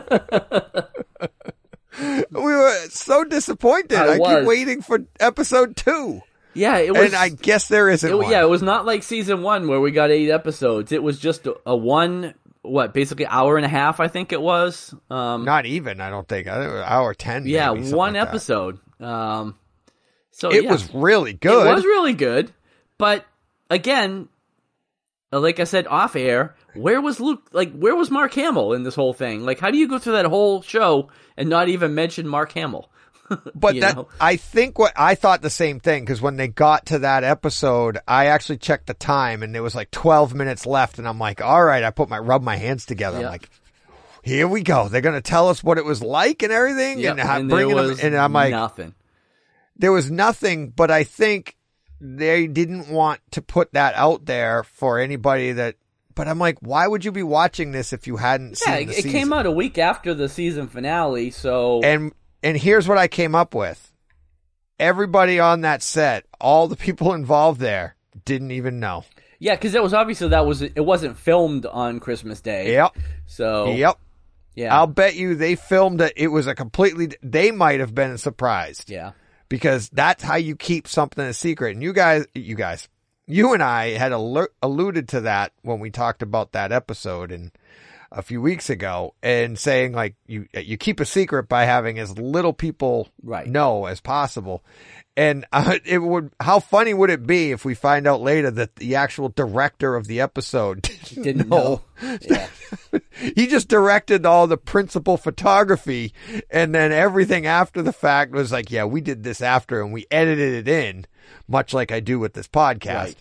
We were so disappointed. I I, was. keep waiting for episode two. Yeah, it was. And I guess there isn't it, one. yeah, it was not like season one where we got eight episodes. It was just a, a one, what, basically hour and a half, I think it was. Um, Not even, I don't think. I think it was hour ten. yeah, maybe, something one like that. episode. Um, so It yeah. was really good. It was really good, but again, uh, like I said off air, where was Luke? Like, where was Mark Hamill in this whole thing? Like, how do you go through that whole show and not even mention Mark Hamill? But You that know? I think what I thought the same thing, because when they got to that episode, I actually checked the time and there was like twelve minutes left, and I'm like, all right, I put my rub my hands together. Yeah. I'm like, here we go. They're gonna tell us what it was like and everything, Yep, and how and there bringing them. was And I'm like, nothing. there was nothing. But I think they didn't want to put that out there for anybody that. But I'm like, why would you be watching this if you hadn't Yeah, seen it, the it season? came out a week after the season finale, so And and here's what I came up with. Everybody on that set, all the people involved there, didn't even know. yeah, because it was obviously that was it wasn't filmed on Christmas Day. Yep. So Yep. yeah, I'll bet you they filmed it. It was a completely, they might have been surprised yeah, because that's how you keep something a secret. And you guys, you guys, you and I had alert, alluded to that when we talked about that episode and a few weeks ago, and saying like you you keep a secret by having as little people Right. know as possible. And uh, it would, how funny would it be if we find out later that the actual director of the episode didn't, didn't know? know. Yeah. He just directed all the principal photography, and then everything after the fact was like, yeah, we did this after and we edited it in, much like I do with this podcast.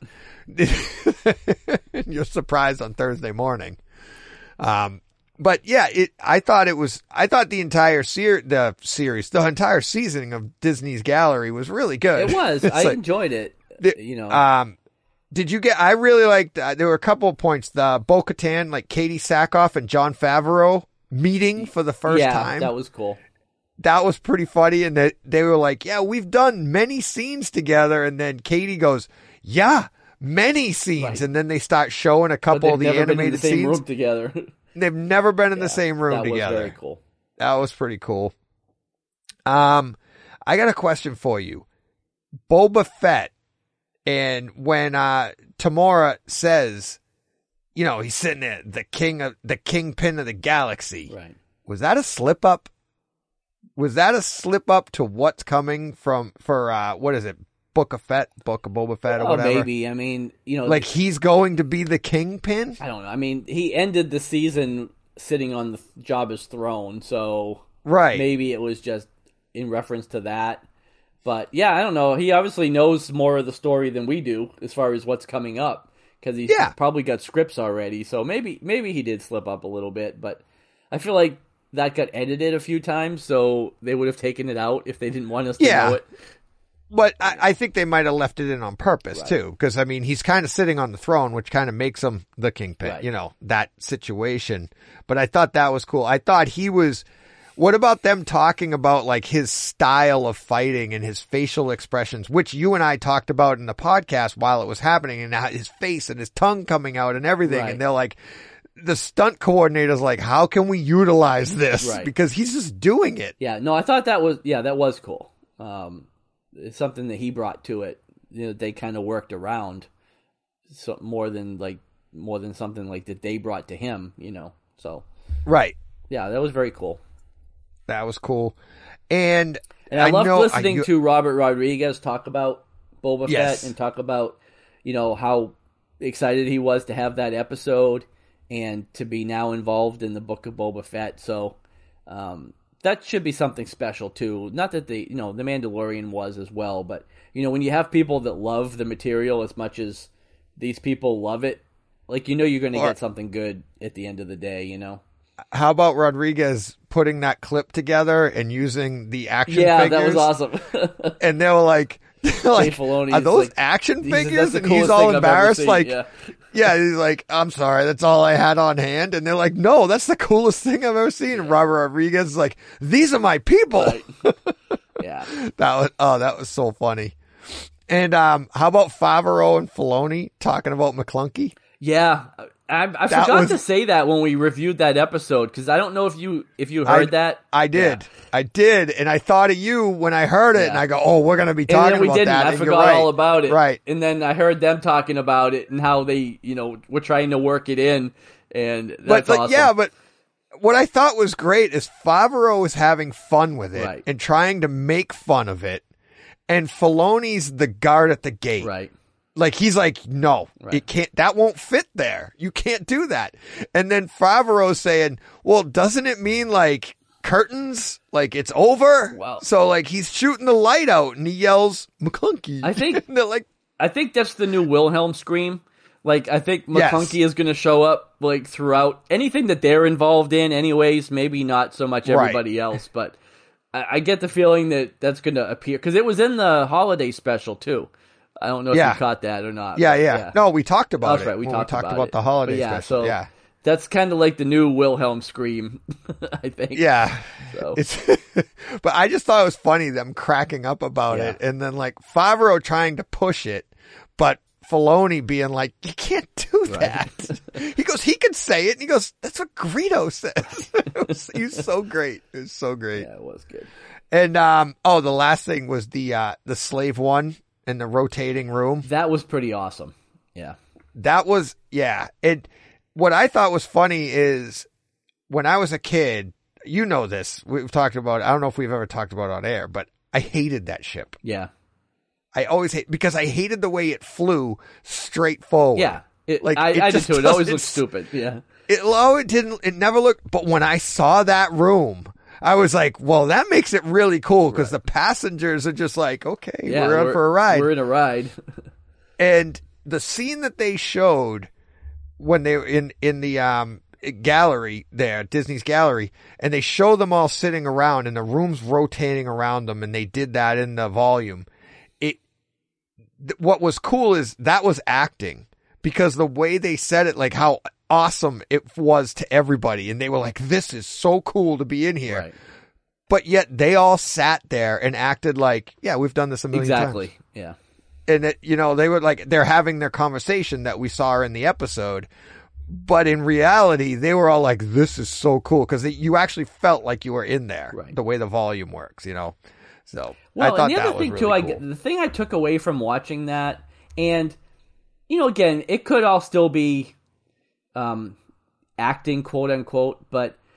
And you're surprised on Thursday morning. Um, but yeah, it, I thought it was, I thought the entire ser- the series, the entire season of Disney's Gallery was really good. It was. It's I like- enjoyed it. the- you know, Um, did you get, I really liked, uh, there were a couple of points, the Bo-Katan, like Katie Sackhoff and Jon Favreau meeting for the first yeah, time. that was cool. That was pretty funny. And that they were like, yeah, we've done many scenes together. And then Katie goes, yeah, many scenes. Right. And then they start showing a But couple they've of the never been in animated the same scenes. room together. They've never been in the Yeah, same room that together. was very cool. That was pretty cool. Um, I got a question for you. Boba Fett, and when uh Tamora says, you know, he's sitting there, the king of the kingpin of the galaxy. Right. Was that a slip up? Was that a slip up to what's coming from for uh what is it? Book of Fett, Book of Boba Fett, or Oh, whatever. maybe. I mean, you know, Like he's going to be the kingpin. I don't know. I mean, he ended the season sitting on the Jabba's throne, so Right. maybe it was just in reference to that. But yeah, I don't know. He obviously knows more of the story than we do as far as what's coming up because he's Yeah. probably got scripts already. So maybe maybe he did slip up a little bit, but I feel like that got edited a few times, so they would have taken it out if they didn't want us to Yeah. know it. But I, I think they might have left it in on purpose Right. too, because I mean he's kind of sitting on the throne, which kind of makes him the kingpin. Right. You know, that situation. But I thought that was cool. I thought he was. What about them talking about like his style of fighting and his facial expressions, which you and I talked about in the podcast while it was happening, and how his face and his tongue coming out and everything, Right. and they're like. The stunt coordinator's like, how can we utilize this? Right. Because he's just doing it. Yeah, no, I thought that was yeah, that was cool. Um, it's something that he brought to it. You know, they kind of worked around so more than like more than something like that they brought to him. You know, so Right. yeah, that was very cool. That was cool. And, And I, I loved know, listening I, to Robert Rodriguez talk about Boba Yes. Fett and talk about you know how excited he was to have that episode and to be now involved in the Book of Boba Fett. So um, that should be something special too. Not that the you know the Mandalorian was as well, but you know when you have people that love the material as much as these people love it, like you know you're going to Or- get something good at the end of the day. You know. how about Rodriguez putting that clip together and using the action Yeah, figures? that was awesome. And they were like, like Filoni are is those like- action He said, figures? "That's the And he's coolest all thing I've ever embarrassed, seen." like, Yeah. yeah, he's like, I'm sorry, that's all I had on hand. And they're like, no, that's the coolest thing I've ever seen. And Robert Rodriguez is like, these are my people. Right. Yeah. That was, oh, that was so funny. And um, how about Favreau and Filoni talking about McClunky? Yeah, I, I That forgot was- to say that when we reviewed that episode because I don't know if you if you heard I, that. I did. Yeah. I did. And I thought of you when I heard it. Yeah. And I go, oh, we're going to be And talking then we about didn't. that. I And you're forgot right. all about it. Right. And then I heard them talking about it and how they, you know, were trying to work it in, and that's But, like, awesome. yeah, but what I thought was great is Favreau was having fun with it Right. and trying to make fun of it. And Filoni's the guard at the gate. Right. Like, he's like, no, Right. it can't, that won't fit there. You can't do that. And then Favreau's saying, well, doesn't it mean like curtains? Like it's over? Wow. So like he's shooting the light out and he yells, McClunky. I think- And they're like, I think that's the new Wilhelm scream. Like I think Yes. McClunky is going to show up like throughout anything that they're involved in. Anyways, maybe not so much Right. everybody else, but I, I get the feeling that that's going to appear because it was in the holiday special too. I don't know if Yeah. you caught that or not. yeah, but yeah, No, we talked about That's it. right. We when talked, we talked about, about, it. the holiday But yeah, special. So yeah. that's kind of like the new Wilhelm scream. I think. Yeah. So. It's, but I just thought it was funny them cracking up about Yeah. it. And then like Favreau trying to push it, but Filoni being like, you can't do that. He goes, he can say it. And he goes, that's what Greedo says. It was, he was so great. It was so great. Yeah, it was good. And, um, oh, the last thing was the, uh, the slave one in the rotating room. That was pretty awesome. Yeah. That was, yeah. And what I thought was funny is when I was a kid, you know this, we've talked about, I don't know if we've ever talked about it on air, but I hated that ship. Yeah. I always hate, because I hated the way it flew straight forward. Yeah. It, Like, I, it I did just too. It always doesn't- looked stupid. Yeah. It, oh, it didn't, it never looked, but when I saw that room, I was like, well, that makes it really cool because the passengers are just like, okay, Yeah. we're in for a ride. We're in a ride. And the scene that they showed when they were in, in the, um, gallery there, Disney's gallery, and they show them all sitting around and the room's rotating around them, and they did that in the volume. It, th- what was cool is that was acting, because the way they said it, like how awesome it was to everybody, and they were like, this is so cool to be in here. Right. But yet they all sat there and acted like, yeah, we've done this a million times. Exactly. Yeah. And that, you know, they were like, they're having their conversation that we saw in the episode. But in reality, they were all like, this is so cool. Cause you actually felt like you were in there, Right. the way the volume works, you know? So Well, I thought and the that other was thing really too, I cool. the thing I took away from watching that, and you know, again, it could all still be um, acting, quote unquote, but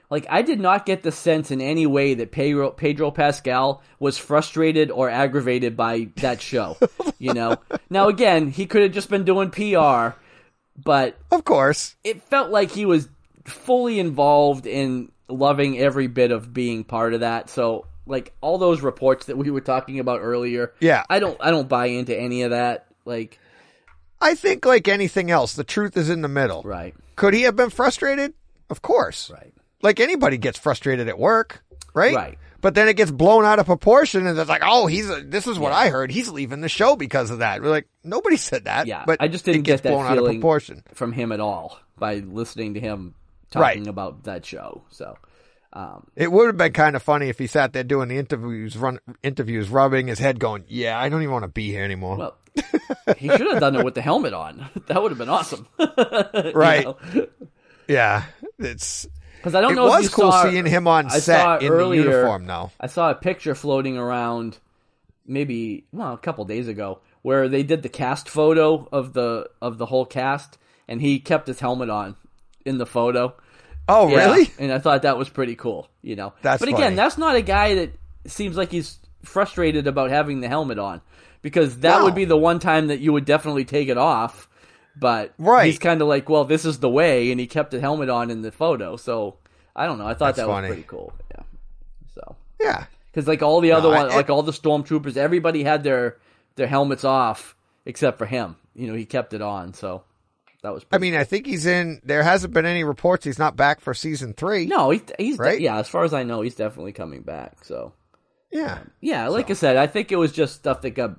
Like, I did not get the sense in any way that Pedro, Pedro Pascal was frustrated or aggravated by that show, you know? Now, again, he could have just been doing P R, but... Of course. It felt like he was fully involved in loving every bit of being part of that, so, like, all those reports that we were talking about earlier, yeah. I don't, I don't buy into any of that, like... I think, like anything else, the truth is in the middle. Right. Could he have been frustrated? Of course. Right. Like anybody gets frustrated at work, right? Right. But then it gets blown out of proportion, and it's like, oh, he's a, this is what yeah. I heard. He's leaving the show because of that. We're like, nobody said that. Yeah, but I just didn't it gets get that blown out of feeling proportion from him at all by listening to him talking right. about that show. So um, it would have been kind of funny if he sat there doing the interviews, run interviews, rubbing his head, going, "Yeah, I don't even want to be here anymore." Well, he should have done it with the helmet on. That would have been awesome, right? You know? Yeah, it's. Because I don't it know. It if was you cool saw, seeing him on I set in earlier, the uniform. Now I saw a picture floating around, maybe well a couple days ago, where they did the cast photo of the of the whole cast, and he kept his helmet on in the photo. Oh, yeah, really? And I thought that was pretty cool. You know, that's but again, funny. That's not a guy that seems like he's frustrated about having the helmet on, because that no. would be the one time that you would definitely take it off. But right. he's kind of like, well, this is the way, and he kept the helmet on in the photo. So I don't know. I thought That's that funny. was pretty cool. Yeah. So yeah, because like all the other no, ones, I, like all the stormtroopers, everybody had their their helmets off except for him. You know, he kept it on. So that was. I mean, cool. I think he's in. There hasn't been any reports he's not back for season three. No, he, he's right. Yeah, as far as I know, he's definitely coming back. So yeah, um, yeah. Like so. I said, I think it was just stuff that got.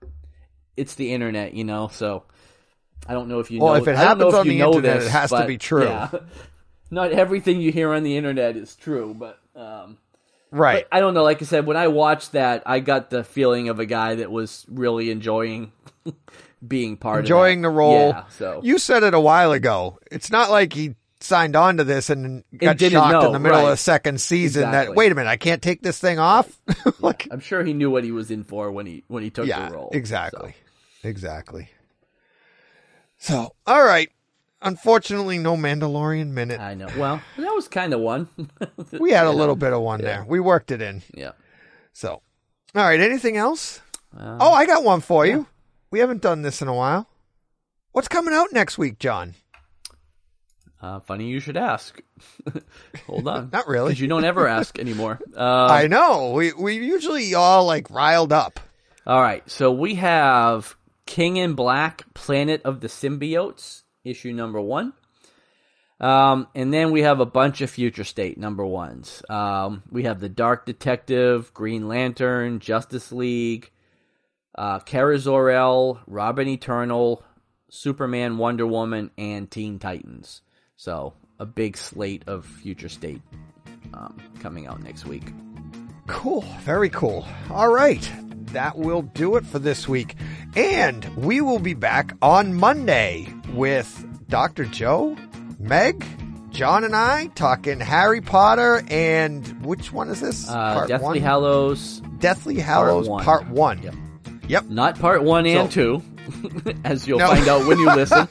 It's the internet, you know. So. I don't know if you well, know. if it I don't know happens if on you the know internet, this, it has but, to be true. Yeah. Not everything you hear on the internet is true, but um, right. But I don't know. Like I said, when I watched that, I got the feeling of a guy that was really enjoying being part enjoying of the role. Yeah, so you said it a while ago. It's not like he signed on to this and got and didn't shocked know, in the middle right. of the second season exactly. that wait a minute, I can't take this thing off. like yeah, I'm sure he knew what he was in for when he when he took yeah, the role. Exactly. So. Exactly. So, all right. Unfortunately, no Mandalorian minute. I know. Well, that was kind of one. We had a you little know? bit of one yeah. there. We worked it in. Yeah. So, all right. Anything else? Um, oh, I got one for yeah. you. We haven't done this in a while. What's coming out next week, John? Uh, funny you should ask. Hold on. Not really. Because you don't ever ask anymore. Um, I know. We we usually all like riled up. All right. So we have King in Black, Planet of the Symbiotes, issue number one. Um, and then we have a bunch of Future State number ones. Um, we have The Dark Detective, Green Lantern, Justice League, uh, Kara Zor-El, Robin Eternal, Superman, Wonder Woman, and Teen Titans. So a big slate of Future State um, coming out next week. Cool. Very cool. All right. That will do it for this week. And we will be back on Monday with Doctor Joe, Meg, John, and I talking Harry Potter and which one is this? Uh, part Deathly one? Hallows. Deathly Hallows Part one. Part One. Yep. Yep. Not Part One and So- Two, as you'll No. find out when you listen.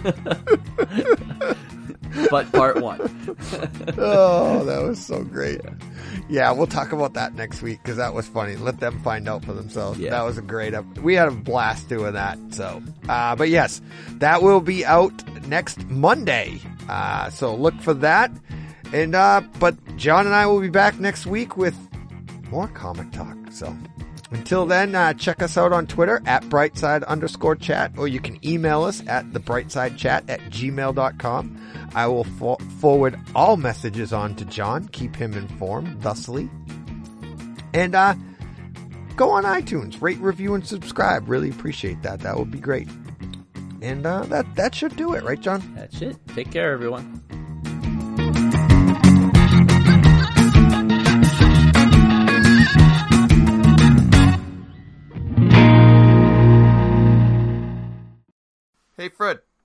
But Part One. Oh, that was so great. Yeah, we'll talk about that next week because that was funny. Let them find out for themselves. Yeah. That was a great up. We had a blast doing that. So, uh, but yes, that will be out next Monday. Uh, so look for that. And, uh, but John and I will be back next week with more comic talk. So until then, uh, check us out on Twitter at brightside underscore chat, or you can email us at the brightside chat at gmail dot com. I will fo- forward all messages on to John, keep him informed thusly. And, uh, go on iTunes, rate, review, and subscribe. Really appreciate that. That would be great. And, uh, that, that should do it, right, John? That's it. Take care, everyone. Hey, Fred.